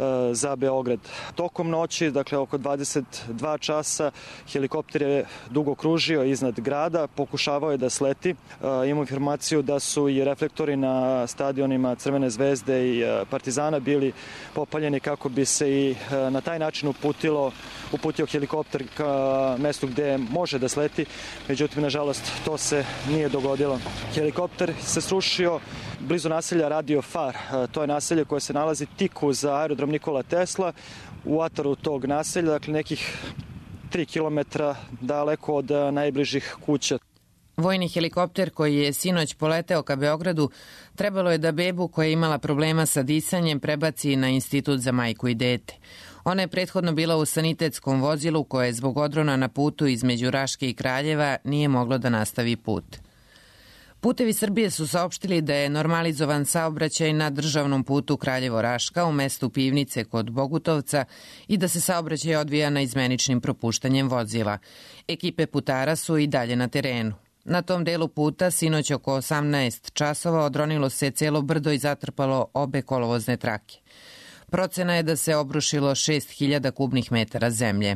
za Beograd. Tokom noći, dakle oko dvadeset dva časa, helikopter je dugo kružio iznad grada, pokušavao je da sleti. Imamo informaciju da su i reflektori na stadionima Crvene zvezde i Partizana bili popaljeni kako bi se i na taj način uputilo, uputio helikopter ka mestu gde može da sleti. Međutim, nažalost, to se nije dogodilo. Helikopter se srušio blizu naselja Radio Far. To je naselje koje se nalazi tik uz aerodrom Nikola Tesla, u ataru tog naselja, dakle nekih tri kilometra daleko od najbližih kuća. Vojni helikopter koji je sinoć poleteo ka Beogradu trebalo je da bebu koja je imala problema sa disanjem prebaci na Institut za majku i dete. Ona je prethodno bila u sanitetskom vozilu koje je zbog odrona na putu između Raške i Kraljeva nije moglo da nastavi put. Putevi Srbije su saopštili da je normalizovan saobraćaj na državnom putu Kraljevo-Raška u mestu Pivnice kod Bogutovca i da se saobraćaj odvija na izmeničnim propuštanjem vozila. Ekipe putara su i dalje na terenu. Na tom delu puta sinoć oko osamnaest časova odronilo se celo brdo i zatrpalo obe kolovozne trake. Procena je da se obrušilo šest hiljada kubnih metara zemlje.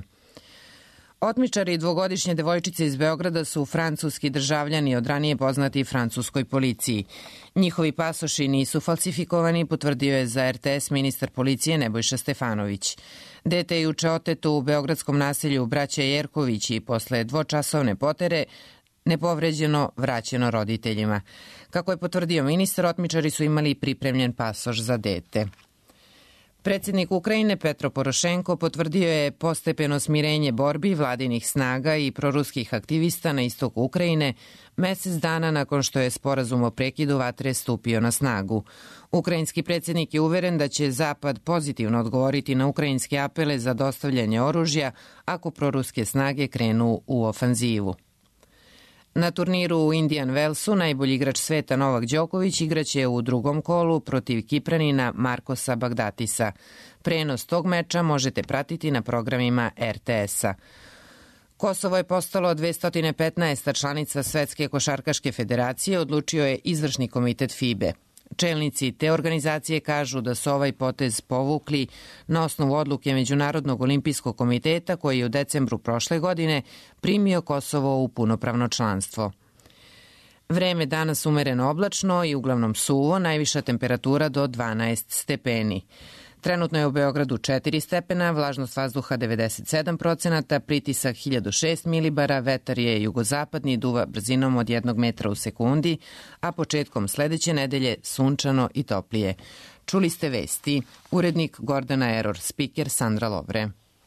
Otmičari dvogodišnje devojčice iz Beograda su francuski državljani od ranije poznati francuskoj policiji. Njihovi pasoši nisu falsifikovani, potvrdio je za R T S ministar policije Nebojša Stefanović. Dete je juče oteto u beogradskom naselju Braće Jerković i posle dvočasovne potere nepovređeno vraćeno roditeljima. Kako je potvrdio ministar, otmičari su imali pripremljen pasoš za dete. Predsjednik Ukrajine Petro Porošenko potvrdio je postepeno smirenje borbi vladinih snaga i proruskih aktivista na istoku Ukrajine mesec dana nakon što je sporazum o prekidu vatre stupio na snagu. Ukrajinski predsjednik je uveren da će Zapad pozitivno odgovoriti na ukrajinske apele za dostavljanje oružja ako proruske snage krenu u ofanzivu. Na turniru u Indian Wellsu najbolji igrač sveta Novak Đoković igraće u drugom kolu protiv Kipranina Markosa Bagdatisa. Prenos tog meča možete pratiti na programima R T S-a. Kosovo je postalo dvesta petnaesta članica Svetske košarkaške federacije, odlučio je izvršni komitet F I B E. Čelnici te organizacije kažu da su ovaj potez povukli na osnovu odluke Međunarodnog olimpijskog komiteta koji je u decembru prošle godine primio Kosovo u punopravno članstvo. Vreme danas umereno oblačno i uglavnom suvo, najviša temperatura do dvanaest stepeni. Trenutno je u Beogradu četiri stepena, vlažnost vazduha devedeset sedam procenata, pritisak hiljadu šest milibara, vetar je jugozapadni, duva brzinom od jednog metra u sekundi, a početkom sledeće nedelje sunčano i toplije. Čuli ste vesti. Urednik Gordana Eror, spiker Sandra Lovre.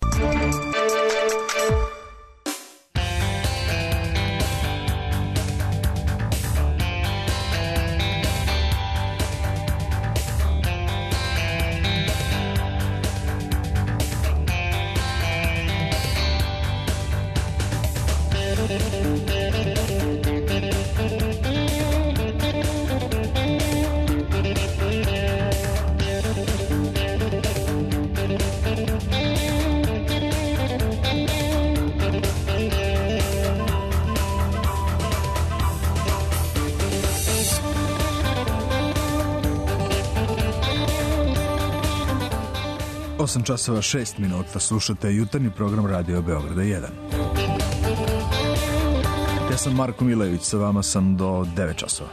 osam časova šest minuta, slušate jutarnji program Radio Beograda jedan. Ja sam Marko Milević, sa vama sam do devet časova.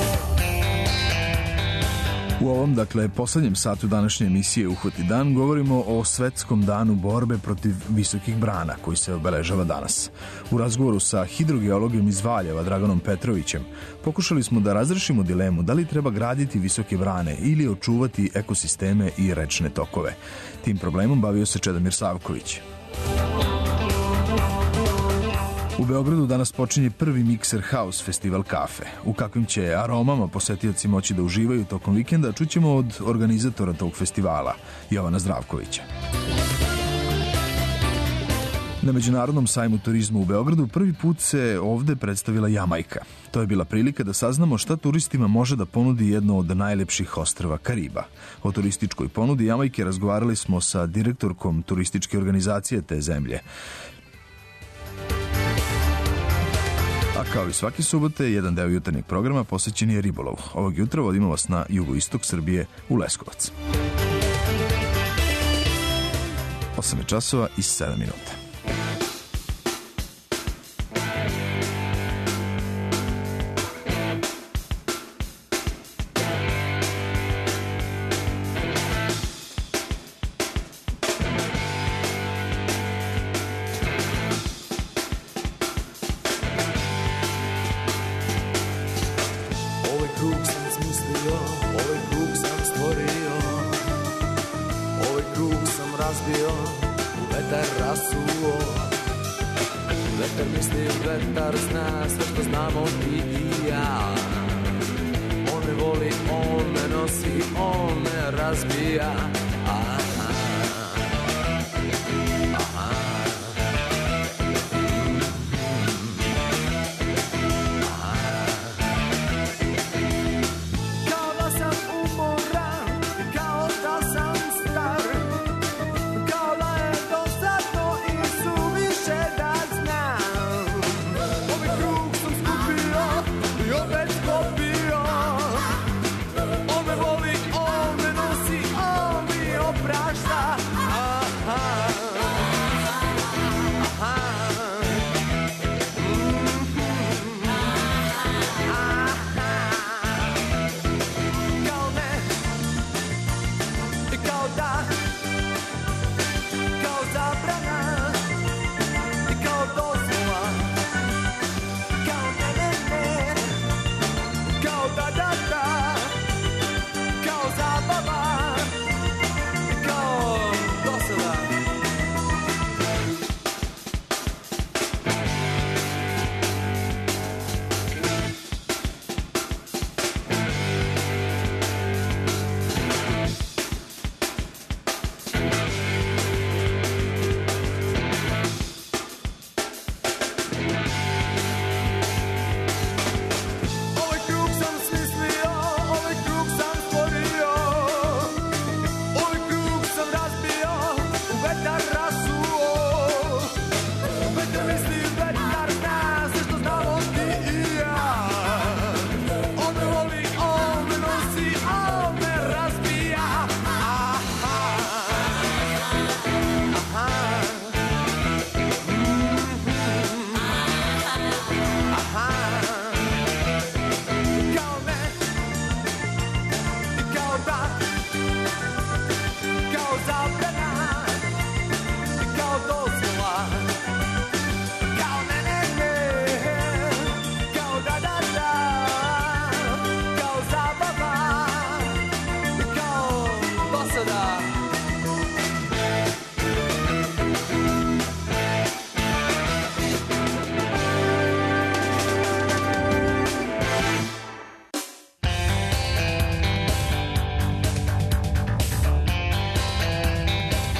U ovom, dakle, poslednjem satu današnje emisije Uhvati dan govorimo o svetskom danu borbe protiv visokih brana koji se obeležava danas. U razgovoru sa hidrogeologom iz Valjeva Draganom Petrovićem pokušali smo da razrešimo dilemu da li treba graditi visoke brane ili očuvati ekosisteme i rečne tokove. Tim problemom bavio se Čedomir Savković. U Beogradu danas počinje prvi Mixer House festival kafe. U kakvim će aromama posetioci moći da uživaju tokom vikenda, čućemo od organizatora tog festivala, Jovana Zdravkovića. Na Međunarodnom sajmu turizma u Beogradu prvi put se ovde predstavila Jamajka. To je bila prilika da saznamo šta turistima može da ponudi jedno od najlepših ostrva Kariba. O turističkoj ponudi Jamajke razgovarali smo sa direktorkom turističke organizacije te zemlje. A kao i svake subote, jedan deo jutarnjeg programa posvećen je ribolovu. Ovog jutra vodimo vas na jugoistok Srbije u Leskovac. osam časova i sedam minuta.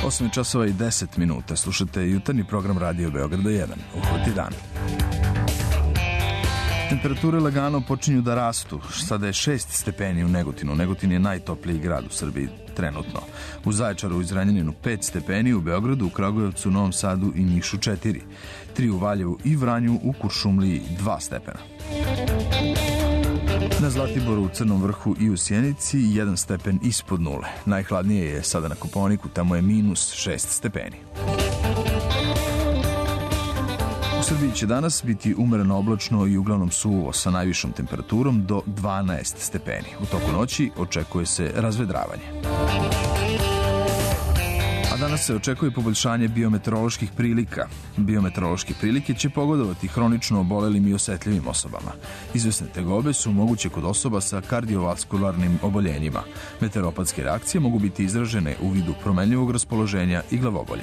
osam časova i deset minuta. Slušate jutarnji program Radio Beograda jedan. Uhvati dan. Temperature lagano počinju da rastu. Sada je šest stepeni u Negotinu. Negotin je najtopliji grad u Srbiji trenutno. U Zaječaru i Zrenjaninu pet stepeni, u Beogradu, u Kragujevcu, Novom Sadu i Nišu četiri. tri u Valjevu i Vranju, u Kuršumliji dva stepena. Na Zlatiboru, u Crnom vrhu i u Sjenici jedan stepen ispod nule. Najhladnije je sada na Kopaoniku, tamo je minus šest stepeni. U Srbiji će danas biti umereno oblačno i uglavnom suvo sa najvišom temperaturom do dvanaest stepeni. U toku noći očekuje se razvedravanje. A danas se očekuje poboljšanje biometeoroloških prilika. Biometeorološke prilike će pogodovati hronično obolelim i osetljivim osobama. Izvesne tegobe su moguće kod osoba sa kardiovaskularnim oboljenjima. Meteoropatske reakcije mogu biti izražene u vidu promenljivog raspoloženja i glavobolje.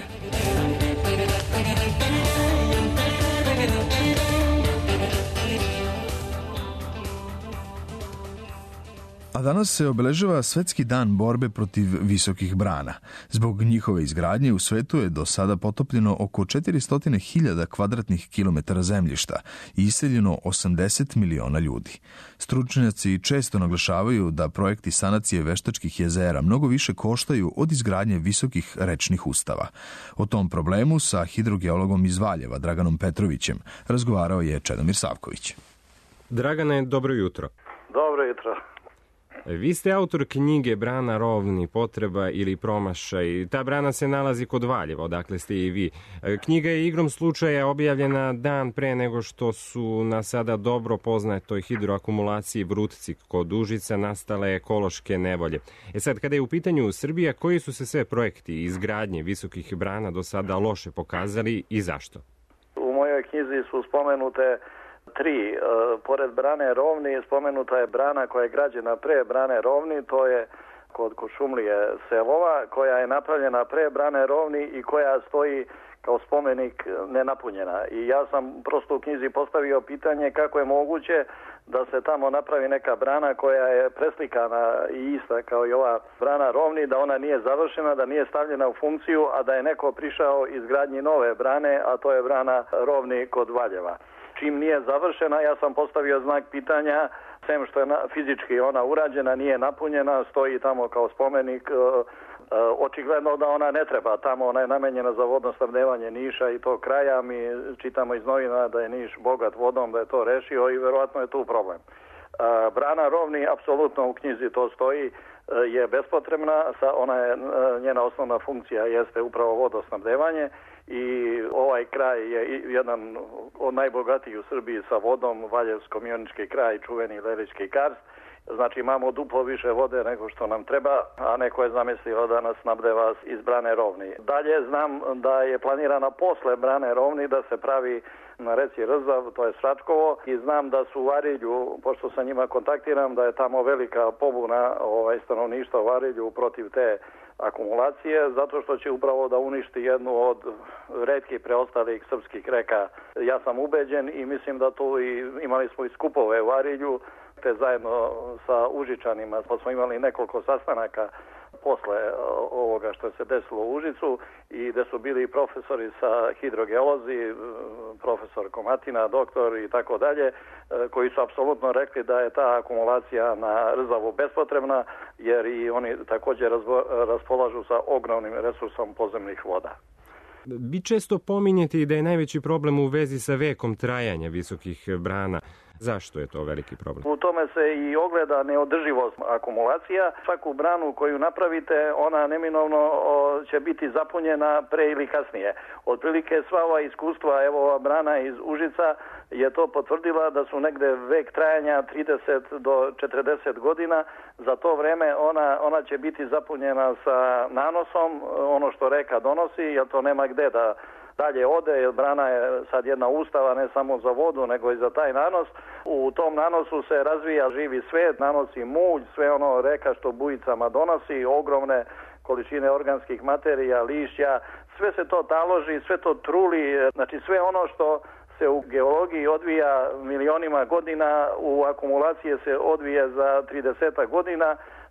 A danas se obeležava Svetski dan borbe protiv visokih brana. Zbog njihove izgradnje u svetu je do sada potopljeno oko četiristo hiljada kvadratnih kilometara zemljišta i iseljeno osamdeset miliona ljudi. Stručnjaci često naglašavaju da projekti sanacije veštačkih jezera mnogo više koštaju od izgradnje visokih rečnih ustava. O tom problemu sa hidrogeologom iz Valjeva, Draganom Petrovićem, razgovarao je Čedomir Savković. Dragane, dobro jutro. Dobro jutro. Vi ste autor knjige Brana Rovni, potreba ili promašaj. Ta brana se nalazi kod Valjeva, odakle ste i vi. Knjiga je igrom slučaja objavljena dan pre nego što su na sada dobro poznatoj hidroakumulaciji Vrutci kod Užica nastale ekološke nevolje. E sad, kada je u pitanju Srbija, koji su se sve projekti izgradnje visokih brana do sada loše pokazali i zašto? U mojoj knjizi su spomenute tri. Pored brane Rovni spomenuta je brana koja je građena pre brane Rovni, to je kod Kuršumlije Selova, koja je napravljena pre brane Rovni i koja stoji kao spomenik nenapunjena. I ja sam prosto u knjizi postavio pitanje kako je moguće da se tamo napravi neka brana koja je preslikana i ista kao i ova brana Rovni, da ona nije završena, da nije stavljena u funkciju, a da je neko prišao izgradnji nove brane, a to je brana Rovni kod Valjeva. Čim nije završena, ja sam postavio znak pitanja, sem što je fizički ona urađena, nije napunjena, stoji tamo kao spomenik. Očigledno da ona ne treba tamo, ona je namenjena za vodno snabdevanje Niša i to kraja. Mi čitamo iz novina da je Niš bogat vodom, da je to rešio i verovatno je tu problem. Brana Rovni, apsolutno u knjizi to stoji, je bespotrebna, ona je, njena osnovna funkcija jeste upravo vodosnabdevanje i ovaj kraj je jedan od najbogatijih u Srbiji sa vodom, Valjevsko-Mionički kraj, čuveni Lelički karst. Znači imamo duplo više vode nego što nam treba, a neko je zamislio da nas snabdeva iz brane Rovni. Dalje znam da je planirana posle brane Rovni da se pravi na reci Rzav, to je Sračkovo, i znam da su u Varilju, pošto sa njima kontaktiram, da je tamo velika pobuna ovaj, stanovništva u Varilju protiv te akumulacije, zato što će upravo da uništi jednu od retkih preostalih srpskih reka. Ja sam ubeđen i mislim da tu i imali smo i skupove u Varilju, te zajedno sa Užičanima, pa smo imali nekoliko sastanaka posle ovoga što se desilo u Užicu i gde su bili profesori sa hidrogeolozi, profesor Komatina, doktor i tako dalje, koji su apsolutno rekli da je ta akumulacija na Rzavu bespotrebna, jer i oni također raspolažu sa ogromnim resursom podzemnih voda. Vi često pominjete i da je najveći problem u vezi sa vekom trajanja visokih brana. Zašto je to veliki problem? U tome se i ogleda neodrživost akumulacija. Svaku branu koju napravite, ona neminovno će biti zapunjena pre ili kasnije. Otprilike sva ova iskustva, evo ova brana iz Užica je to potvrdila da su negde vek trajanja trideset do četrdeset godina. Za to vreme ona, ona će biti zapunjena sa nanosom, ono što reka donosi, jer to nema gde da dalje ode, jer brana je sad jedna ustava ne samo za vodu, nego i za taj nanos. U tom nanosu se razvija živi svet, nanosi mulj, sve ono reka što bujicama donosi, ogromne količine organskih materija, lišća, sve se to taloži, sve to truli, znači sve ono što se u geologiji odvija milionima godina, u akumulacije se odvija za trideset godina,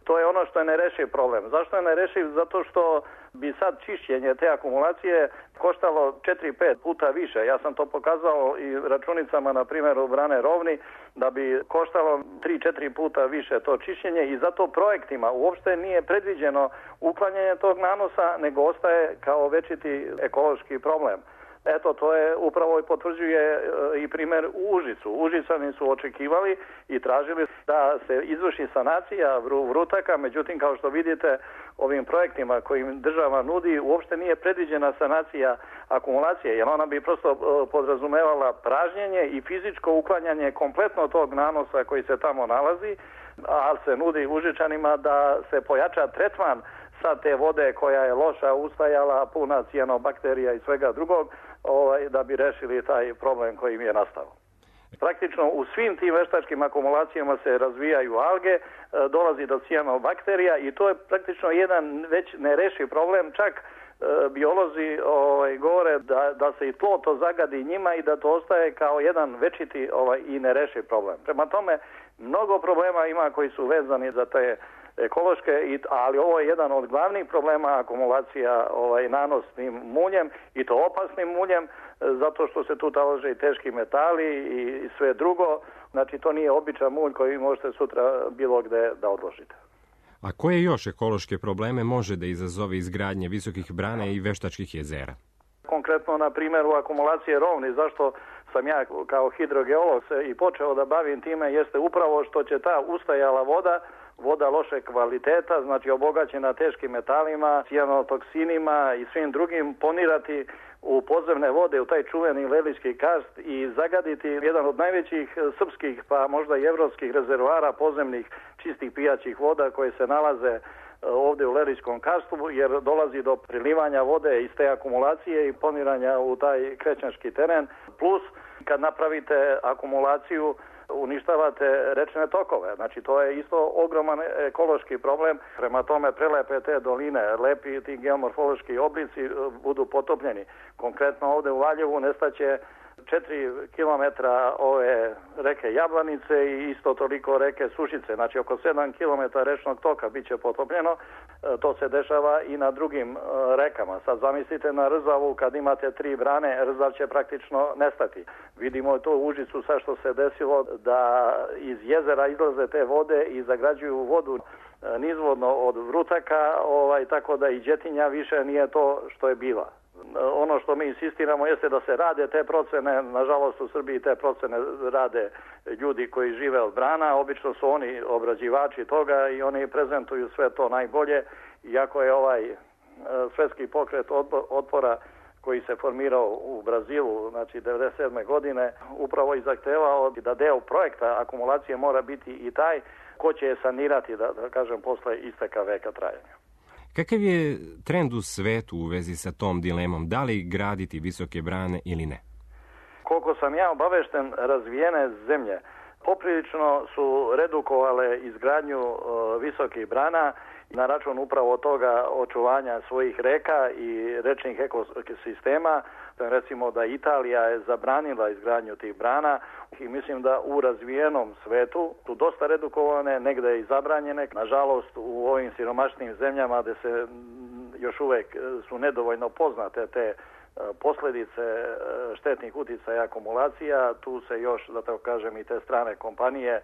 To je ono što je nerešiv problem. Zašto je nerešiv? Zato što bi sad čišćenje te akumulacije koštalo četiri pet puta više. Ja sam to pokazao i računicama, na primjer u Brane Rovni, da bi koštalo tri četiri puta više to čišćenje i zato projektima uopšte nije predviđeno uklanjanje tog nanosa, nego ostaje kao večiti ekološki problem. Eto, to je upravo i potvrđuje i primjer u Užicu. Užičani su očekivali i tražili da se izvrši sanacija vrutaka, međutim, kao što vidite, ovim projektima kojim država nudi uopšte nije predviđena sanacija akumulacije, jer ona bi prosto podrazumevala pražnjenje i fizičko uklanjanje kompletno tog nanosa koji se tamo nalazi, a se nudi Užičanima da se pojača tretman sa te vode koja je loša, ustajala, puna cijanobakterija i svega drugog, ovaj, da bi rešili taj problem koji im je nastao. Praktično u svim tim veštačkim akumulacijama se razvijaju alge, dolazi do cijanobakterija i to je praktično jedan već nerešiv problem, čak e, biolozi ovaj, govore da, da se i tlo to zagadi njima i da to ostaje kao jedan večiti ovaj, i nerešiv problem. Prema tome, mnogo problema ima koji su vezani za te ekološke, ali ovo je jedan od glavnih problema, akumulacija ovaj, nanosnim muljem i to opasnim muljem, zato što se tu talože i teški metali i, i sve drugo. Znači to nije običan mulj koji možete sutra bilo gde da odložite. A koje još ekološke probleme može da izazove izgradnje visokih brana i veštačkih jezera? Konkretno, na primjer, u akumulacije Rovni, zašto sam ja kao hidrogeolog se i počeo da bavim time, jeste upravo što će ta ustajala voda, voda loše kvaliteta, znači obogaćena teškim metalima, cijanotoksinima i svim drugim, ponirati u podzemne vode, u taj čuveni Lelički karst i zagaditi jedan od najvećih srpskih, pa možda i evropskih rezervoara podzemnih čistih pijaćih voda koje se nalaze ovdje u Leličkom karstu, jer dolazi do prilivanja vode iz te akumulacije i poniranja u taj krećnjački teren. Plus, kad napravite akumulaciju, uništavate rečne tokove. Znači, to je isto ogroman ekološki problem. Prema tome, prelepe te doline, lepi ti geomorfološki oblici budu potopljeni. Konkretno ovdje u Valjevu nestaće četiri kilometra ove reke Jablanice i isto toliko reke Sušice. Znači, oko sedam kilometara rečnog toka bit će potopljeno. To se dešava i na drugim rekama. Sad zamislite na Rzavu, kad imate tri brane, Rzav će praktično nestati. Vidimo to u Užicu sad što se desilo, da iz jezera izlaze te vode i zagrađuju vodu nizvodno od vrutaka, ovaj, tako da i Đetinja više nije to što je bila. Ono što mi insistiramo jeste da se rade te procene, nažalost u Srbiji te procene rade ljudi koji žive od brana, obično su oni obrađivači toga i oni prezentuju sve to najbolje, iako je ovaj svetski pokret otpora koji se formirao u Brazilu, znači devedeset sedme godine, upravo i zahtevao da deo projekta akumulacije mora biti i taj ko će je sanirati, da, da kažem, posle isteka veka trajanja. Kakav je trend u svetu u vezi sa tom dilemom, da li graditi visoke brane ili ne? Koliko sam ja obavešten, razvijene zemlje poprilično su redukovale izgradnju uh, visokih brana na račun upravo toga očuvanja svojih reka i rečnih ekosistema. Recimo da Italija je zabranila izgradnju tih brana i mislim da u razvijenom svetu su dosta redukovane, negde i zabranjene. Nažalost, u ovim siromašnim zemljama gde se još uvek su nedovoljno poznate te posljedice štetnih uticaja akumulacija, tu se još, da tako kažem, i te strane kompanije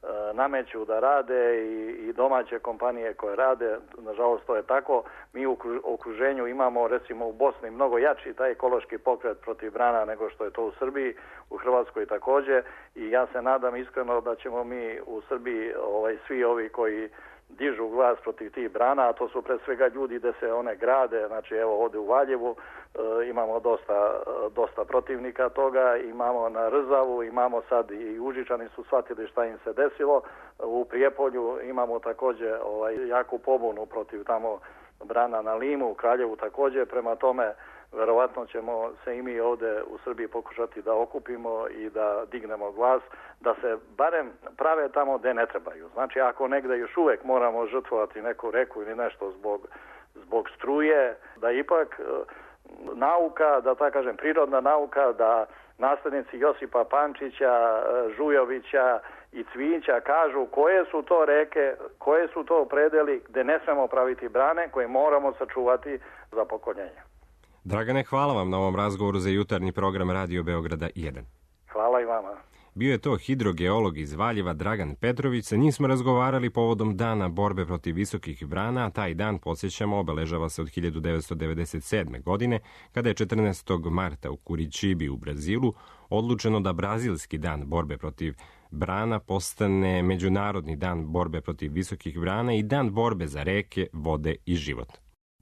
nameću da rade i, i domaće kompanije koje rade, nažalost to je tako. Mi u okruženju imamo recimo u Bosni mnogo jači taj ekološki pokret protiv brana nego što je to u Srbiji, u Hrvatskoj također, i ja se nadam iskreno da ćemo mi u Srbiji ovaj, svi ovi koji dižu glas protiv tih brana, a to su pre svega ljudi da se one grade, znači evo ovdje u Valjevu e, imamo dosta, dosta protivnika toga, imamo na Rzavu, imamo sad i Užičani su shvatili šta im se desilo, u Prijepolju imamo također ovaj, jaku pobunu protiv tamo brana na Limu, u Kraljevu također, prema tome verovatno ćemo se i mi ovdje u Srbiji pokušati da okupimo i da dignemo glas, da se barem prave tamo gde ne trebaju. Znači, ako negde još uvek moramo žrtvovati neku reku ili nešto zbog, zbog struje, da ipak nauka, da tako kažem prirodna nauka, da naslednici Josipa Pančića, Žujovića i Cvijića kažu koje su to reke, koje su to predeli gde ne smemo praviti brane, koje moramo sačuvati za pokoljenje. Dragane, hvala vam na ovom razgovoru za jutarnji program Radio Beograda jedan. Hvala i vama. Bio je to hidrogeolog iz Valjeva Dragan Petrović. Sa njim smo razgovarali povodom Dana borbe protiv visokih brana, a taj dan, podsjećamo, obeležava se od hiljadu devetsto devedeset sedme. godine, kada je četrnaestog marta u Kuričibi u Brazilu odlučeno da Brazilski dan borbe protiv brana postane Međunarodni dan borbe protiv visokih brana i dan borbe za reke, vode i život.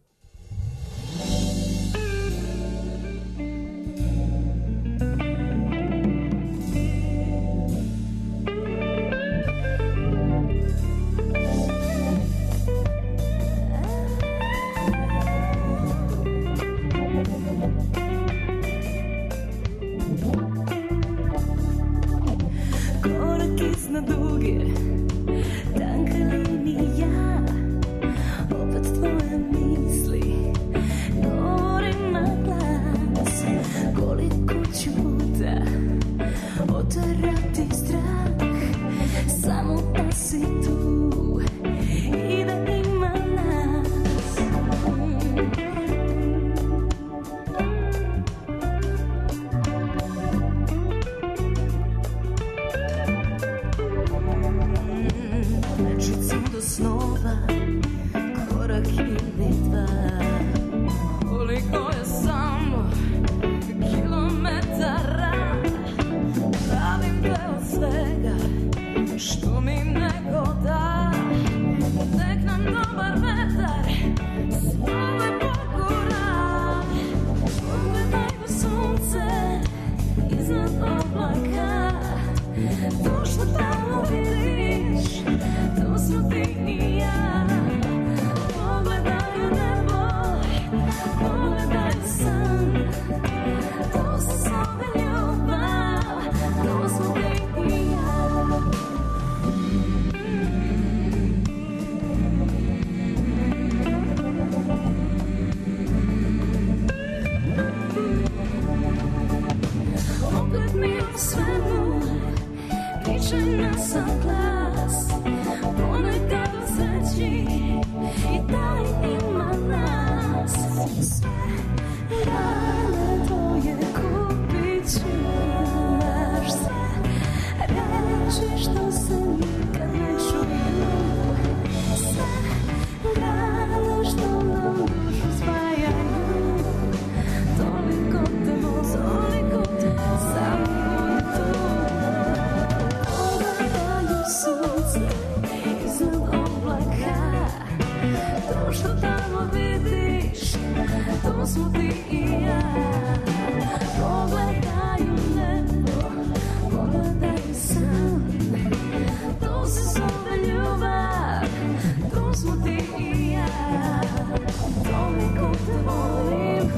Na duge, tanka linija, opet tvoje misli govore na glas. Koliko ću puta otarati strah, samo da si tu i da ima nas. Do snova, korak ili dva, koliko je samo kilometara, pravim deo svega što mi neko da, nek nam dobar vetar svome pogura. Pogledaj do sunce iznad oblaka, to što tamo vidiš, to smo ti i ja. Pogledaj u nebo, pogledaj u san, to se zove ljubav, to smo ti i ja. Opet mi u svemu pričaj nas sam glas, ponekad u sreći i da li ima nas. Sve rane tvoje kupit ću naš, sve reči što se nikad ne čuju, sve rane što nam dušu spajaju. Toliko te volim, toliko te samo tu. Pogledaju sunce iznad oblaka, to što tamo vidiš, to smo ti i ja. Pogledaju nebo, pogledaju san, to se zove ljubav, to smo ti i ja. Toliko te volim.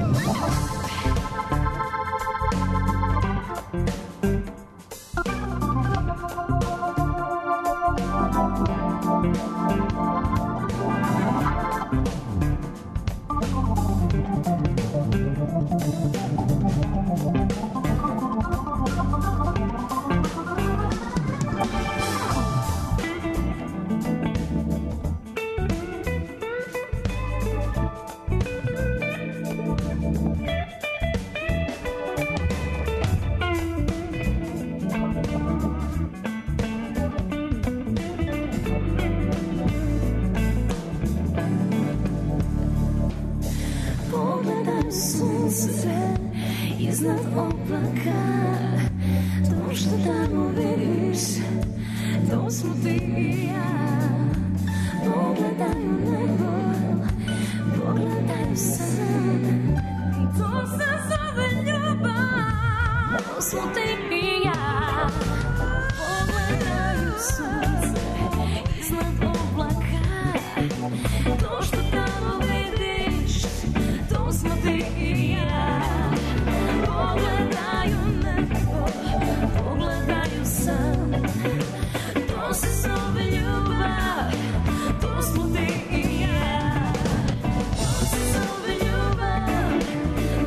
Iznad oblaka, to što tamo vidiš, to smo ti i ja. Pogledaj u nebo, pogledaj u san, to se zove ljubav, to smo ti i ja. Pogledaj u sunce iznad oblaka, to što tamo vidiš, to smo ti i ja. Pogledaju nebo, pogledaju san, to se zove ljubav, to smo ti i ja. To se zove ljubav,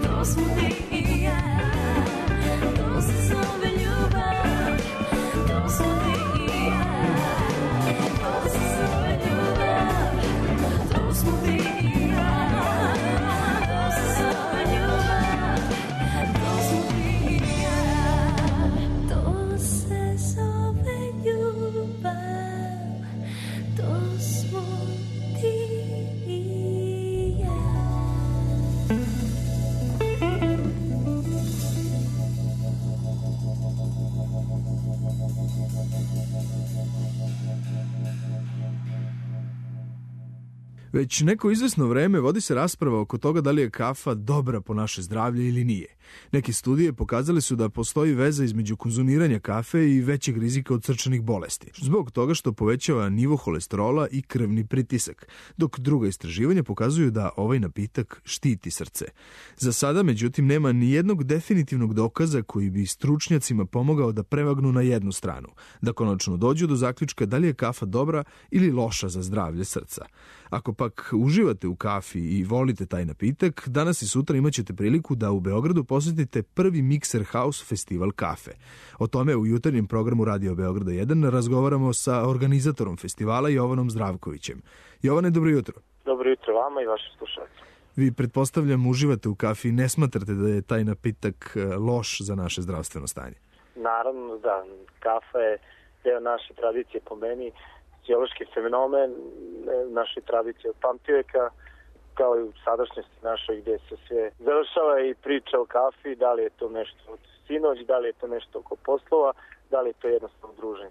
Već neko izvesno vreme vodi se rasprava oko toga da li je kafa dobra po naše zdravlje ili nije. Neke studije pokazale su da postoji veza između konzumiranja kafe i većeg rizika od srčanih bolesti, zbog toga što povećava nivo holesterola i krvni pritisak, dok druga istraživanja pokazuju da ovaj napitak štiti srce. Za sada, međutim, nema ni jednog definitivnog dokaza koji bi stručnjacima pomogao da prevagnu na jednu stranu, da konačno dođu do zaključka da li je kafa dobra ili loša za zdravlje srca. Ako pak uživate u kafi i volite taj napitak, danas i sutra imaćete priliku da u Beogradu posetite prvi Mixer House festival kafe. O tome u jutarnjem programu Radio Beograda jedan razgovaramo sa organizatorom festivala Jovanom Zdravkovićem. Jovane, dobro jutro. Dobro jutro vama i vašim slušalcima. Vi, pretpostavljam, uživate u kafi i ne smatrate da je taj napitak loš za naše zdravstveno stanje? Naravno da, kafa je deo naše tradicije po meni, sociološki fenomen naše tradicije od pamtiveka, kao i u sadašnjosti našoj gdje se sve završava i priča o kafi, da li je to nešto od sinoć, da li je to nešto oko poslova, da li je to jednostavno druženje.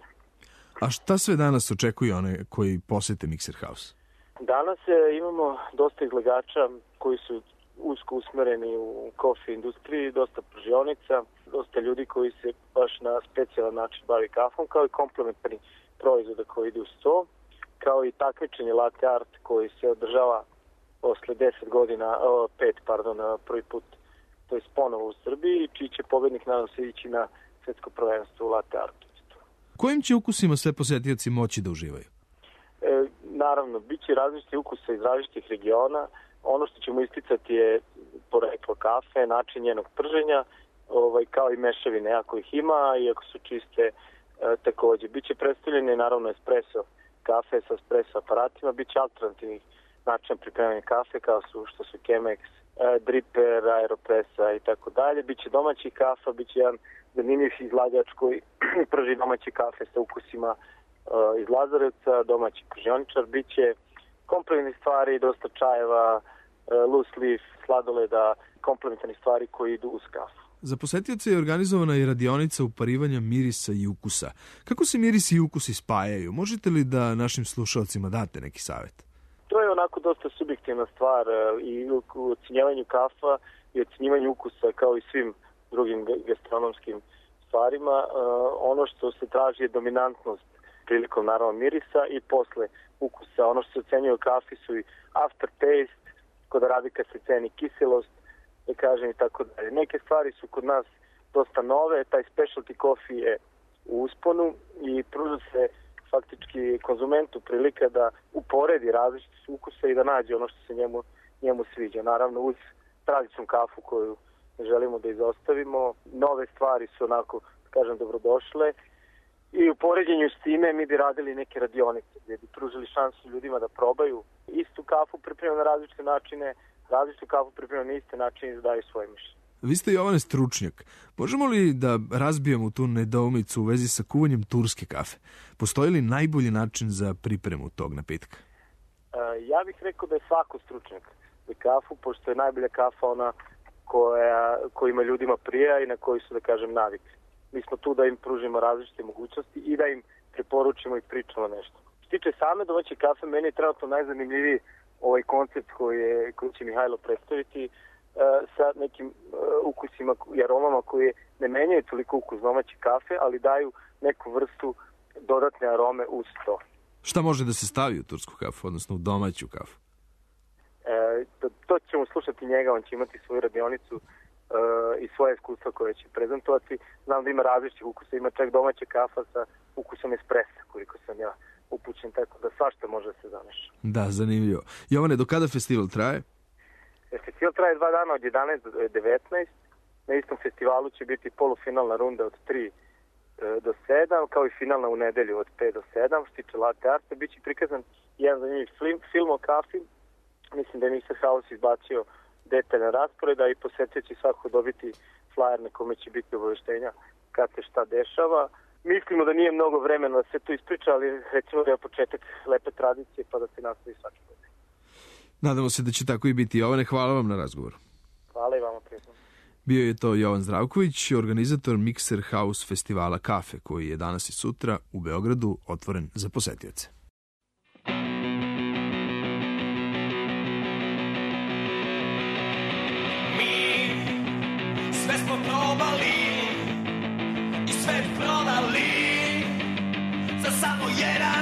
A šta sve danas očekuju one koji posete Mixer House? Danas imamo dosta izlagača koji su usko usmereni u kofi industriji, dosta pržionica, dosta ljudi koji se baš na specijalan način bavi kafom, kao i komplementarni proizvoda koji ide uz to, kao i takmičenje latte art koji se održava posle deset godina, o, pet, pardon, prvi put, to je ponovo u Srbiji, čiji će pobednik nadam se ići na svetsko prvenstvo u latte artu. Kojim će ukusima sve posetioci moći da uživaju? E, naravno, bit će različiti ukusa iz različitih regiona. Ono što ćemo isticati je poreklo kafe, način njenog prženja, ovaj, kao i mešavine, ako ih ima, iako su čiste e, takođe. Biće predstavljene naravno espresso kafe sa espresso aparatima, biće alternativnih načina pripremanja kafe kao su što su Chemex, e, dripper, aeropressa i tako dalje. Biće domaći kafa, biće jedan zanimljiv izlagač koji prži domaće kafe sa ukusima e, iz Lazarevca, domaći pržioničar, biće komplementarnih stvari, dosta čajeva, e, loose leaf, sladoleda, komplementarnih stvari koji idu uz kafu. Za posetioce je organizovana i radionica uparivanja mirisa i ukusa. Kako se mirisi i ukusi spajaju? Možete li da našim slušalcima date neki savjet? To je onako dosta subjektivna stvar i u ocenjevanju kafa i ocenjivanju ukusa kao i svim drugim gastronomskim stvarima. Ono što se traži je dominantnost prilikom naravno mirisa i posle ukusa. Ono što se ocenjuje u kafi su i aftertaste, kod arabika se ceni kiselost, da kažem i tako dalje. Neke stvari su kod nas dosta nove, taj specialty coffee je u usponu i pruža se faktički konzumentu prilika da uporedi različite ukuse i da nađe ono što se njemu, njemu sviđa. Naravno uz tradičnu kafu koju želimo da izostavimo, nove stvari su onako, da kažem, dobrodošle i u poređenju s time mi bi radili neke radionice gdje bi pružili šansu ljudima da probaju istu kafu pripremljenu na različite načine, različitu kafu pripremljenu na iste načine i da daju svoje mišljenje. Vi ste, Jovane, stručnjak. Možemo li da razbijemo tu nedoumicu u vezi sa kuvanjem turske kafe? Postoji li najbolji način za pripremu tog napitka? Ja bih rekao da je svako stručnjak za kafu, pošto je najbolja kafa ona koja, kojima ljudima prija i na koji su, da kažem, navikli. Mi smo tu da im pružimo različite mogućnosti i da im preporučimo i pričamo nešto. Što tiče same domaće kafe, meni je trenutno najzanimljiviji ovaj koncept koji, je, koji će Mihajlo predstaviti, sa nekim ukusima i aromama koje ne menjaju toliko ukus domaće kafe, ali daju neku vrstu dodatne arome uz to. Šta može da se stavi u tursku kafu, odnosno u domaću kafu? E, to, to ćemo slušati njega, on će imati svoju radionicu e, i svoje iskustva koje će prezentovati. Znam da ima različitih ukusa, ima čak domaća kafa sa ukusom espressa, koliko sam ja upućen, tako da svašta može da se zameša. Da, zanimljivo. Jovane, do kada festival traje? Festival traje dva dana od jedanaest do devetnaest. Na istom festivalu će biti polufinalna runda od tri do sedam, kao i finalna u nedelju od pet do sedam, što tiče latte arta. Biće prikazan jedan zanimljiv film, film o kafi. Mislim da je Mixer House izbacio detaljan raspored, a i posetioci svako dobiti flyer na kome će biti obaveštenja kad se šta dešava. Mislimo da nije mnogo vremena da se to ispriča, ali recimo da je početak lepe tradicije pa da se nastavi svaki put. Nadamo se da će tako i biti. Jovane, hvala vam na razgovoru. Hvala i vama, prijatno. Bio je to Jovan Zdravković, organizator Mixer House festivala kafe, koji je danas i sutra u Beogradu otvoren za posetioce. sve smo probali i sve prodali za samo jedan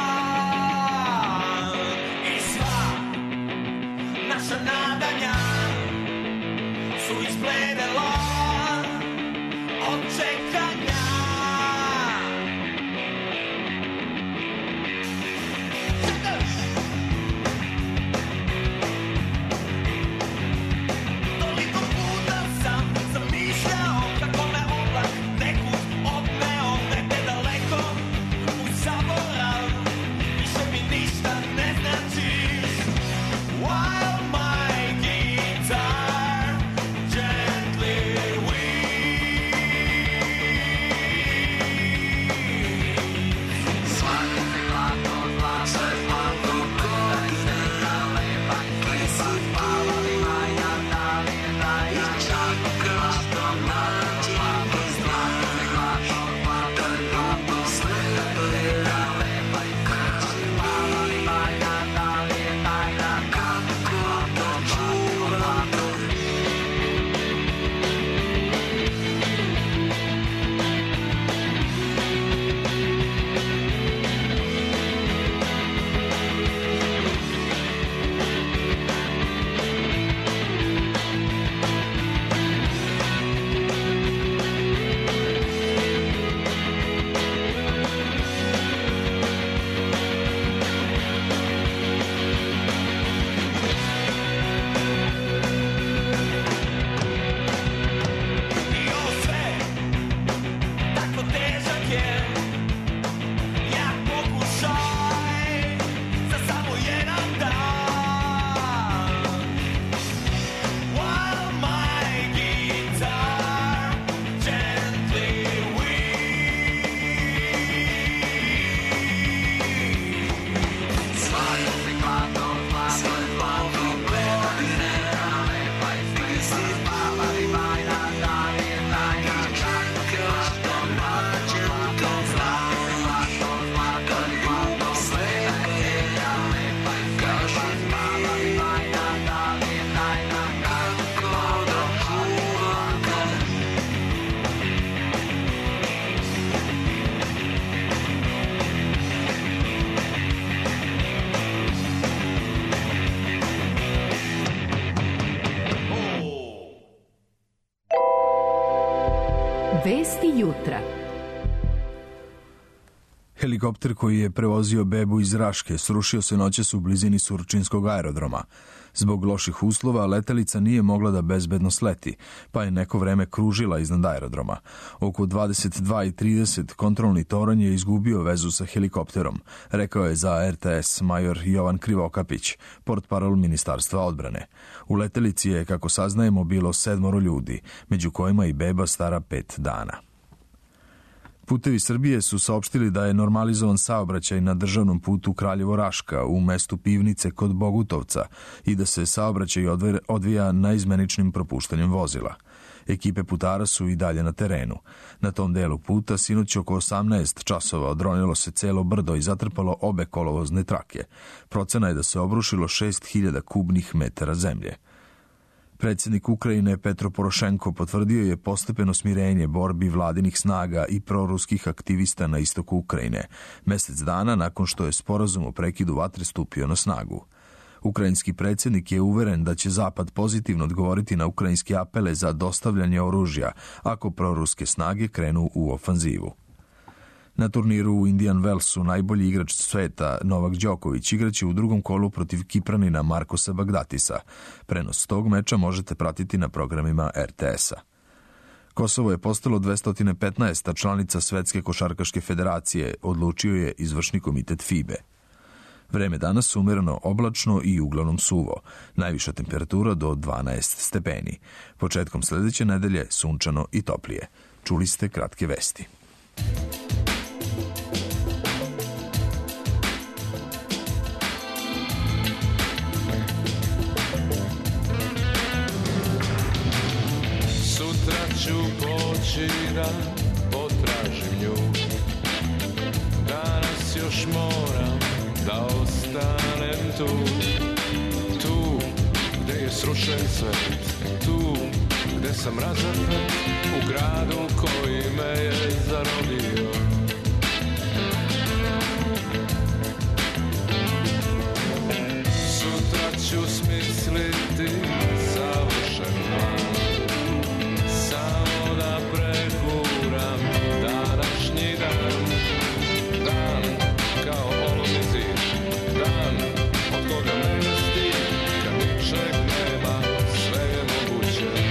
dan. I sva naša nadanja su izbledela od čekanja. Toliko puta sam zamišljao kako me oblak nekud odneo negde daleko u zaborav. Više mi ništa ne značiš. While my guitar gently weeps. Svaki se glas od glasa zlatno godine, lepa i klepa spavali maja, da li je tajna, čak što nađe. Svaki se glas od glasa zlatno godine, lepa i klepa spavali maja, da li je tajna, kako to čuvati. I ovo sve tako težak je, jak pokušaj za samo jedan dan. While my guitar gently weeps. Svaki se glas od glasa zlatno godine, lepa i klepa spavali maja, da li je tajna, čak što nađe to zlato. Svaki se glas od glasa zlatno godine, lepa i klepa spavali maja, da li je tajna, kako da čuvam ga. Vesti jutra. Helikopter koji je prevozio bebu iz Raške srušio se noćas u blizini Surčinskog aerodroma. Zbog loših uslova letelica nije mogla da bezbedno sleti, pa je neko vreme kružila iznad aerodroma. Oko dvadeset dva i trideset kontrolni toranj je izgubio vezu sa helikopterom, rekao je za R T S major Jovan Krivokapić, portparol Ministarstva odbrane. U letelici je, kako saznajemo, bilo sedmoro ljudi, među kojima i beba stara pet dana. Putevi Srbije su saopštili da je normalizovan saobraćaj na državnom putu Kraljevo-Raška u mestu Pivnice kod Bogutovca i da se saobraćaj odvija naizmeničnim propuštanjem vozila. Ekipe putara su i dalje na terenu. Na tom delu puta sinoć oko osamnaest časova odronilo se celo brdo i zatrpalo obe kolovozne trake. Procena je da se obrušilo šest hiljada kubnih metara zemlje. Predsjednik Ukrajine Petro Porošenko potvrdio je postepeno smirenje borbi vladinih snaga i proruskih aktivista na istoku Ukrajine, mesec dana nakon što je sporazum o prekidu vatre stupio na snagu. Ukrajinski predsjednik je uveren da će Zapad pozitivno odgovoriti na ukrajinske apele za dostavljanje oružja ako proruske snage krenu u ofanzivu. Na turniru u Indian Wellsu najbolji igrač sveta Novak Đoković igraće u drugom kolu protiv Kipranina Markosa Bagdatisa. Prenos tog meča možete pratiti na programima R T S-a. Kosovo je postalo dvesta petnaesta članica Svetske košarkaške federacije, odlučio je izvršni komitet F I B E. Vreme danas umereno oblačno i uglavnom suvo. Najviša temperatura do dvanaest stepeni. Početkom sledeće nedelje sunčano i toplije. Čuli ste kratke vesti. Sutra ću poći da potražim nju. Danas još moram da ostanem tu, tu gde je srušen svet, tu gde sam razapet, u gradu koji me je zarobio. Sutra ću smisliti savršen plan, samo da prekuram današnji dan. Dan kao olovni zid, dan od koga nema stid, kad ničeg nema, sve je moguće.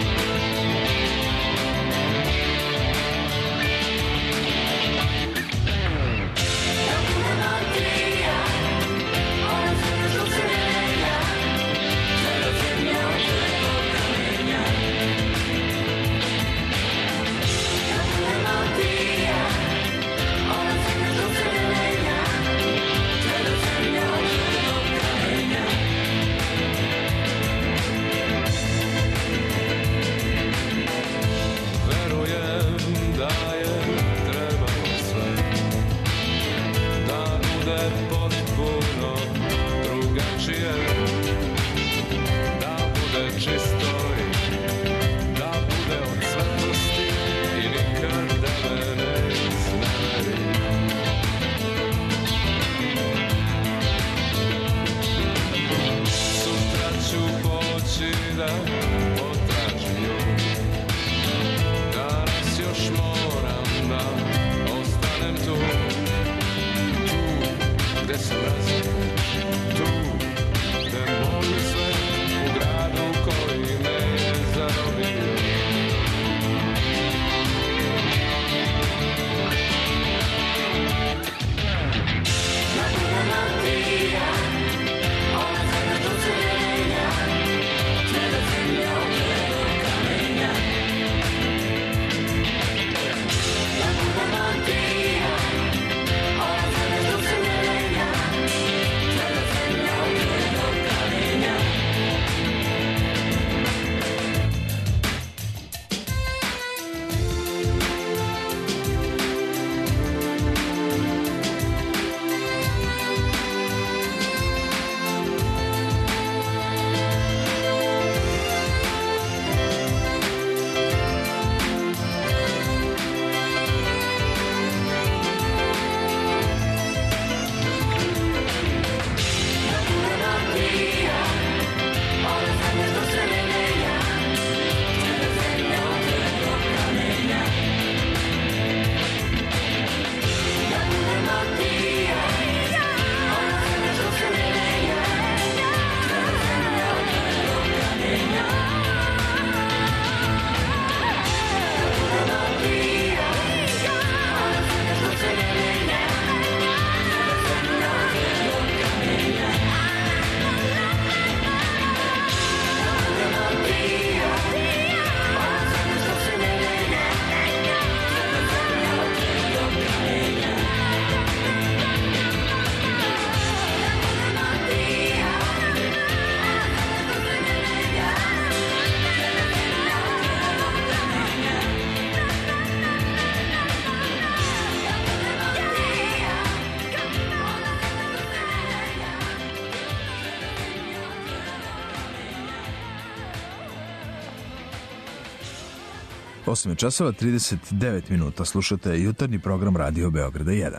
osam časova trideset devet minuta, slušate jutarnji program Radio Beograda jedan.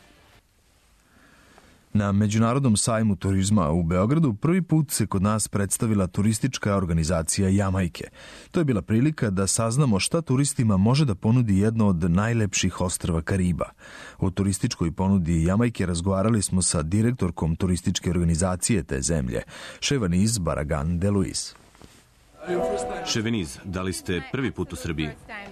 Na Međunarodnom sajmu turizma u Beogradu prvi put se kod nas predstavila turistička organizacija Jamajke. To je bila prilika da saznamo šta turistima može da ponudi jedno od najlepših ostrva Kariba. O turističkoj ponudi Jamajke razgovarali smo sa direktorkom turističke organizacije te zemlje, Ševaniz Baragan de Luis. Ševeniz, da li ste prvi put u Srbiji?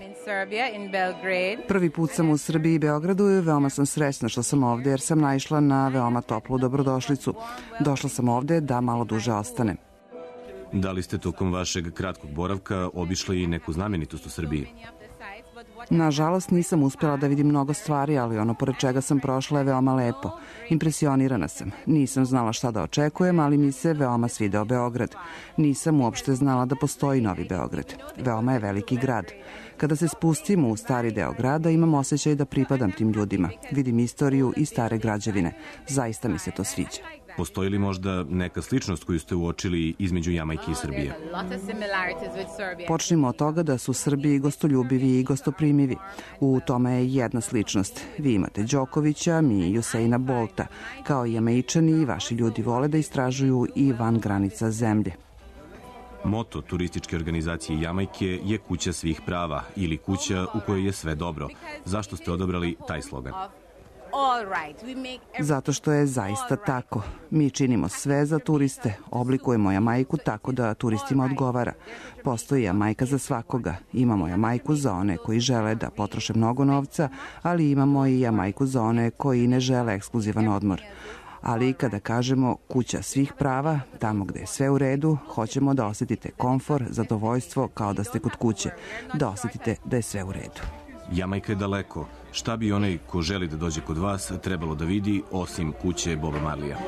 Prvi put sam u Srbiji i Beogradu i veoma sam srećna što sam ovde jer sam naišla na veoma toplu dobrodošlicu. Došla sam ovde da malo duže ostanem. Da li ste tokom vašeg kratkog boravka obišli i neku znamenitost u Srbiji? Nažalost, nisam uspjela da vidim mnogo stvari, ali ono pored čega sam prošla je veoma lepo. Impresionirana sam. Nisam znala šta da očekujem, ali mi se veoma svideo Beograd. Nisam uopšte znala da postoji Novi Beograd. Veoma je veliki grad. Kada se spustimo u stari deo grada, imam osjećaj da pripadam tim ljudima. Vidim istoriju i stare građevine. Zaista mi se to sviđa. Postoji li možda neka sličnost koju ste uočili između Jamajke i Srbije? Počnimo od toga da su Srbi gostoljubivi i gostoprimivi. U tome je jedna sličnost. Vi imate Đokovića, mi Usaina Bolta. Kao i Jamajčani, vaši ljudi vole da istražuju i van granica zemlje. Moto turističke organizacije Jamajke je kuća svih prava ili kuća u kojoj je sve dobro. Zašto ste odabrali taj slogan? Zato što je zaista tako. Mi činimo sve za turiste, oblikujemo Jamajku tako da turistima odgovara. Postoji Jamajka za svakoga. Imamo Jamajku za one koji žele da potroše mnogo novca, ali imamo i Jamajku za one koji ne žele ekskluzivan odmor. Ali kada kažemo kuća svih prava, tamo gde je sve u redu, hoćemo da osetite komfor, zadovoljstvo kao da ste kod kuće, da osetite da je sve u redu. Jamajka je daleko. Šta bi onaj ko želi da dođe kod vas trebalo da vidi osim kuće Boba Marleya?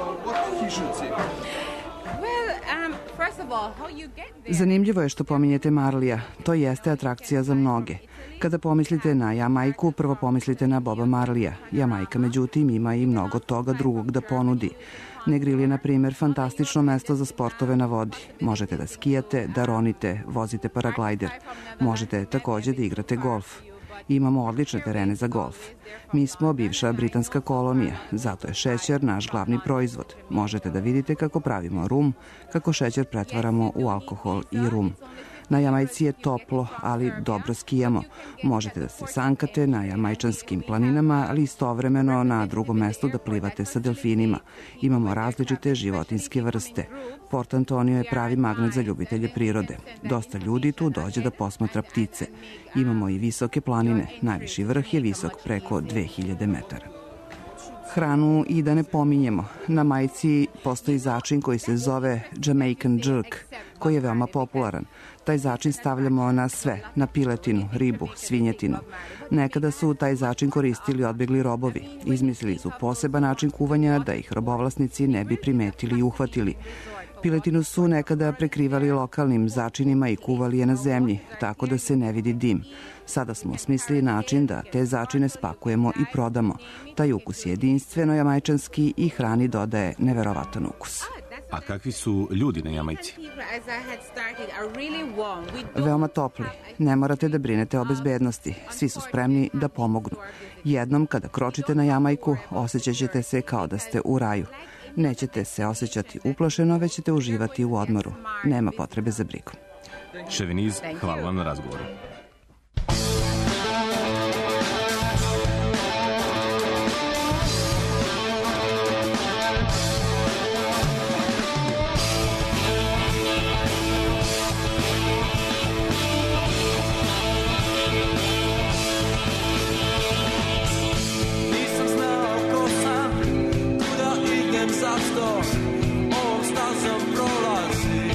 Zanimljivo je što pominjete Marleya. To jeste atrakcija za mnoge. Kada pomislite na Jamajku, prvo pomislite na Boba Marleya. Jamajka, međutim, ima i mnogo toga drugog da ponudi. Negril je, na primjer, fantastično mesto za sportove na vodi. Možete da skijate, da ronite, vozite paraglajder. Možete takođe da igrate golf. Imamo odlične terene za golf. Mi smo bivša britanska kolonija, zato je šećer naš glavni proizvod. Možete da vidite kako pravimo rum, kako šećer pretvaramo u alkohol i rum. Na Jamajci je toplo, ali dobro skijamo. Možete da se sankate na jamajčanskim planinama, ali istovremeno na drugom mestu da plivate sa delfinima. Imamo različite životinjske vrste. Port Antonio je pravi magnet za ljubitelje prirode. Dosta ljudi tu dođe da posmatra ptice. Imamo i visoke planine. Najviši vrh je visok preko dve hiljade metara. Hranu i da ne pominjemo. Na majici postoji začin koji se zove Jamaican Jerk, koji je veoma popularan. Taj začin stavljamo na sve, na piletinu, ribu, svinjetinu. Nekada su taj začin koristili odbegli robovi. Izmislili su poseban način kuvanja da ih robovlasnici ne bi primetili i uhvatili. Piletinu su nekada prekrivali lokalnim začinima i kuvali je na zemlji, tako da se ne vidi dim. Sada smo osmislili način da te začine spakujemo i prodamo. Taj ukus je jedinstveno jamajčanski i hrani dodaje neverovatan ukus. A kakvi su ljudi na Jamajci? Veoma topli. Ne morate da brinete o bezbednosti. Svi su spremni da pomognu. Jednom kada kročite na Jamajku, osjećat ćete se kao da ste u raju. Nećete se osjećati uplašeno, već ćete uživati u odmoru. Nema potrebe za brigu. Ševeniz, hvala vam na razgovoru. Zašto ovom stazom prolazi?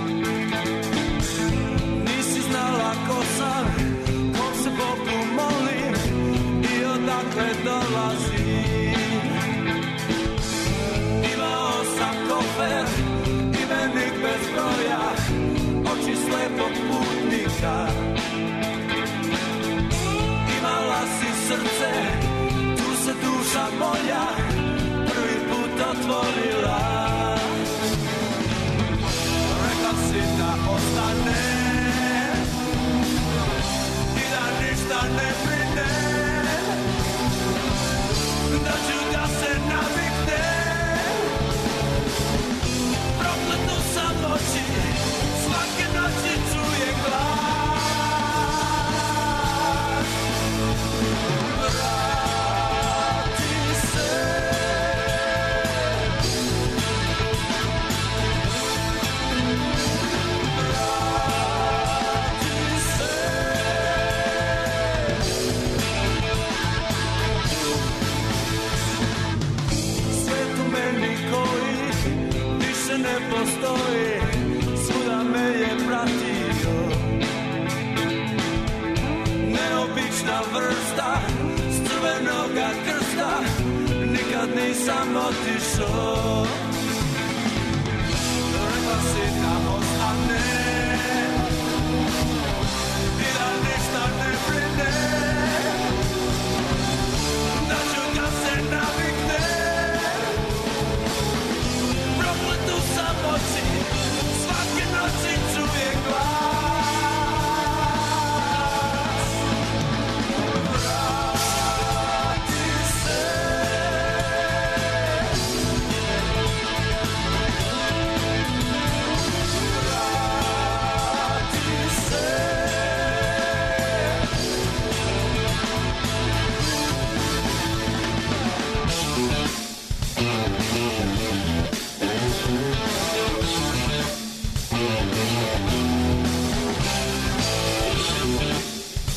Nisi znala ko sam, kom se Bogu molim i odakle dolazi. Imao sam kofer, imenik bez broja, oči slepog putnika. Imala si srce, tu se duša moja otvorila. Rekla si da ostane i da ništa ne brine, da ću da se navikne. Prokletnu sam noći, svake noći čuje glas. Ne postoji, svuda me je pratio. Neobična vrsta s crvenoga krsta, nikad nisam otišao. Rekla si da ostane i da ništa ne brine, da ću da se navikne.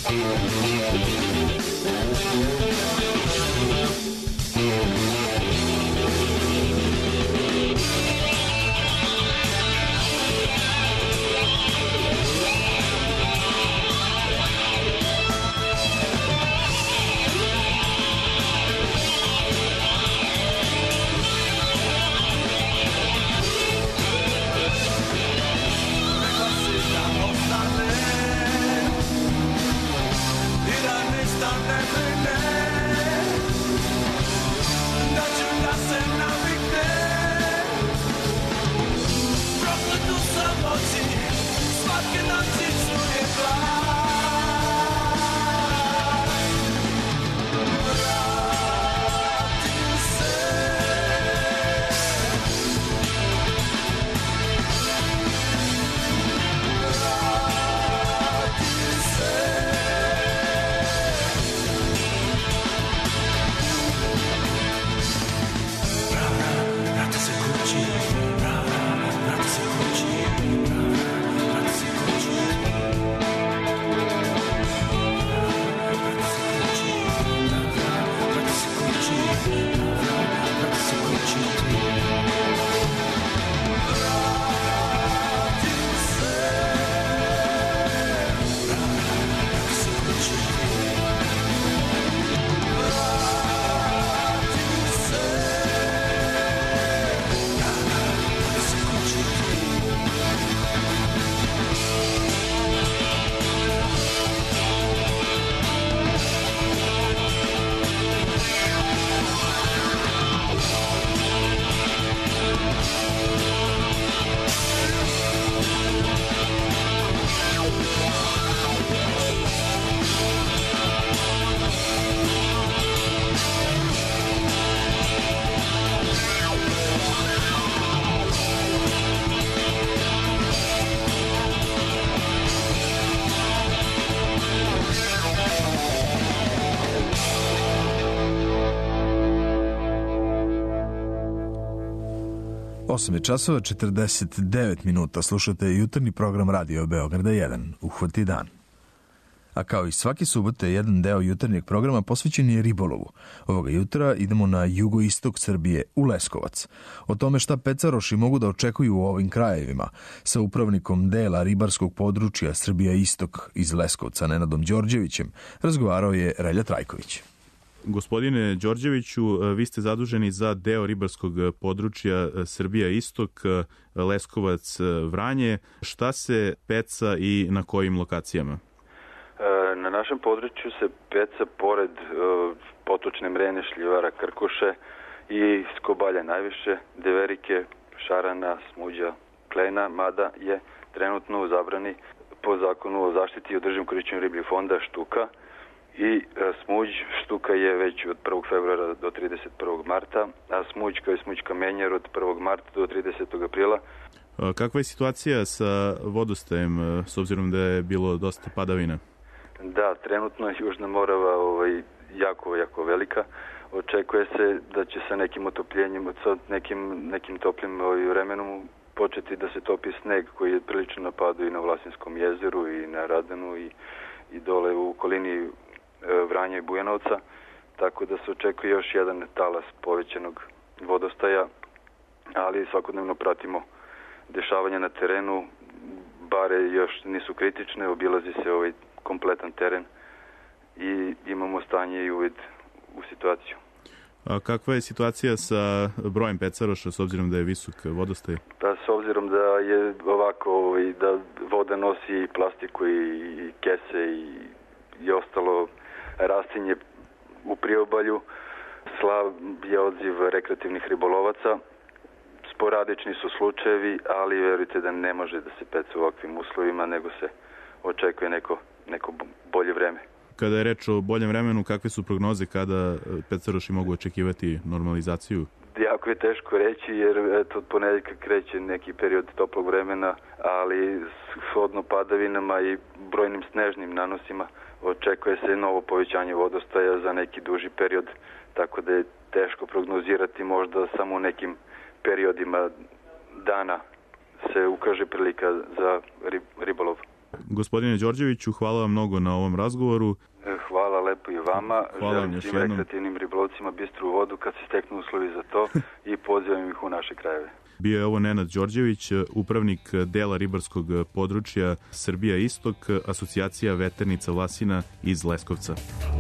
osam je časova četrdeset devet minuta. Slušate jutarnji program Radio Beograda jedan. Uhvati dan. A kao i svaki subote, jedan deo jutarnjeg programa posvećen je ribolovu. Ovoga jutra idemo na jugoistok Srbije, u Leskovac. O tome šta pecaroši mogu da očekuju u ovim krajevima, sa upravnikom dela ribarskog područja Srbija Istok iz Leskovca, Nenadom Đorđevićem, razgovarao je Relja Trajković. Gospodine Đorđeviću, vi ste zaduženi za deo ribarskog područja Srbija Istok, Leskovac, Vranje. Šta se peca i na kojim lokacijama? Na našem području se peca pored potočne mrene, šljivara, krkoše i skobalja najviše, deverike, šarana, smuđa, klena, mada je trenutno u zabrani po zakonu o zaštiti i održivom korišćenju ribljeg fonda štuka. I smuđ štuka je već od prvog februara do trideset prvog marta, a smuđ kao i smuđ kamenjar od prvog marta do tridesetog aprila. Kakva je situacija sa vodostajem, s obzirom da je bilo dosta padavina? Da, trenutno je Južna Morava ovaj, jako, jako velika. Očekuje se da će sa nekim otopljenjem, sa nekim, nekim toplim ovaj, vremenom početi da se topi sneg koji je prilično napadao i na Vlasinskom jezeru i na Radanu i, i dole u okolini Vranja i Bujanovca, tako da se očekuje još jedan talas povećanog vodostaja, ali svakodnevno pratimo dešavanja na terenu, bare još nisu kritične, obilazi se ovaj kompletan teren i imamo stanje i uvid u situaciju. A kakva je situacija sa brojem pecaroša s obzirom da je visok vodostaj? Pa s obzirom da je ovako ovaj, da voda nosi plastiku i, i kese i, i ostalo rastinje u priobalju, slab je odziv rekreativnih ribolovaca. Sporadični su slučajevi, ali verujte da ne može da se peca u ovakvim uslovima, nego se očekuje neko, neko bolje vreme. Kada je reč o boljem vremenu, kakve su prognoze kada pecaroši mogu očekivati normalizaciju? Jako je teško reći, jer eto, od ponedeljka kreće neki period toplog vremena, ali shodno padavinama i brojnim snežnim nanosima očekuje se novo povećanje vodostaja za neki duži period, tako da je teško prognozirati, možda samo u nekim periodima dana se ukaže prilika za ribolov. Gospodine Đorđeviću, hvala vam mnogo na ovom razgovoru. Hvala lepo i vama. Hvala vam Želim još svim jednom. rekreativnim ribolovcima bistru vodu kad se steknu uslovi za to i pozivam ih u naše krajeve. Bio je ovo Nenad Đorđević, upravnik dela ribarskog područja Srbija Istok, asocijacija veternica Vlasina iz Leskovca.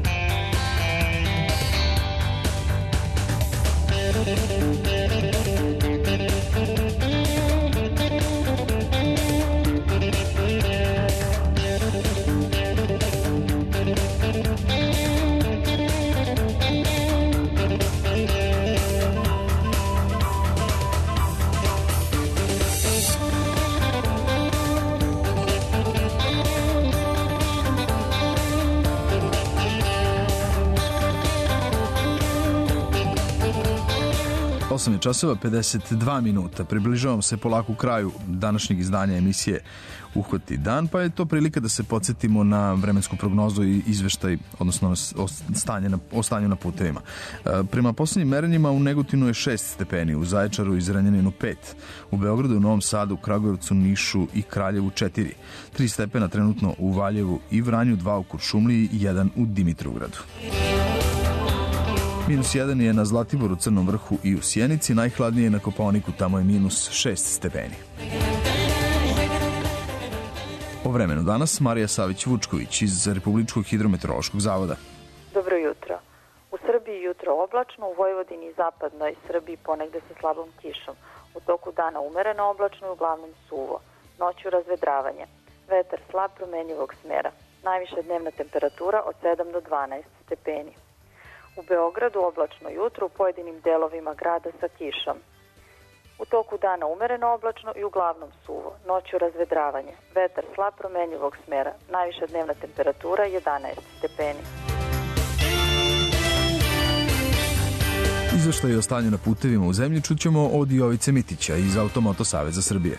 osam je časova pedeset dva minuta. Približavamo se polako kraju današnjeg izdanja emisije Uhvati dan, pa je to prilika da se podsjetimo na vremensku prognozu i izveštaj, odnosno o, stanje na, o stanju na putevima. Prema poslednjim merenjima u Negotinu je šest stepeni, u Zaječaru i Zrenjaninu pet, u Beogradu, u Novom Sadu, Kragujevcu, Nišu i Kraljevu četiri, tri stepena trenutno u Valjevu i Vranju, dva u Kuršumliji i jedan u Dimitrovgradu. Minus jedan je na Zlatiboru, Crnom vrhu i u Sjenici, najhladnije je na Kopaoniku, tamo je minus šest stepeni. O vremenu danas Marija Savić-Vučković iz Republičkog hidrometeorološkog zavoda. Dobro jutro. U Srbiji jutro oblačno, u Vojvodini i zapadnoj Srbiji ponegde sa slabom kišom. U toku dana umereno oblačno i uglavnom suvo. Noću razvedravanje. Vetar slab promenjivog smera. Najviša dnevna temperatura od sedam do dvanaest stepeni. U Beogradu oblačno jutro, u pojedinim delovima grada sa kišom. U toku dana umereno oblačno i uglavnom suvo. Noću razvedravanje. Vetar slab promenjivog smera. Najviša dnevna temperatura jedanaest stepeni. Izveštaj o stanju na putevima u zemlji čućemo od Jovice Mitića iz Automoto Saveza Srbije.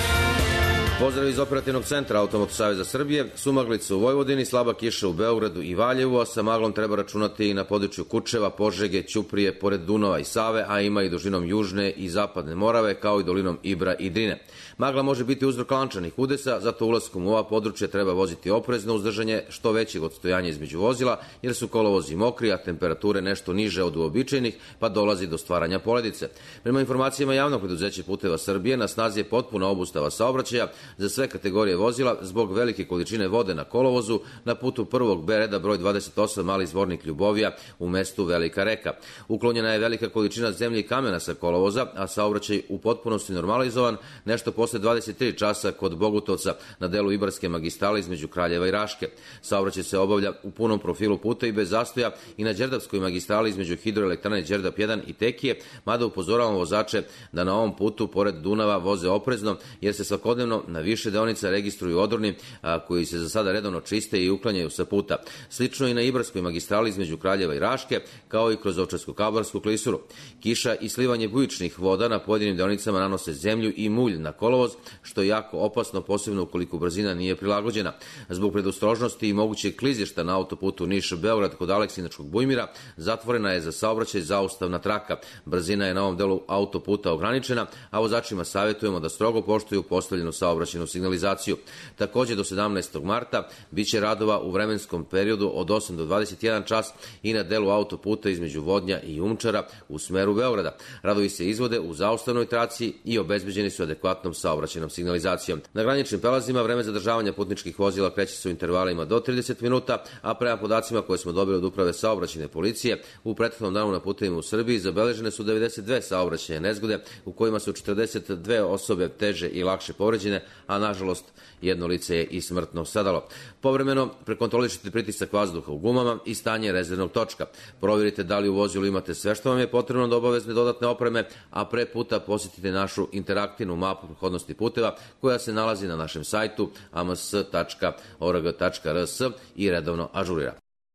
Pozdrav iz operativnog centra Automoto Saveza Srbije. Sumaglica u Vojvodini, slaba kiša u Beogradu i Valjevu, a sa maglom treba računati i na području Kučeva, Požege, Ćuprije, pored Dunava i Save, a ima i dužinom južne i zapadne Morave, kao i dolinom Ibra i Drine. Magla može biti uzrok lančanih udesa, zato ulaskom u ova područja treba voziti oprezno uz držanje što većeg odstojanja između vozila, jer su kolovozi mokri, a temperature nešto niže od uobičajenih, pa dolazi do stvaranja poledice. Prema informacijama javnog preduzeća Puteva Srbije, na snazi je potpuna obustava saobraćaja za sve kategorije vozila zbog velike količine vode na kolovozu na putu prvog B reda broj dvadeset osam Mali Zvornik Ljubovija u mestu Velika Reka. Uklonjena je velika količina zemlje i kamena sa kolovoza, a saobraćaj u potpunosti normalizovan nešto posle dvadeset tri časa kod Bogutovca na delu Ibarske magistrale između Kraljeva i Raške. Saobraćaj se obavlja u punom profilu puta i bez zastoja i na Đerdapskoj magistrali između hidroelektrane Đerdap jedan i Tekije, mada upozoravamo vozače da na ovom putu pored Dunava voze oprezno, jer se svakodnevno na više deonica registruju odorni a, koji se za sada redovno čiste i uklanjaju sa puta. Slično i na Ibarskoj magistrali između Kraljeva i Raške, kao i kroz Ovčarsko-Kablarsku klisuru. Kiša i slivanje bujičnih voda na pojedinim deonicama nanose zemlju i mulj na kolovoz, što je jako opasno, posebno ukoliko brzina nije prilagođena. Zbog predostrožnosti i mogućeg klizišta na autoputu Niš-Beograd kod Aleksinačkog Bujmira zatvorena je za saobraćaj zaustavna traka. Brzina je na ovom delu autoputa ograničena, a vozačima savjetujemo da strogo poštuju postavljenu saobraćajnu signalizaciju. Takođe do sedamnaestog marta biće radova u vremenskom periodu od osam do dvadeset jedan čas i na delu autoputa između Vodnja i Umčara u smeru Beograda. Radovi se izvode u zaustavnoj traci i obezbeđeni su adekvatnom saobraćajnom signalizacijom. Na graničnim prelazima vreme zadržavanja putničkih vozila kreće se u intervalima do trideset minuta, a prema podacima koje smo dobili od Uprave saobraćajne policije, u prethodnom danu na putevima u Srbiji zabeležene su devedeset dve saobraćajne nezgode u kojima su četrdeset dve osobe teže i lakše povređene, a nažalost jedno lice je i smrtno stradalo. Povremeno prekontrolišite pritisak vazduha u gumama i stanje rezervnog točka. Provjerite da li u vozilu imate sve što vam je potrebno do obavezne dodatne opreme, a pre puta posjetite našu interaktivnu mapu prohodnosti puteva koja se nalazi na našem sajtu a m s tačka org tačka r s i redovno ažurira.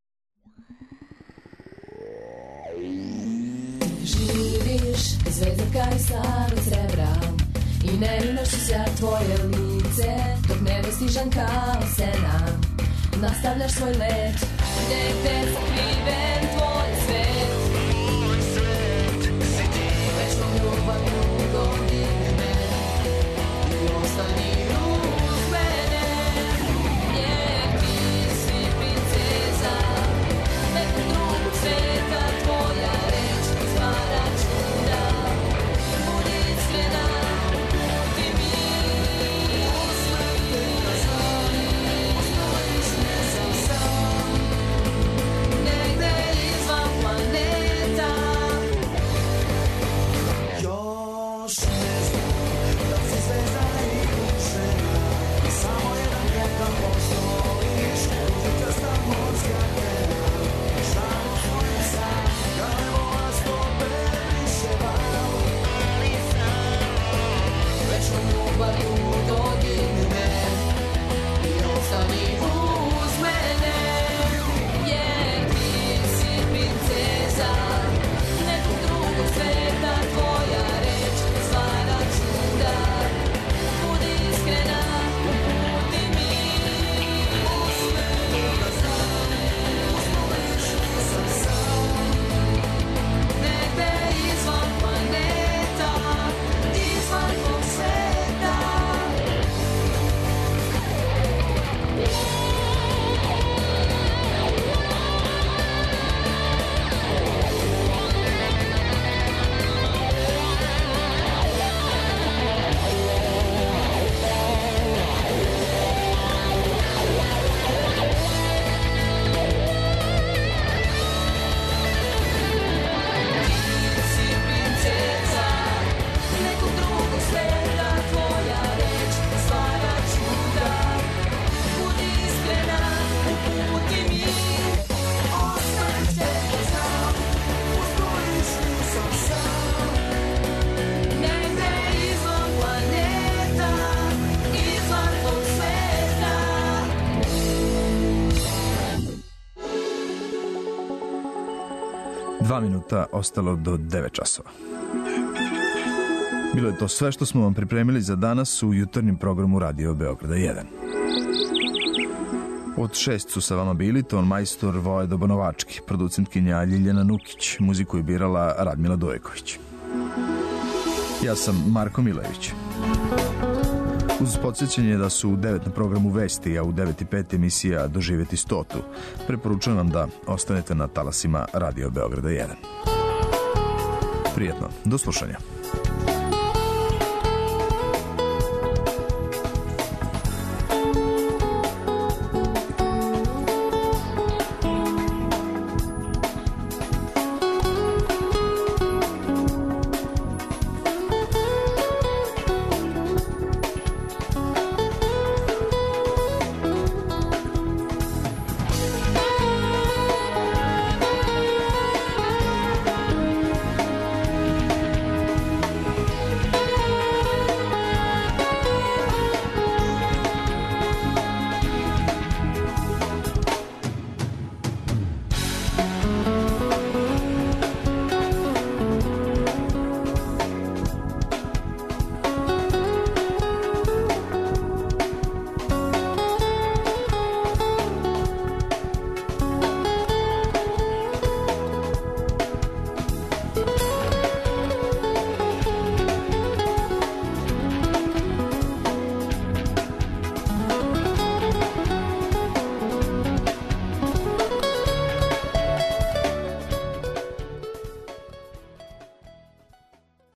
Živiš, zvezdaka i starog srebra i ne imaš sjaj tvoje lice, dok ne dostižan kao sena. Nastavljaš svoj let, negde sakriven tvoj svet. Večnom ljubavlju dodir me i ostani uz mene. Dva minuta ostalo do devet časova. Bilo je to sve što smo vam pripremili za danas u jutarnjem programu Radio Beograda jedan. Od šest su sa vama bili ton majstor Voje Dobonovački, producentkinja Ljiljana Nukić, muziku je birala Radmila Dojković. Ja sam Marko Milević. Uz podsjećanje da su u devet na programu Vesti, a u devet i pet emisija Doživjeti stotu, preporučujem vam da ostanete na talasima Radio Beograda jedan. Prijetno, do slušanja.